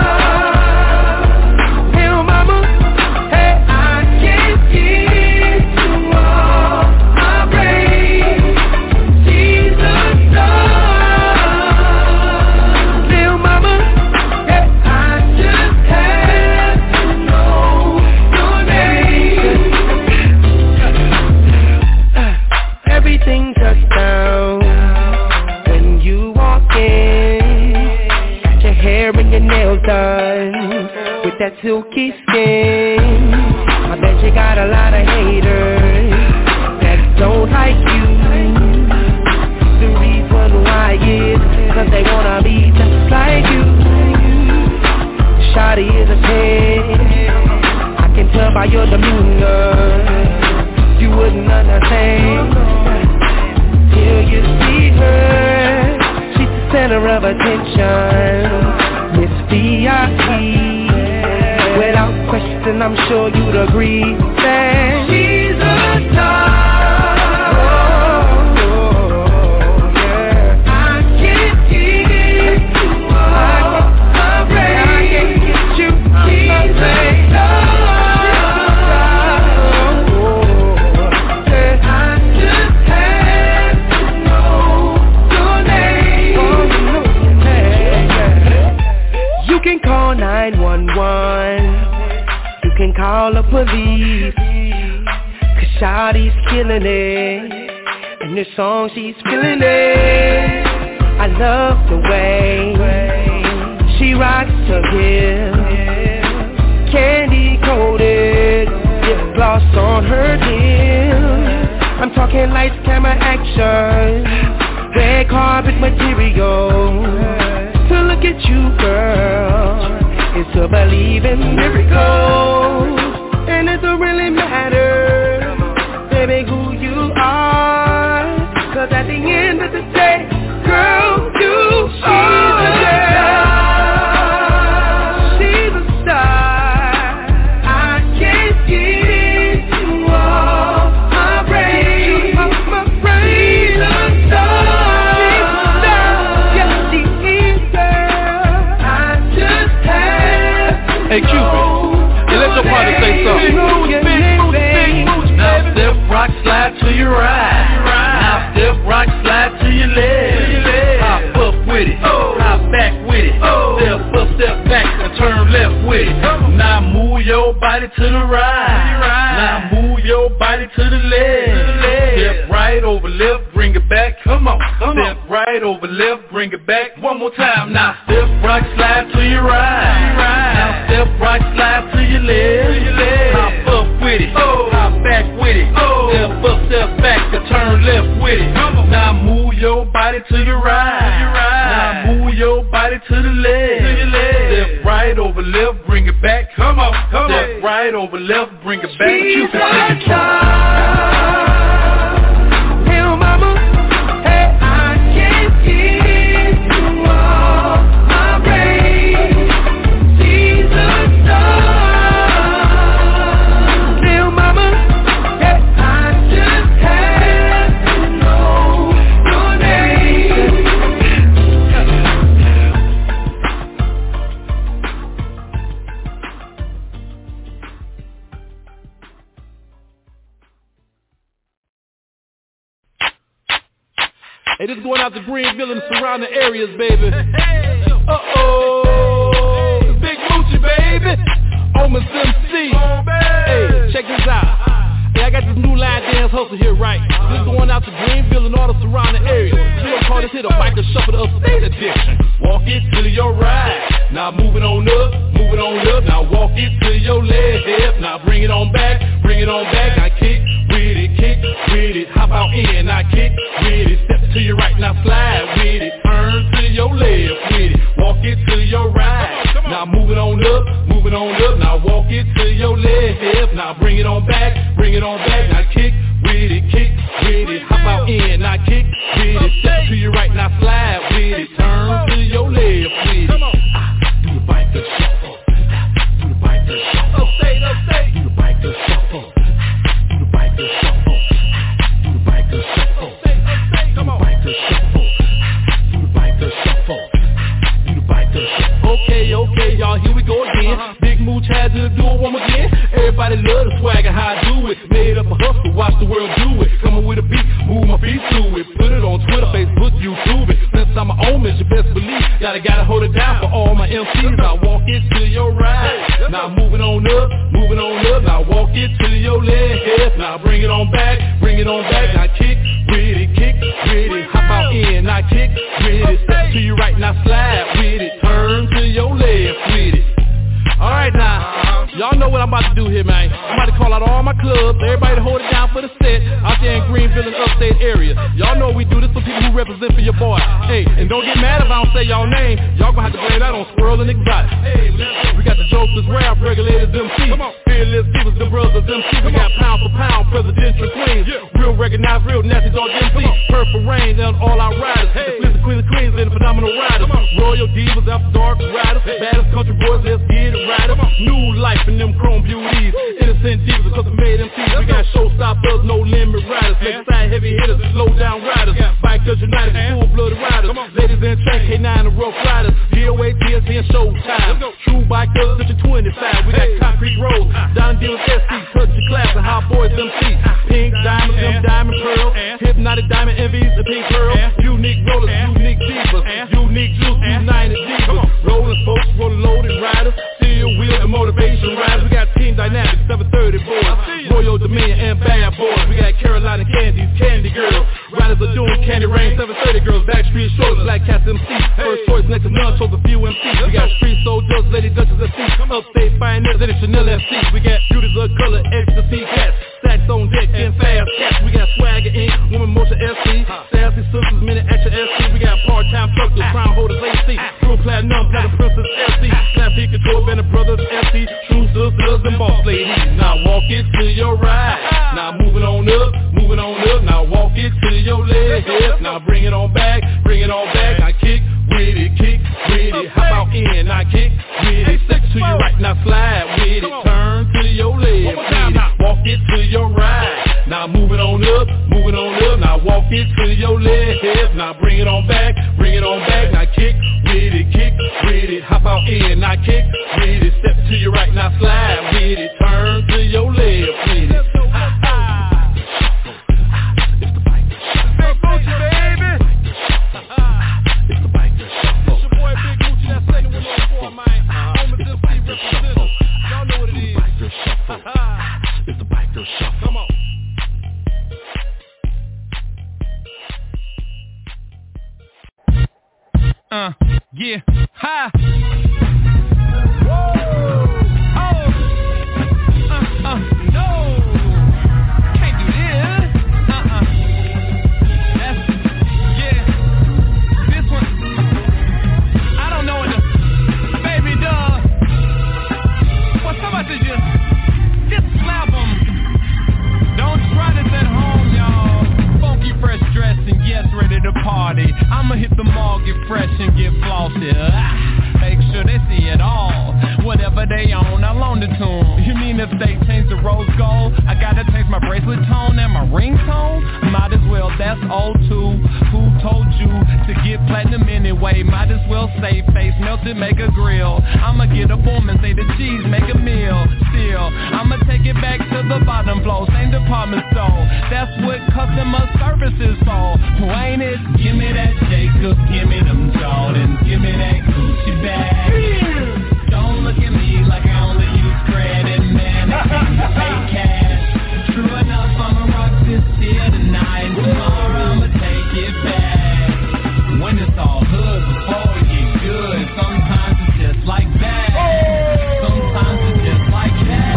Done with that silky skin. I bet you got a lot of haters that don't like you. The reason why is cause they wanna be just like you. Shawty is a ten, I can tell by your demeanor. You wouldn't understand till you see her. She's the center of attention. Miss V I P, without question, I'm sure you'd agree that she's a star. Oh, oh, yeah. I can't get you off my brain. I can't get you. She's a star. Oh, yeah. I just had to know your name. Oh, you know your name. Yeah. You can call nine one one. You can call the police. Cause Shawty's killing it. And this song she's feeling it. I love the way she rocks her hips. Candy coated, lip gloss on her lips. I'm talking lights, camera, action, red carpet material. To look at you, girl, is to believe in miracles. And it don't really matter, baby, who you are. Cause at the end of the day, girl, you she's are a star. She's a star. I can't get you off my brain. Off my brain. She's a star. She's a star. Yes, she is, girl. I just had. Hey Cupid, hey, let your partner say something. Now step, rock, slide to your right. Now step, rock, slide to your left. Hop up with it, hop back with it. Step up, step back, and turn left with it. Now move your body to the right. Now move your body to the left. Step right over left, bring it back. Come on, come on. Step right over left, bring it back. One more time. Now step, rock, slide to your right. Now step, rock, slide to your left. Hop up with it, hop back with it. Step up, step back, and turn left with it. Now move your body to your right. Now move your body to the left. Step right over left, bring it back. Come on, come on. Step right over left, bring it back. She's a star. Hell, mama, hey, I can't get you off my brain. She's a star. Hell, mama, hey, I just had to know your name. Hey, this is going out to Greenville and surrounding areas, baby. Uh-oh, Big Moochie, baby. Omas M C. Hey, check this out. Hey, I got this new line dance hustle here, right? This is going out to Greenville and all the surrounding areas. We gonna call this here the Biker Shuffle, the Upstate Edition. Walk it to your right. Now move it on up, move it on up. Now walk it to your left. Now bring it on back, bring it on back. Now kick with it, kick with it. How about in? Now kick with it. Step to your right, now slide with it. Turn to your left with it. Walk it to your right. Now move it on up, move it on up. Now walk it to your left. Now bring it on back, bring it on back. Now kick with it, kick with it. How about in? Now kick with it. Step to your right, now slide with it. Turn to your left with it. Ah, do the biker shuffle. Do the biker shuffle. Upstate, upstate. Do the biker shuffle. Do the biker shuffle. Do the biker shuffle. Come on. Do the biker shuffle. Do the biker had to do it one more again. Everybody love the swag and how I do it. Made up a hustle, watch the world do it. Coming with a beat, move my feet to it. Put it on Twitter, Facebook, YouTube it. Since I'm an own you best believe. Gotta, gotta hold it down for all my M Cs. I walk into your ride. Now moving on up, moving on up. Now walk into your left. Now bring it on back, bring it on back. Now kick with it, kick with it. Hop out in, now kick with it. Step to your right, now slide with it. Turn to your left with it. Alright now, y'all know what I'm about to do here, man. I'm about to call out all my clubs, everybody to hold it down for the set out there in Greenville and upstate area. Y'all know we do this for people who represent for your boy. Hey, and don't get mad if I don't say y'all name. Y'all gonna have to blame that on Squirrel and Exotic. Hey, we got the jokers, rap regulators, M C. Fearless people, the brothers, M C. We got pound for pound, presidential queens. Real recognized, real nasty dog M C. Purple rain and all our riders. The queens of queens and phenomenal riders. Royal divas, after dark riders. Baddest country boys, let's get it. New life in them chrome beauties. Innocent divas, cause we made M Cs. We got showstoppers, no limit riders. Make side heavy hitters, slow down riders. Bikers United, full-blooded riders. Ladies in track, K nine and rough riders. D O A, T S C and Showtime. True bikers, such a twenty-five. We got concrete roads, down deals S C, touch the class, and hot boys M C. Pink diamonds, them diamond pearl. Hypnotic diamond envies, the pink pearl. Unique rollers, unique divas. Unique juice, united divas. Rolling folks, rolling loaded riders. Wheels and motivation riders. We got Team Dynamics, seven thirty boys, Royal Dominion and Bad Boys. We got Carolina Candies, Candy Girls. Riders are doing Candy Rain, seven thirty girls. Backstreet Shorts, Black Cats M C. First choice next to none, chose a few M Cs. We got Street Soldiers, Lady Duchess F C. Upstate Pioneers and Chanel F C. We got Beauties of Color, Ecstasy Cats. Stacks on deck and fast cats. We got Swagger Incorporated, Woman Motion F C. Sassy Sisters, Minute Action F C. We got Part-Time Truckers, Crown Holders A C. True Platinum, Platinum Princess F C. Classic Control, Band of Brothers F C. True Sisters and Boss Ladies. Now walk it to your right. Now moving on up, moving on up. Now walk it to your left. Now bring it on back, bring it on back. Now kick with it, kick with it. Hop out in, now kick with it. Step to your right, now slide with it. Turn to your left with it. Walk it to your right. Now moving on up, moving on up. Now walk it to your left. Now bring it on back, bring it on back. Now kick with it, kick with it. Hop out in, now kick with it. Step to your right, now slide with it. Turn to your left with it. It's the Biker Shuffle. Big Moochie, baby. It's the Biker Shuffle. It's your boy Big Moochie, that second one on four, man. Home of this beat representative. Y'all know what it is. Biker Shuffle. It's the Biker Shuffle. Come on. Uh, yeah, ha. Woo! Oh, uh, uh, no, can't do this. Uh-uh. That's, yeah, this one. I don't know what the baby does. Well, somebody just, just slap 'em. Don't try this at home, y'all. Funky fresh dress and yes, ready to party. I'ma hit the mall, get fresh and get flossy. Ah, make sure they see it all. Whatever they own, I'll loan it to them. You mean if they change the rose gold, I gotta change my bracelet tone and my ringtone? Might as well, that's old too. Who told you to get platinum anyway? Might as well say face melted, make a grill. I'ma get a boom and say the cheese, make a meal. Still, I'ma take it back to the bottom floor, same department store. That's what customer service is for. Who ain't it? Give me that Jacobs, give me them Jordans, give me that Gucci bag. Don't look at me like I only use credit, man. I can't pay cash. True enough, I'ma rock this here tonight. Tomorrow I'ma take it back. When it's all hood, before it get good, sometimes it's just like that. Sometimes it's just like that.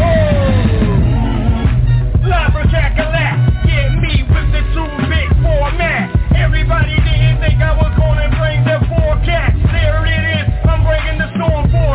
Labracacalac, get me with the two big format. Everybody didn't think I was gonna bring the four cats. There it is, I'm bringing the storm for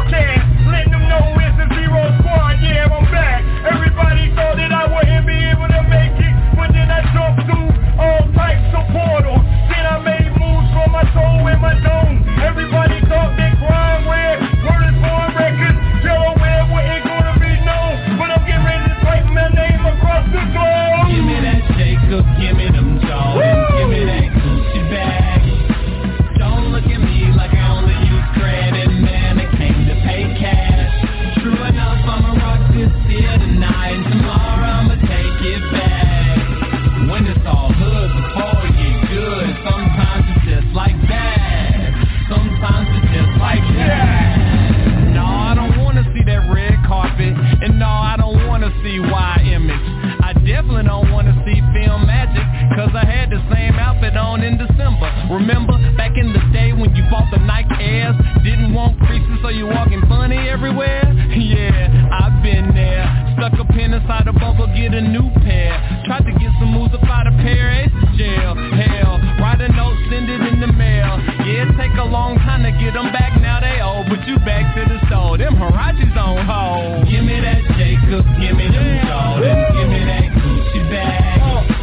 everywhere? Yeah, I've been there. Stuck a pin inside a bubble, get a new pair. Tried to get some moves up out of Paris, jail, hell. Write a note, send it in the mail. Yeah, it take a long time to get them back, now they old. But you back to the store, them Harachis on hold. Give me that Jacobs, give me them Jordans, give me that Gucci bag.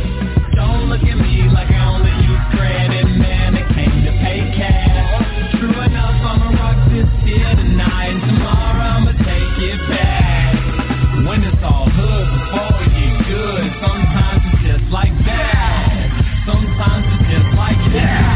Don't look at me like I only use credit, man, it came to pay cash. True enough, I'ma rock this here tonight, and tomorrow I'ma take it back. When it's all hood before it get good, sometimes it's just like that. Sometimes it's just like that.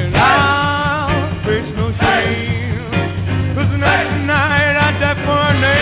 Tonight I die for a name.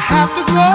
have to go.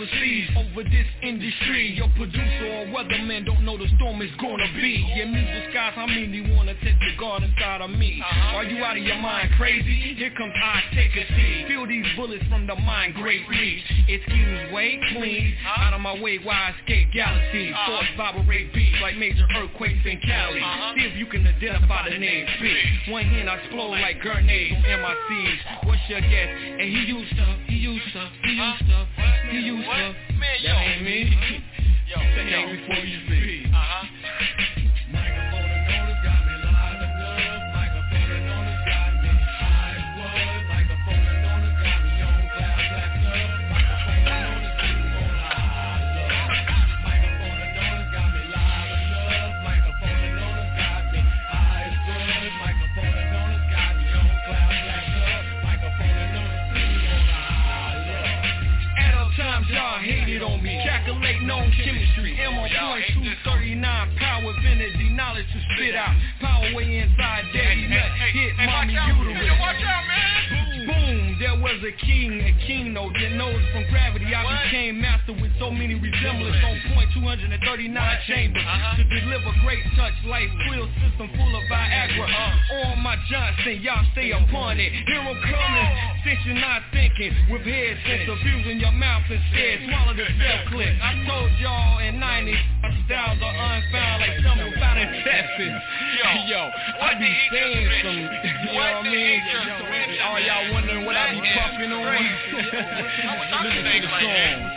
overseas over this industry. Your producer or weatherman don't know the storm is gonna be. Your music skies, how many wanna take the guard inside of me? Uh-huh. Are you out of your mind crazy? Here comes I take a seat. Feel these bullets from the mind great reach. Excuse way clean, uh-huh. Out of my way why I escape galaxies. Uh-huh. Thoughts vibrate beats like major earthquakes in Cali. Uh-huh. See if you can identify the name speak. One hand I explode like grenades from M I Cs. What's your guess? And he used to, he used to, he used to, he used to. Man, yo. That ain't me. Yo, that ain't me before you speak. Uh-huh. Microphone and notice got me live and good. Microphone and notice got me high as wood. Microphone and notice got me on class black up. Microphone and notice got me on high. Microphone and notice got me live and good. Microphone and notice got me high as wood. Microphone and notice got me on class black up. Microphone and notice got me on high. At all times y'all hated on me. Calculating on chemistry. M on point two thirty-nine. Power infinity. Knowledge to spit out. Power way inside daddy nut. Hit mommy uterus. Watch out, man. Boom. There was a king, a king though. That knows from gravity. I became master with so many resemblance. On point two thirty-nine chambers. To deliver great touch life. Quill system full of Viagra. On my Johnson. Y'all stay upon it. Hero coming. Since you're not thinking. With head sense abusing your mouth instead. Swallow the cell clip. I told y'all in ninety styles are unfound like someone found in Texas. Yo, yo, I be saying some, you know what I mean? All y'all wondering what I be puffing on? Listen to the song.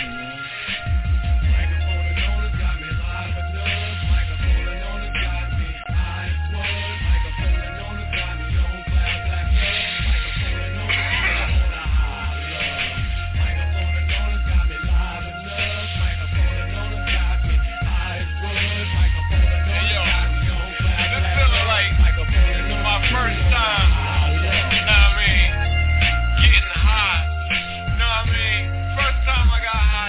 First time, you know what I mean, getting high, you know what I mean, first time I got high.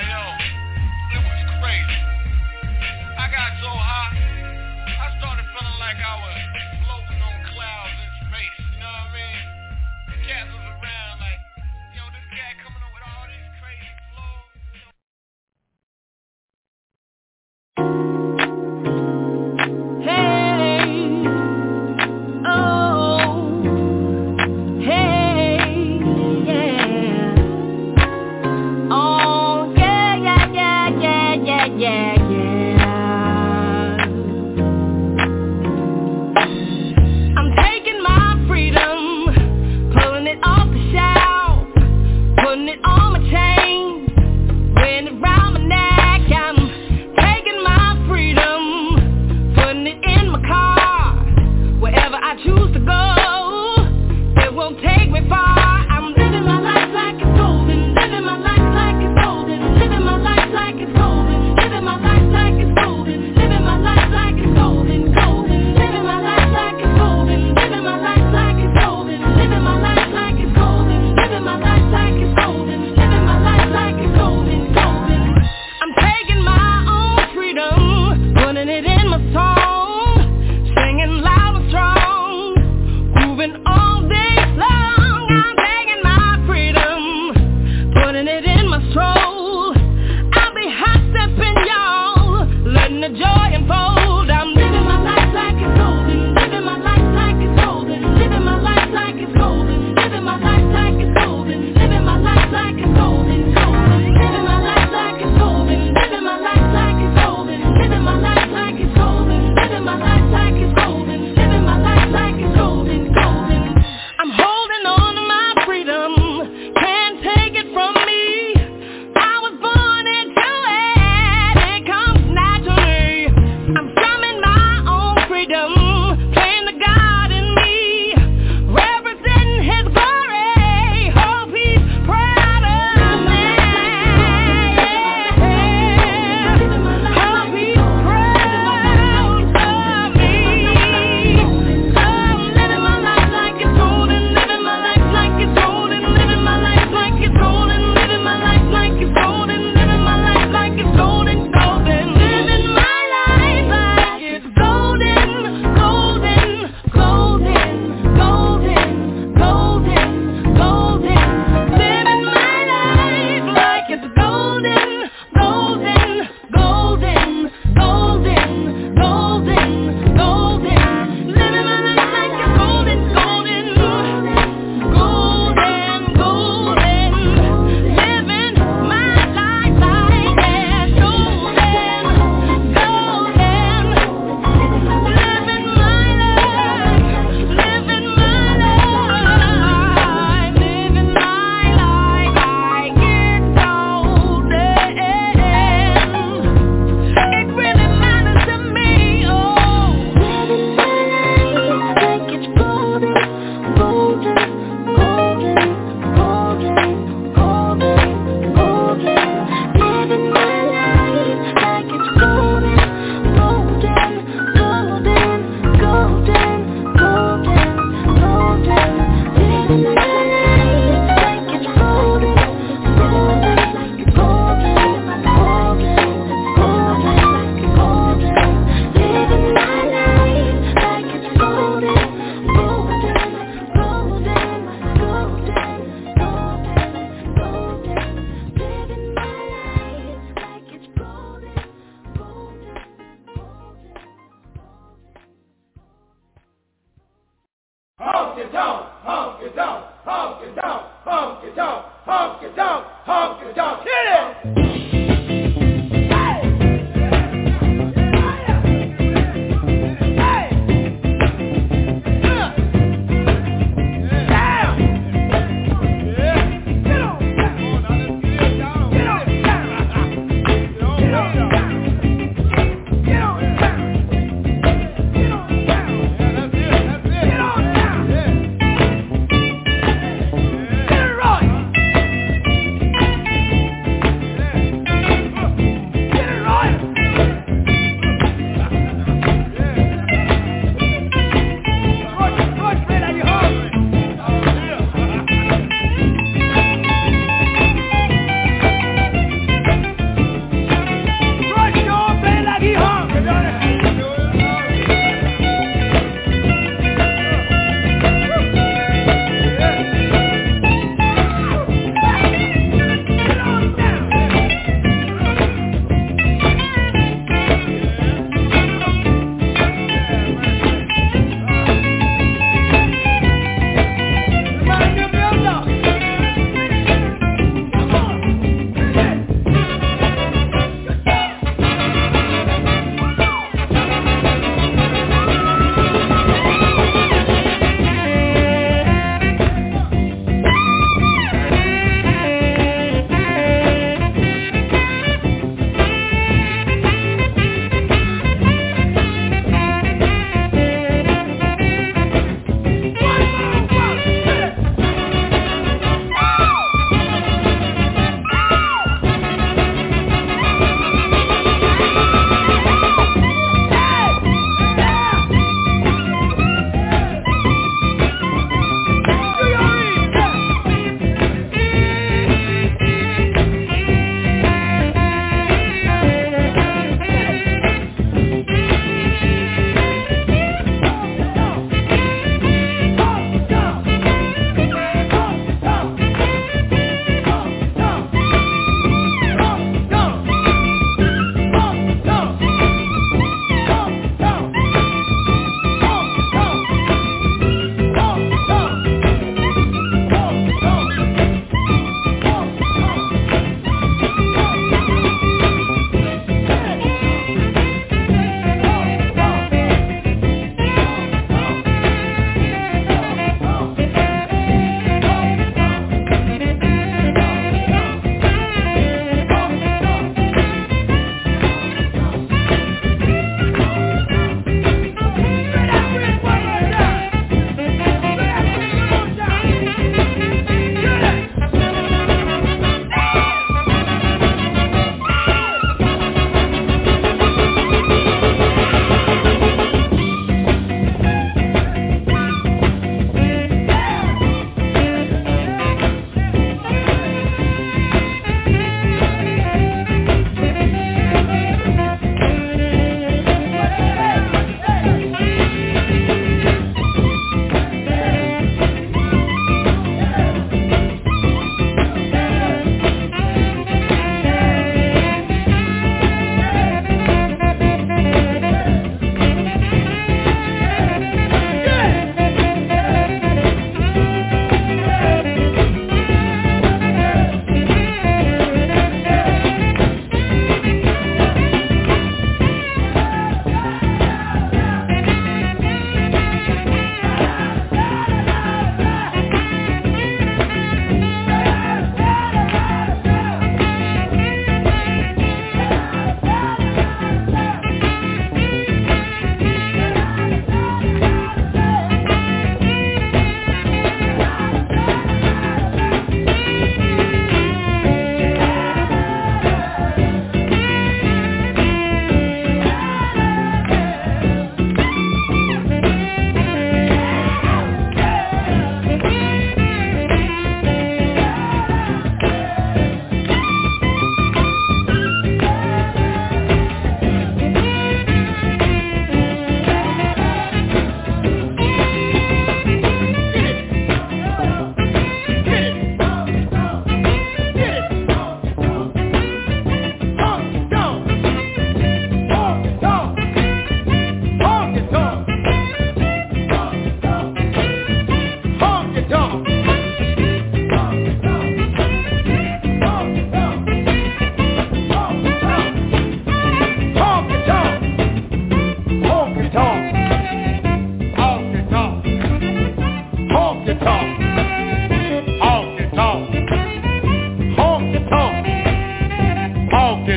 honky tonk, honky tonk, honky tonk, honky tonk. Hit it!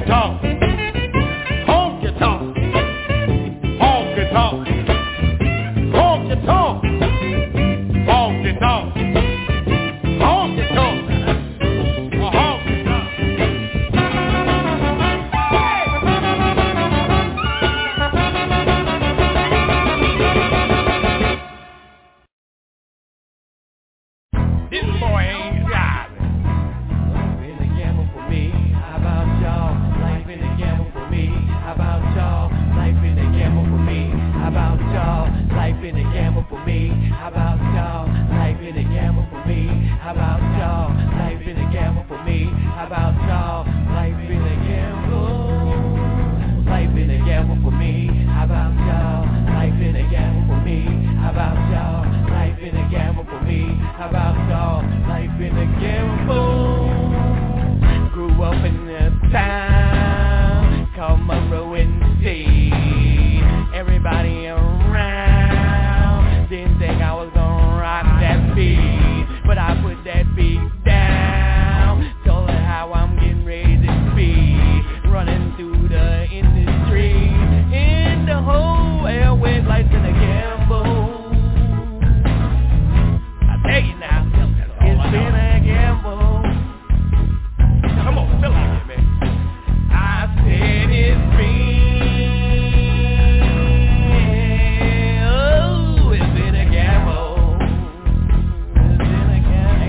Honky tonk. Honky tonk. Honky tonk. Honky tonk. Honky tonk. Honky tonk. This boy ain't jiving. Life been a gamble for me. How about y'all? Life been a gamble for me. How about y'all? Life been a gamble for me. How about y'all? Life been a gamble for me. How about y'all? Life been a gamble for me. How about y'all? Life been a gamble for me. How about y'all? Life been a gamble. Life been a gamble for me. How about y'all? Life been a gamble for me. How about y'all? Life been a gamble for me. How about y'all? Life been a gamble. Grew up in a town called Monroe in the sea. Everybody around didn't think I was gonna rock that beat, but I put that beat down. Told her how I'm getting ready to be, running through the industry. In the whole airways, life's been a gamble. Hey now, it's been a gamble. Come on, feel like it, man. I said it's been, oh, it's been a gamble. It's been a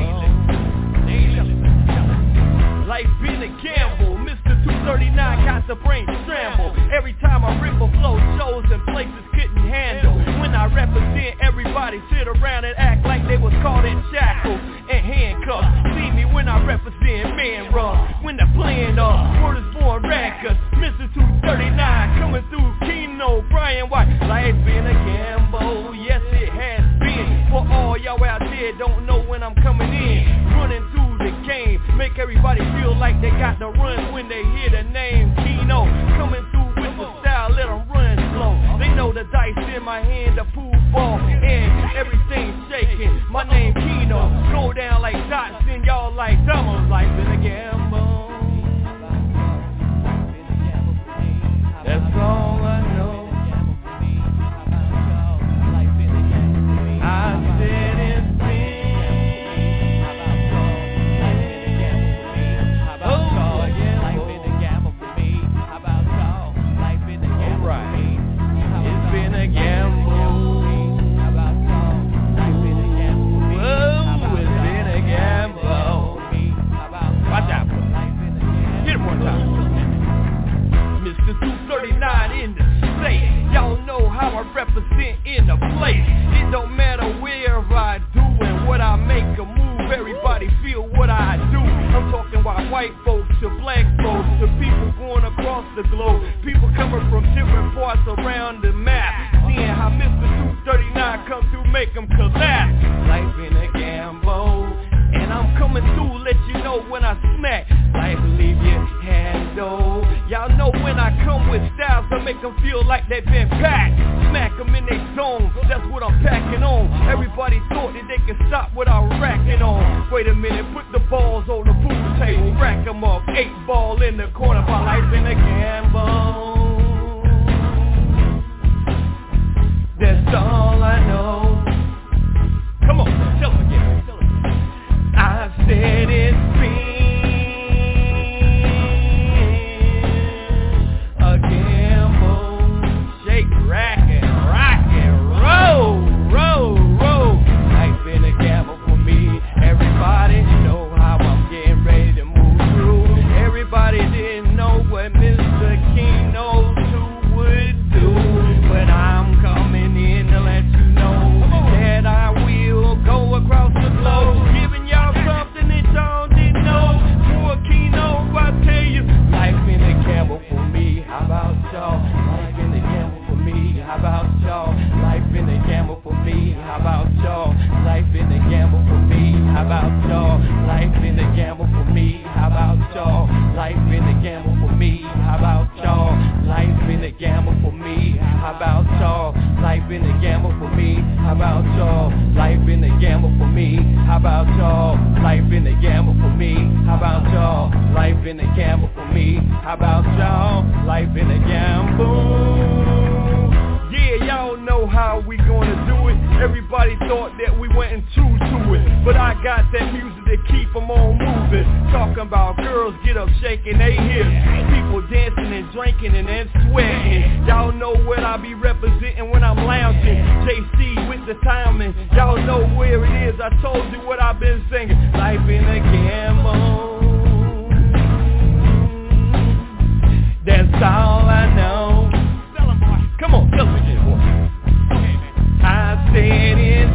gamble. Life been a gamble. Mister two thirty-nine got the brain scramble. Every time I rip a flow, shows and places couldn't handle. When I represent, everybody sit around and act like they was caught in shackles and handcuffs. See me when I represent Man Rush. When the playing up, word is born records. Mister two thirty-nine coming through Keno, Brian White. Life's been a gamble, yes it has been. For all y'all out there don't know when I'm coming in, running through the game, make everybody feel like they got the run when they hear the name Keno. Coming through with the style, let them run slow. They know the dice in my hand, the pool ball, and everything's shaking. My name Keno, go down like dots and y'all like dominoes. Life been a gamble. That's all I know. I said it's been. Oh, yeah, life been a gamble for me. How about y'all? Life been a gamble for me. It's been a gamble. How about y'all? Life been a gamble for me. Oh, it's been a gamble. Watch out. Get it one time. Mister two thirty-nine in the state. Y'all know how I represent in the place. It don't matter wherever I do and what I make a move. Everybody feel what I do. I'm talking about white folks to black folks to people going across the globe. People coming from different parts around the map. Seeing how Mister two thirty-nine come through, make them collapse. Life in a gamble. And I'm coming through, let you know when I smack. Life leave your handle. Y'all know when I come with styles to make them feel like they've been packed. Smack them in their zone, that's what I'm packing on. Everybody thought that they could stop what I'm racking on. Wait a minute, put the balls on the pool table, rack them up, eight ball in the corner. My life in a gamble. That's all I know. Come on, tell them again. I said it's been a gamble. Shake, rack, and rock and roll, roll, roll. Life's been a gamble for me. Everybody know how I'm getting ready to move through. Everybody didn't know what Mister Keno two would do, but I'm coming in to let you know that I will go across the globe. Something that y'all didn't know. For Keno, I tell you, life been a gamble for me. How about y'all? Life been a gamble for me. How about y'all? Life been a gamble for me. How about y'all? Life been a gamble for me. How about y'all? Life been a gamble for me. How about y'all? Life been a gamble for me. How about y'all? Life been a gamble for me. How about y'all? Life been a gamble for me. How about y'all? Life been a gamble for me. How about y'all? Life been a gamble for me. How about y'all? Life been a gamble for me. How How about y'all? Life in a gamble. Yeah, y'all know how we gonna do it. Everybody thought that we wasn't true to it, but I got that music to keep them on moving. Talking about girls get up shaking they hips, people dancing and drinking and then sweating. Y'all know what I be representing when I'm lounging. J C with the timing, y'all know where it is. I told you what I've been singing. Life in a gamble. That's all I know. Tell 'em, boy. Come on, tell 'em again, boy. Okay, man. I said it's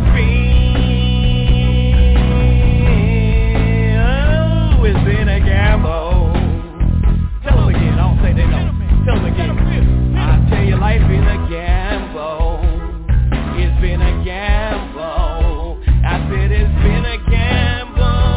been, oh, it's been a gamble. Tell 'em again, I don't say they know. Tell 'em again. I tell you, life been a gamble. It's been a gamble. I said it's been a gamble.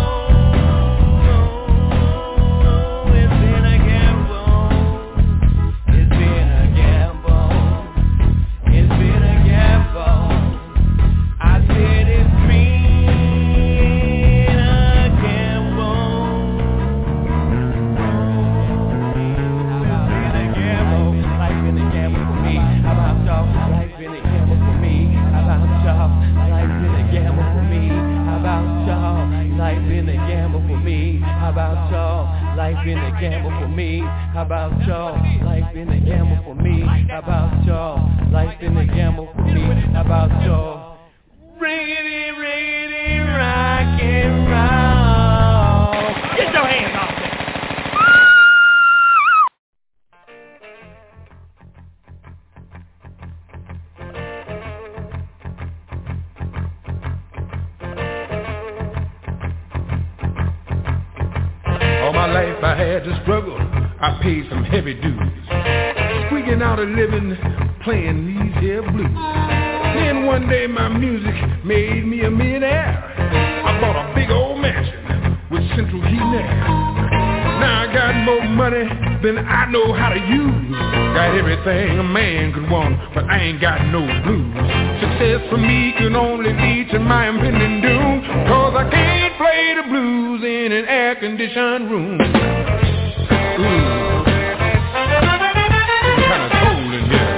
Life been a gamble for me. How about y'all? Life been a gamble for me. How about y'all? Life been a gamble for me. How about y'all? Life been a gamble for me. How about y'all? Riggedy, riggedy, rock and roll. Get your hands off there. All my life I had to struggle, I paid some heavy dues, squeaking out a living, playing these here blues. Then one day my music made me a millionaire. I bought a big old mansion with central heating and air. Now I got more money than I know how to use. Got everything a man could want, but I ain't got no blues. Success for me can only lead to my impending doom, cause I can't play the blues in an air-conditioned room. Ooh. Kinda cold in here.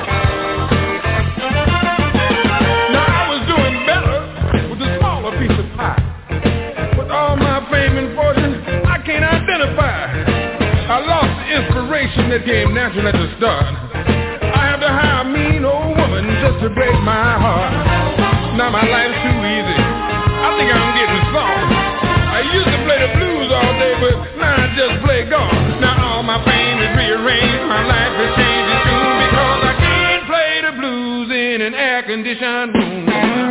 Now I was doing better with a smaller piece of pie. With all my fame and fortune, I can't identify. I lost the inspiration that came natural at the start. I have to hire a mean old woman just to break my heart. Now my life's too easy, I think I'm getting soft. I used to play the blues all day, but now I just play golf. Now all my fame is rearranged, my life is changing soon, because I can't play the blues in an air-conditioned room.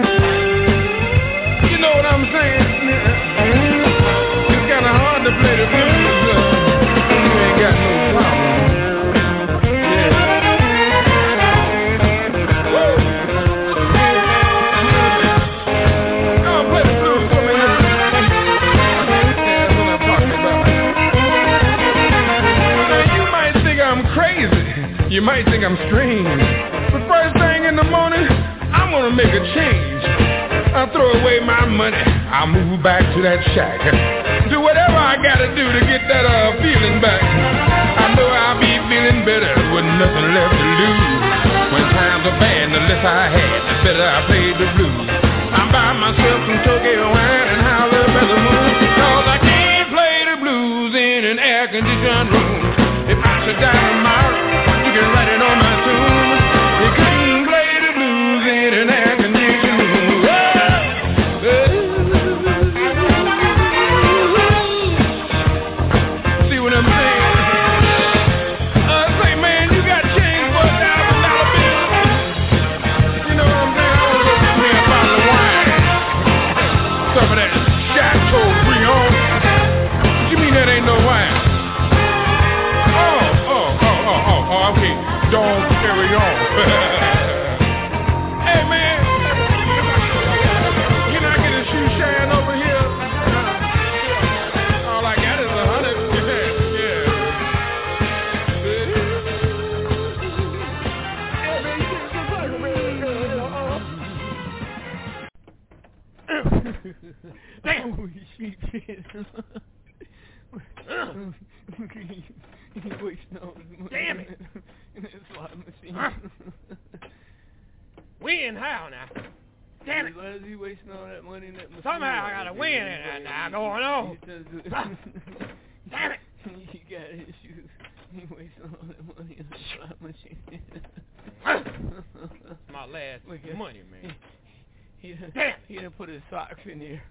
You know what I'm saying? It's kinda hard to play the blues, uh, you ain't got no problem. You might think I'm strange, but first thing in the morning, I wanna make a change. I throw away my money, I'll move back to that shack, do whatever I gotta do to get that uh, feeling back. I know I'll be feeling better with nothing left to lose. When times are bad, the less I had, the better I played the blues. I buy myself some Tokyo wine and howl up at the moon, cause I can't play the blues in an air-conditioned room. If I should die tomorrow, you can write it on my tomb. You couldn't play the blues in an air-conditioned room. Oh, oh. See what I'm saying? Uh, say, man, you got change for a thousand dollar bill. You know what I'm saying? I want to go get me a bottle of wine. Some of that Chateaubriand. What you mean that ain't no wine? Oh, okay, don't carry on. Hey, man, can I get a shoe shine over here? All I got is a hundred. Yeah. Damn, Damn it! Huh? Win how now? Damn it! Why is he wasting all that money in that machine? Somehow I gotta win in that now going on. Damn it! You got issues. He wasting all that money in the slot machine. My last money, man. He, he, done, Damn! He done put his socks in here.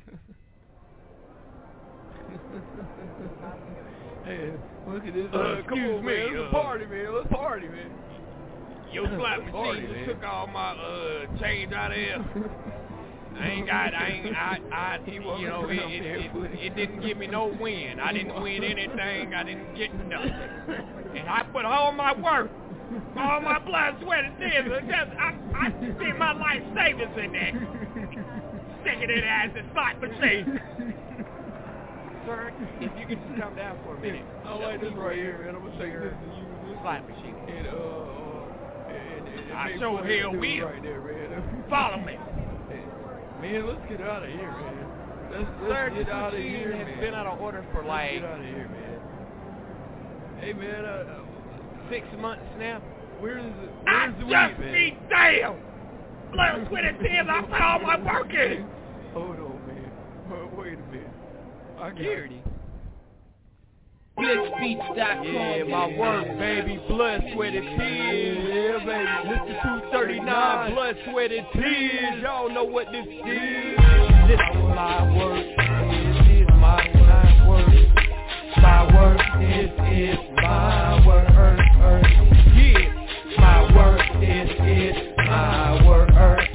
Hey, look at this. Uh, Uh, come excuse on, me. man. Let's party, man. Let's party, man. Your slot Let's machine party, just man. took all my uh change out of here. I ain't got, I ain't, I, I, you know, it, it, it, it didn't give me no win. I didn't win anything. I didn't get nothing. And I put all my work, all my blood, sweat, and tears. I just, I, I did my life savings in there. Sticking it as a slot machine. Sir, if you could just come down for a minute. I like this right here, man. I'm gonna take this and use this slot machine. And, uh, uh, and, and, and I make sure fun of hell this dude will. right there, man. Follow me. Man, let's get out of here, man. Let's, let's Sir, get this out of machine here, has man. been out of order for Let's like get out of here, man. Hey, man, uh, uh, six months now. where's the, I where's the just weed, man? be damn. Blood, sweat, and tears. I put all my work in. Hold on, man. Uh, wait a minute. I got Guarantee. Glitchbeats dot com. Yeah, my work, baby. Blood, sweat, and tears. Yeah, baby. Mister two thirty-nine, blood, sweat, and tears. Y'all know what this is. This is my work. This is my, my work. My work. This is my work. Yeah. My work. This is my work.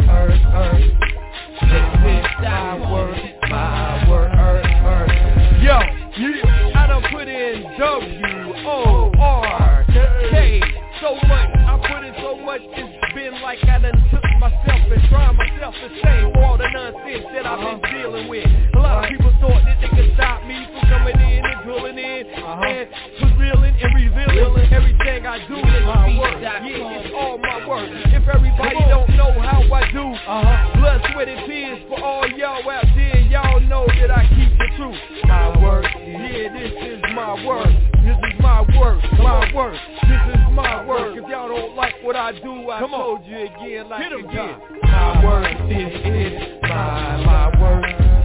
This is my work. My work. Yo, yeah. I done put in W O R K so much. I put in so much. It's been like I done took myself and tried myself to save all the nonsense that I've been dealing with. A lot of people thought that they could stop me from coming in and drilling in and was reeling and revealing everything I do is my work. Yeah, it's all my work. If everybody don't know how I do, blood, sweat, and tears for all y'all out there, y'all know that I keep the truth. My work, yeah, this is my work. This is my work, my work. This is my work. If y'all don't like what I do, I Come on. told you again, like Hit 'em, again. John. My work, this is my, my work.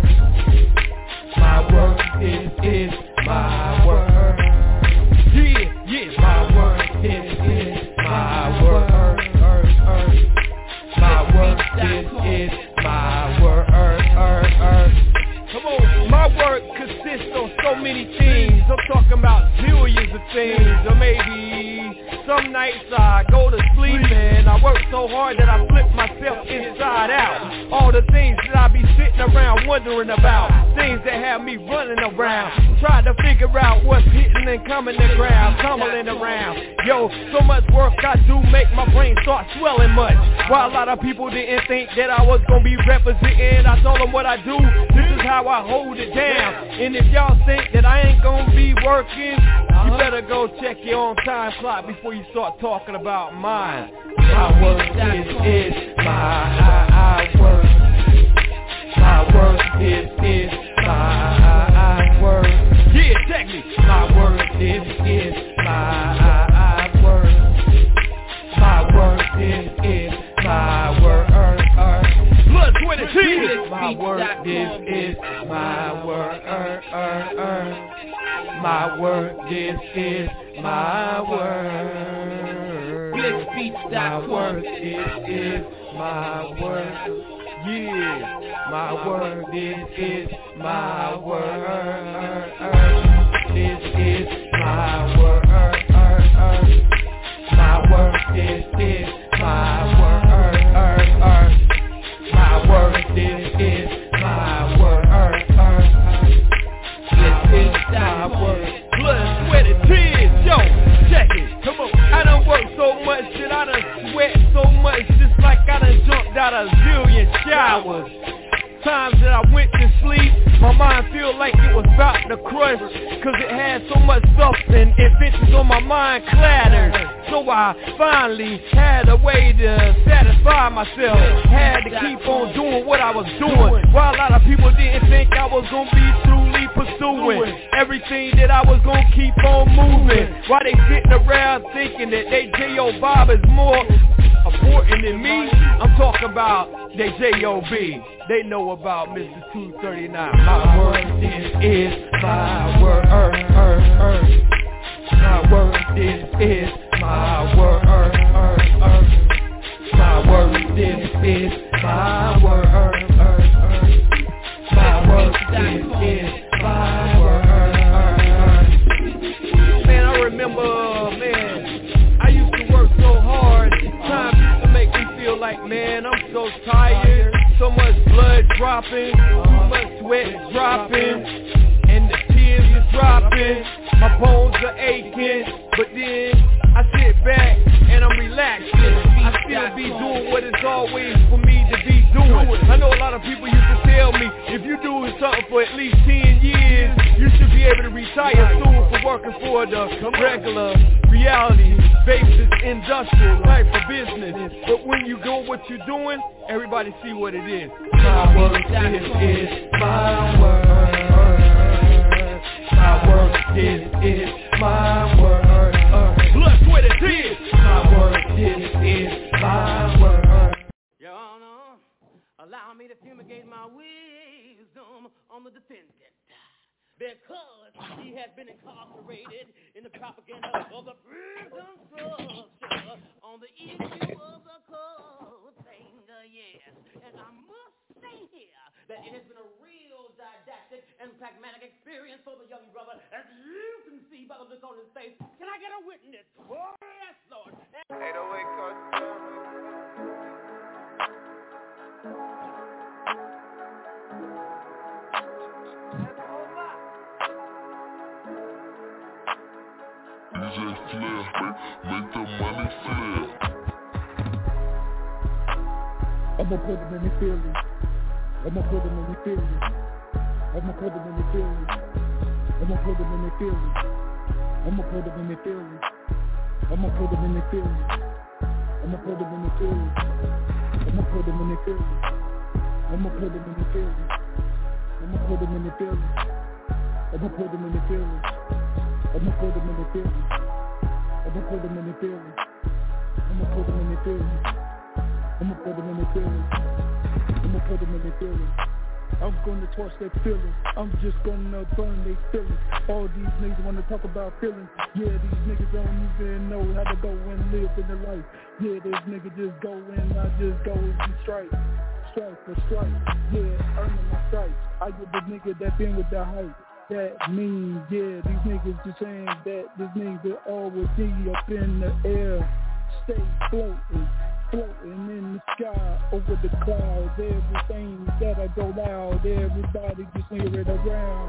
My work, this is my work. Yeah, yeah, my work, this is my work. My work, this is my work. Come on, my work consists of so many things. I'm talking about millions of things. Or maybe some nights I go to sleep and I work so hard that I flip myself inside out. All the things that I be sitting around wondering about. Things that have me running around, trying to figure out what's hitting and coming to ground, tumbling around. Yo, so much work I do make my brain start swelling much. While a lot of people didn't think that I was gonna be representing, I told them what I do. This is how I hold it down. And if y'all think that I ain't gonna be working, you better go check your own time clock before you start talking about mine. My work is, is my I, I work. My work is, is my I, I work. Yeah, check me. My work is, is my I, I work. My work is, is my work. Blood, sweat, and tears. My work, this is my work. My work, this is my work. My work, this is my work. Yeah, my work, this is my work. This is my work. My work, this is my work. My work, this is my work. This is my work. Blood, sweat, and tears, yo, check it, come on. I done worked so much that I done sweat so much, just like I done jumped out a zillion showers. Times that I went to sleep, my mind feel like it was about to crush, cause it had so much stuff and inventions on my mind clattered. So I finally had a way to satisfy myself, had to keep on doing what I was doing, while a lot of people didn't think I was gonna be truly pursuing every everything that I was gonna keep on moving. Why they sitting around thinking that they J O Bob is more important than me? I'm talking about they J O B. They know about Mister two thirty-nine. My word is, is my word, er, er, er. My word is, is my word, er, er, er. My word is, is my word, er, er, er. My word is, is my word, er, er. Man, I remember, man, I used to work so hard. Time used to make me feel like, man, I'm so tired. So much blood dropping, too much sweat dropping, and the tears is dropping. My bones are aching, but then I sit back and I'm relaxing. I still be doing what it's always for me to be doing. I know a lot of people used to tell me, if you doing something for at least ten years, you should be able to retire soon for working for the regular reality basis industrial life for business. But when you do what you're doing, everybody see what it is. My word is, is my word. My word is, is my word. Blood, sweat, and tears. My word is, is my word. Your Honor, allow me to fumigate my wisdom on the defendant, because he has been incarcerated in the propaganda of the prison structure on the issue of the cold finger, yes. And I must say here that it has been a real didactic and pragmatic experience for the young brother, as you can see by the look on his face. Can I get a witness? Oh, yes, Lord. eight oh eight Coach. D J Flair, make, make the money flare. I'ma put them in the feelings. I'ma put them in the feelings. I'ma put them in the feelings. I'ma put them in the feelings. I'ma put them in the feelings. I'ma put them in the feelings. I'ma put them in the feelings. I'ma put them in the feelings. I'ma put them in the feelings. I'ma put them in the feelings. I'ma put them in the feelings. I'ma put them in the feelings. I'ma put them in the feelings. I'ma put them in the feelings. I'ma put them in the feelings. I'ma put them in the feelings. I'm gonna torch that feeling. I'm just gonna burn their feelings. All these niggas wanna talk about feelings. Yeah, these niggas don't even know how to go and live in their life. Yeah, these niggas just go in, I just go and strike. Strike for strike. Yeah, earning my stripes. I get the nigga that been with the hype. That means, yeah, these niggas just saying that this nigga always be up in the air. Stay floating, floating in the sky, over the clouds. Everything that I go loud, everybody just hear it around.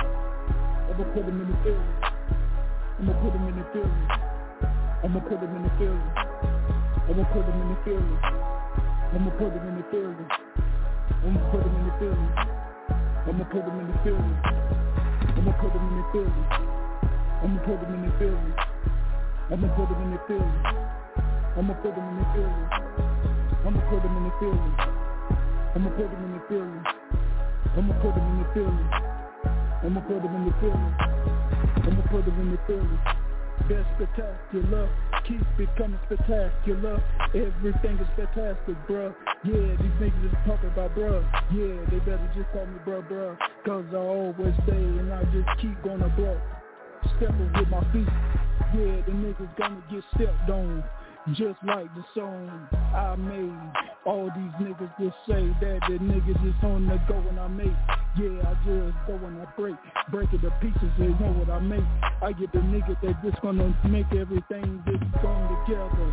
I'ma put them in the feelings. I'ma put them in the feelings. I'ma put them in the feelings. I'ma put them in the feelings. I'ma put them in the feelings. I'ma put them in the feelings. I'ma put them in the feelings. I'ma put them in the feelings. I'ma put them in the feelings. I'ma put them in the feelings. I'ma put them in the feelings. I'ma put them in the feelings. I'ma put them in the feelings. I'ma put them in the feelings. I'ma put them in the feelings. I'ma put them in the feelings. They're spectacular. Keep it coming spectacular. Everything is fantastic, bruh. Yeah, these niggas just talking about bruh. Yeah, they better just call me bruh, bruh. Cause I always say, and I just keep gonna bruh. Stepping with my feet. Yeah, the niggas gonna get stepped on. Just like the song I made. All these niggas just say that the nigga just on the go and I make. Yeah, I just go and I break. Break it to pieces, they know what I make. I get the nigga that just gonna make everything just come together.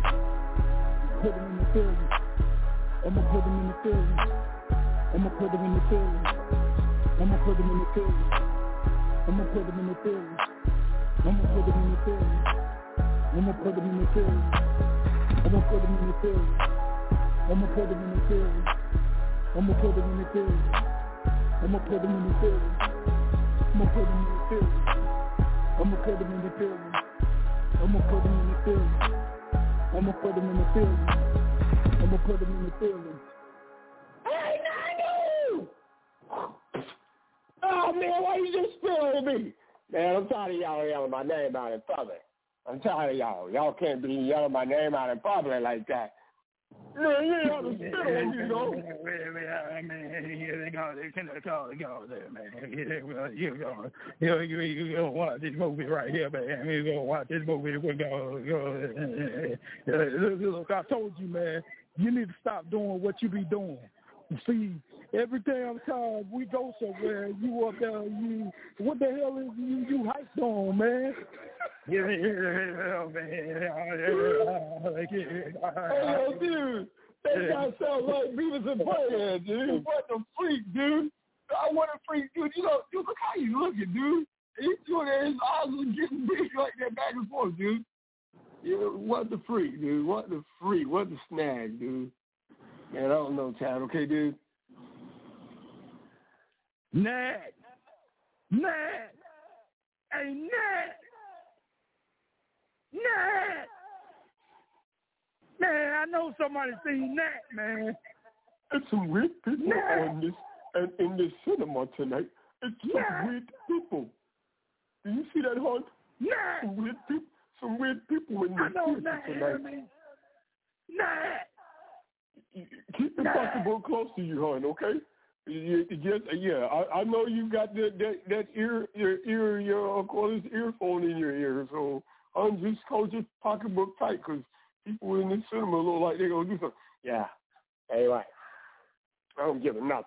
Put them in the feelings. I'ma put them in the feelings. I'ma put them in the feelings. I'ma put them in the feelings. I'ma put them in the feelings. I'ma put them in the feelings. I'ma put them in the feelings. I'ma put them in the feelings. I'ma put them in the feelings. I'ma put them in the feelings. I'ma put them in the feelings. I'ma put them in the feelings. I'ma put them in the feelings. I'ma put them in the feelings. I'ma put them in the feelings. I'ma put them in the feelings. Hey, Nanu! Oh man, why you just spit on me? Man, I'm tired of y'all yelling my name out in public. I'm tired of y'all. Y'all can't be yelling my name out in public like that. Man, you ain't have to spit on me, though. Man, yeah, they go, they can call it go there, man. You go, you you you gonna watch this movie right here, man. You gonna watch this movie. We're gonna go. Look, I told you, man. You need to stop doing what you be doing. See, every damn time we go somewhere, you up there, you, what the hell is you, you hyped on, man? Yeah, yeah, man. Hey, yo, dude, that guy sounds like Beavis and Butthead, dude. What the freak, dude? I want to freak, dude. You know, dude, look how you looking, dude. He's doing that, his eyes are getting big like that back and forth, dude. Yeah, what the freak, dude? What the freak? What the snag, dude? Man, I don't know, Tad. Okay, dude? Nat! Nat! Hey, Nat! Nat! Man, I know somebody seen Nat, man. It's some weird people Nat. on this and in this cinema tonight. It's some Nat. weird people. Do you see that, Hunt? Nat! Some weird people. Some weird people in this theater tonight. Nat! Keep the pocketbook close to you, hon, okay? You, you just, yeah, I, I know you got that, that, that ear, your ear, your, call this earphone in your ear, so hon, just hold your pocketbook tight, because people in this cinema look like they're going to do something. Yeah, anyway, I don't give a nothing.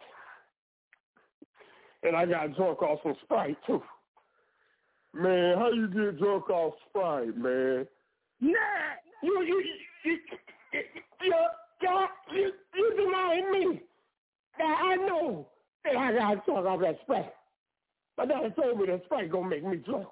And I got drunk off some Sprite, too. Man, how you get drunk off Sprite, man? Nah! You, you, you, you, you Y'all, you, you denying me that I know that I got drunk off that Sprite. My daddy told me that Sprite gonna make me drunk.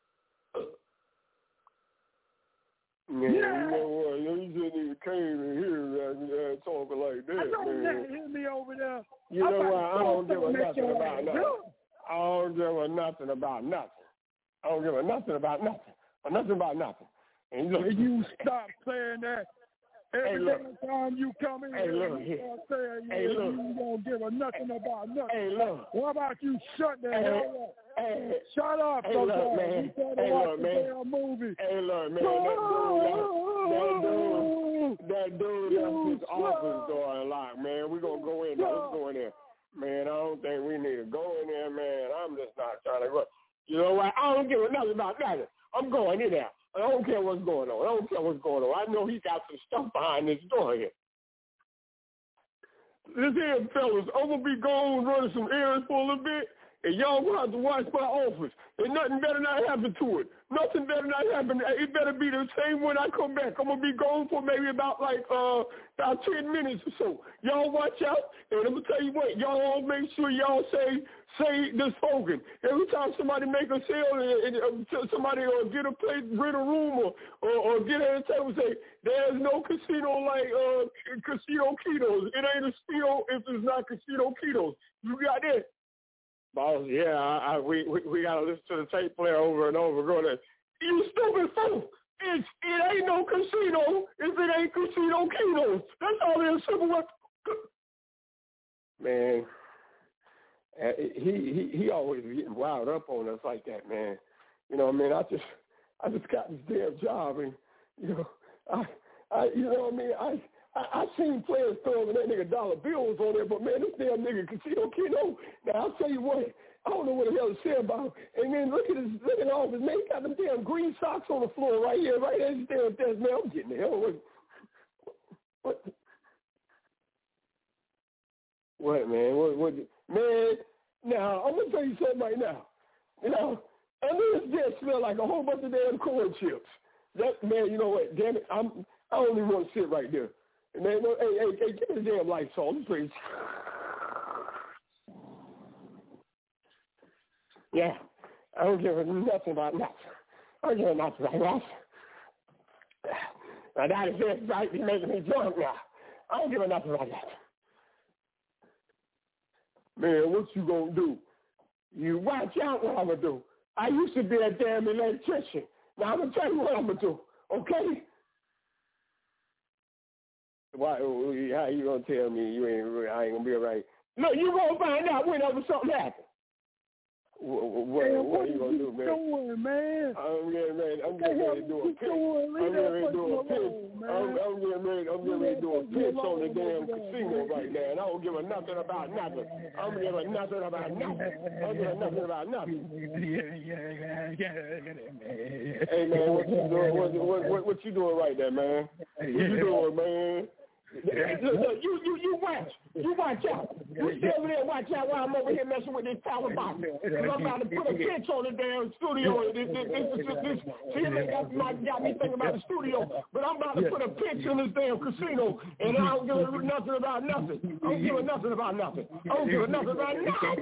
Man, you know what? You shouldn't even came in here and uh, talking like that, I don't man. hear me over there. You know what? I don't give a nothing nothing about nothing. I don't give a nothing about nothing. I don't give a nothing about nothing. Or nothing about nothing. And look, you stop saying that. Every hey, look. time you come in hey, here, look, you start saying hey, you, look. you don't give a nothing about nothing. Hey, look. What about you shut the hey, hell up? Hey, shut up, hey, sometimes. Look, man. You try to hey, watch look, the man. damn movie. Hey, look, man. That dude, that dude, that dude left his office door unlocked, man. We're going to go in there. Let's go in there. Man, I don't think we need to go in there, man. I'm just not trying to go. You know what? I don't give a nothing about nothing. I'm going in there. I don't care what's going on. I don't care what's going on. I know he got some stuff behind this door here. Listen here, fellas. I'm going to be gone running some errands for a little bit, and y'all going to have to watch my office. And nothing better not happen to it. Nothing better not happen. It better be the same when I come back. I'm going to be gone for maybe about like uh about ten minutes or so. Y'all watch out, and I'm going to tell you what, y'all all make sure y'all say say the slogan. Every time somebody make a sale and, and uh, somebody or get a place, rent a room or, or, or get a table, say, there's no casino like uh, Casino Ketos. It ain't a Speedo if it's not Casino Ketos. You got it? Boss, yeah, I, I, we, we we gotta listen to the tape player over and over. Go there. You stupid fool! It's it ain't no casino if it ain't Casino Ketos. That's all there's simple. Man, uh, he he he always getting wound up on us like that, man. You know, what I mean, I just I just got this damn job, and you know, I I you know, what I mean, I. I, I seen players throwing that nigga dollar bills on there, but man, this damn nigga Casino Keno. Now I'll tell you what, I don't know what the hell to say about him. And then look at his, look at all his man, he got them damn green socks on the floor right here, right at his damn desk. Man, I'm getting the hell with what? What man? What? What? Man, now I'm gonna tell you something right now. You know, under this desk smell like a whole bunch of damn corn chips. That man, you know what? Damn it, I'm. I don't even want to sit right there. And man, hey, hey, hey, give me the damn Lysol, please. Yeah, I don't give a nothing about nothing. I don't give a nothing about that. My daddy says right, he's making me drunk now. I don't give a nothing about that. Man, what you gonna do? You watch out what I'm gonna do. I used to be a damn electrician. Now I'm gonna tell you what I'm gonna do, okay? Why? How you gonna tell me you ain't? I ain't gonna be all right. No, you gonna find out whenever something happens. What, what, man, what, what are you gonna do, man? I'm getting ready. I'm getting ready to do a pitch. I'm getting ready to do a pitch. I'm, I'm getting ready. I'm getting ready to do a pitch on the damn casino right now, and I don't give a nothing about nothing. I'm giving nothing about nothing. I'm giving nothing about nothing. Hey man, what you doing? What, what, what, what you doing right there, man? What you doing, man? Look, look, you, you, you watch. You watch out. You stay over there and watch out while I'm over here messing with this power box. Because I'm about to put a pitch on the damn studio. This, this, this, this, this, see, they got, got me thinking about the studio, but I'm about to put a pitch in this damn casino, and I don't give a nothing about nothing. I don't give a nothing about nothing. I don't give a nothing about nothing.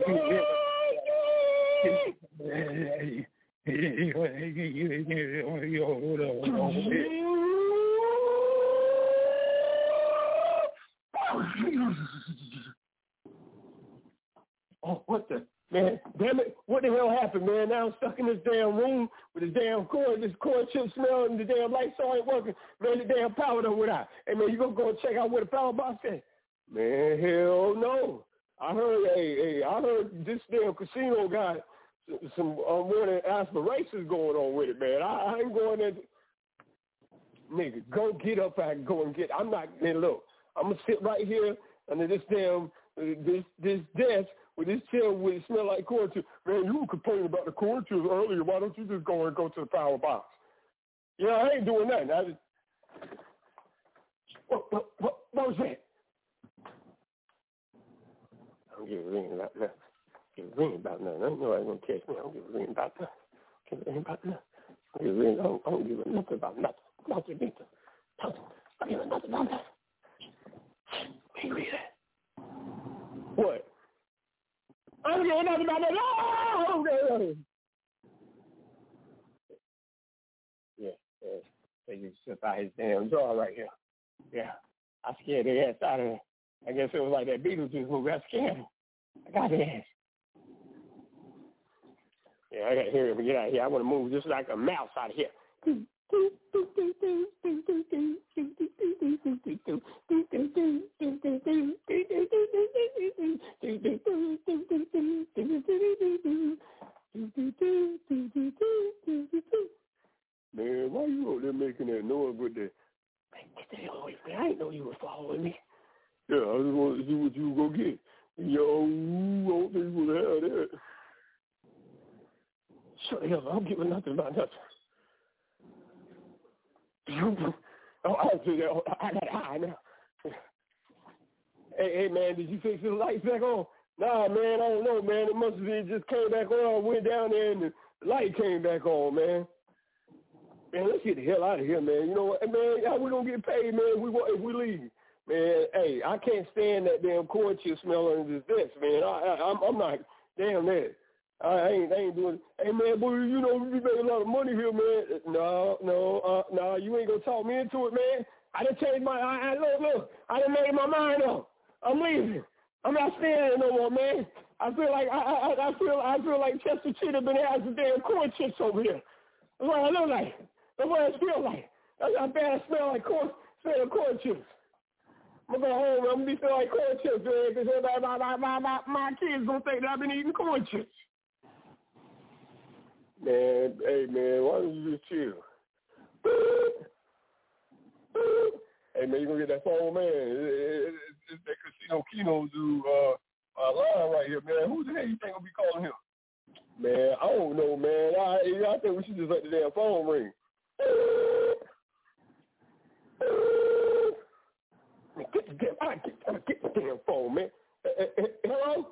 Oh, what the, man, damn it, what the hell happened, man? Now I'm stuck in this damn room with this damn cord, this cord chip smell, and the damn lights ain't working. Man, the damn power done went out. Hey, man, you gonna go check out where the power box is? Man, hell no. I heard, hey, hey, I heard this damn casino got some um, more than aspirations going on with it, man. I, I ain't going there. Nigga, go get up and go and get, I'm not, man, look, I'm gonna sit right here under this damn, this, this desk, with this chair with it smell like corn chips. Man, you were complaining about the corn chips earlier. Why don't you just go and go to the power box? Yeah, I ain't doing nothing. I just... What, what, what, what was that? I'm getting ringing about nothing. Getting ringing about nothing. I know I ain't going to catch me. I'm getting ringing about nothing. Getting ringing about nothing. I'm getting ringing. I don't, I don't give a nothing about nothing. Nothing, nothing. Nothing. I don't give a nothing about nothing. Let me read that. What? I don't give a nothing about nothing. Oh, okay. Yeah, yeah. They just sit by his damn jaw right here. Yeah. I scared their ass out of there. I guess it was like that Beetlejuice movie. I scared him. I got their ass. Yeah, I got to hear him get out of here. I want to move just like a mouse out of here. Man, why you out there making that noise with that? Man, get the hell away from me. I didn't know you were following me. Yeah, I just wanted to see what you were going to get. Yo, I don't think you would have that. Shut the hell up. I don't give a nothing about nothing. Oh, I'll do that. I got an eye now. Hey, hey, man, did you fix the lights back on? Nah, man, I don't know, man. It must have been just came back on. I went down there and the light came back on, man. Man, let's get the hell out of here, man. You know what, man? How we gonna get paid, man? If we if we leave, man. Hey, I can't stand that damn corn chip smell under this desk, man. I, I I'm, I'm not damn that. I ain't, I ain't doing. Hey man, boy, you know we made a lot of money here, man. No, no, uh, no, you ain't gonna talk me into it, man. I done changed my. I, I look, look. I done made my mind up. I'm leaving. I'm not staying there no more, man. I feel like I, I, I feel, I feel like Chester Cheetah been having some damn corn chips over here. That's what I look like. That's what I feel like. That's how bad I smell like corn, smell like corn chips. I'm gonna go home. I'm gonna be feeling like corn chips, man, because my, my, my, my, my kids gonna think that I've been eating corn chips. Man, hey man, why don't you just chill? Hey man, you gonna get that phone, man? It, it, it, it's that Casino Kino dude, uh, uh, line right here, man. Who the hell you think will be calling him? Man, I don't know, man. I, I think we should just let the damn phone ring. Man, get the damn, I get, I get the damn phone, man. Uh, uh, uh, hello?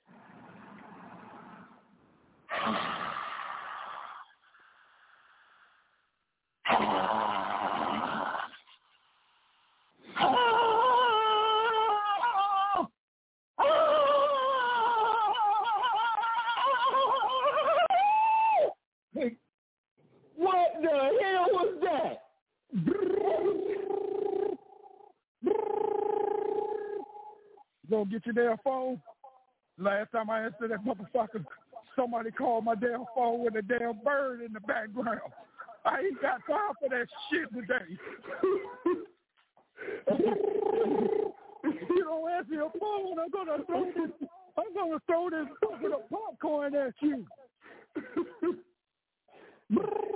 What the hell was that? You gonna get your damn phone? Last time I answered that motherfucker, somebody called my damn phone with a damn bird in the background. I ain't got time for that shit today. You don't answer your phone, I'm gonna throw this. I'm gonna throw this bucket of popcorn at you.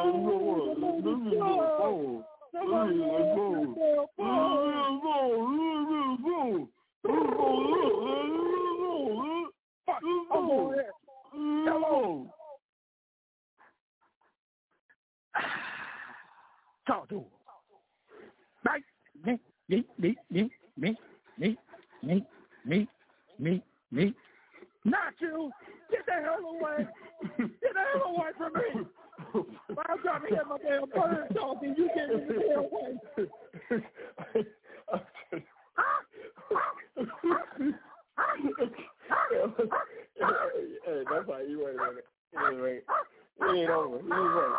Talk to him. Right? Me, me, me, me, me, me, me, me, me, me. Not you. Get the hell away. Get the hell away from me. I'm trying to hear my damn bird talking. You get me the hell away. Hey, that's how you wait a minute. It ain't right. It ain't over. It ain't right.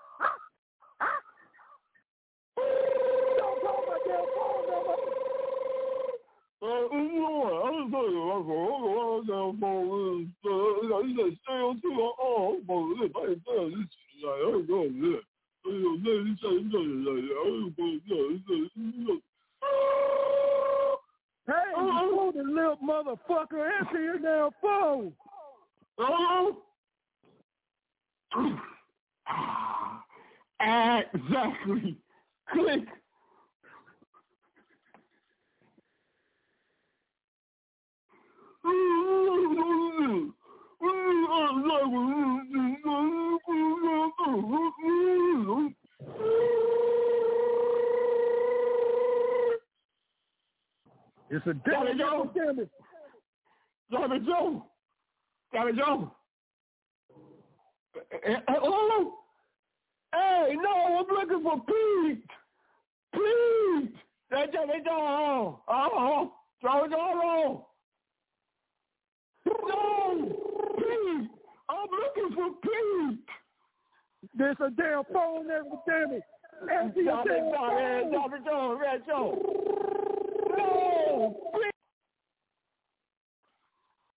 Don't call my damn phone number. Uh, you know what? I was telling you, I was going to phone. You said stay on two. Oh, I'm supposed to live. I ain't telling you. I ain't going to live. You said, you said, you said, I ain't going to live. Hey, you the little motherfucker, answer your damn phone. Oh, exactly. Click. It's a damn Joe. Damn it. Johnny Joe. Johnny Joe. Oh. Hey, no, I'm looking for Pete. Pete. That's Johnny Joe. Oh, Johnny Joe. No, Pete. I'm looking for Pete. There's a damn phone there, damn it. Answer your damn phone. Johnny Joe, Red Joe. No.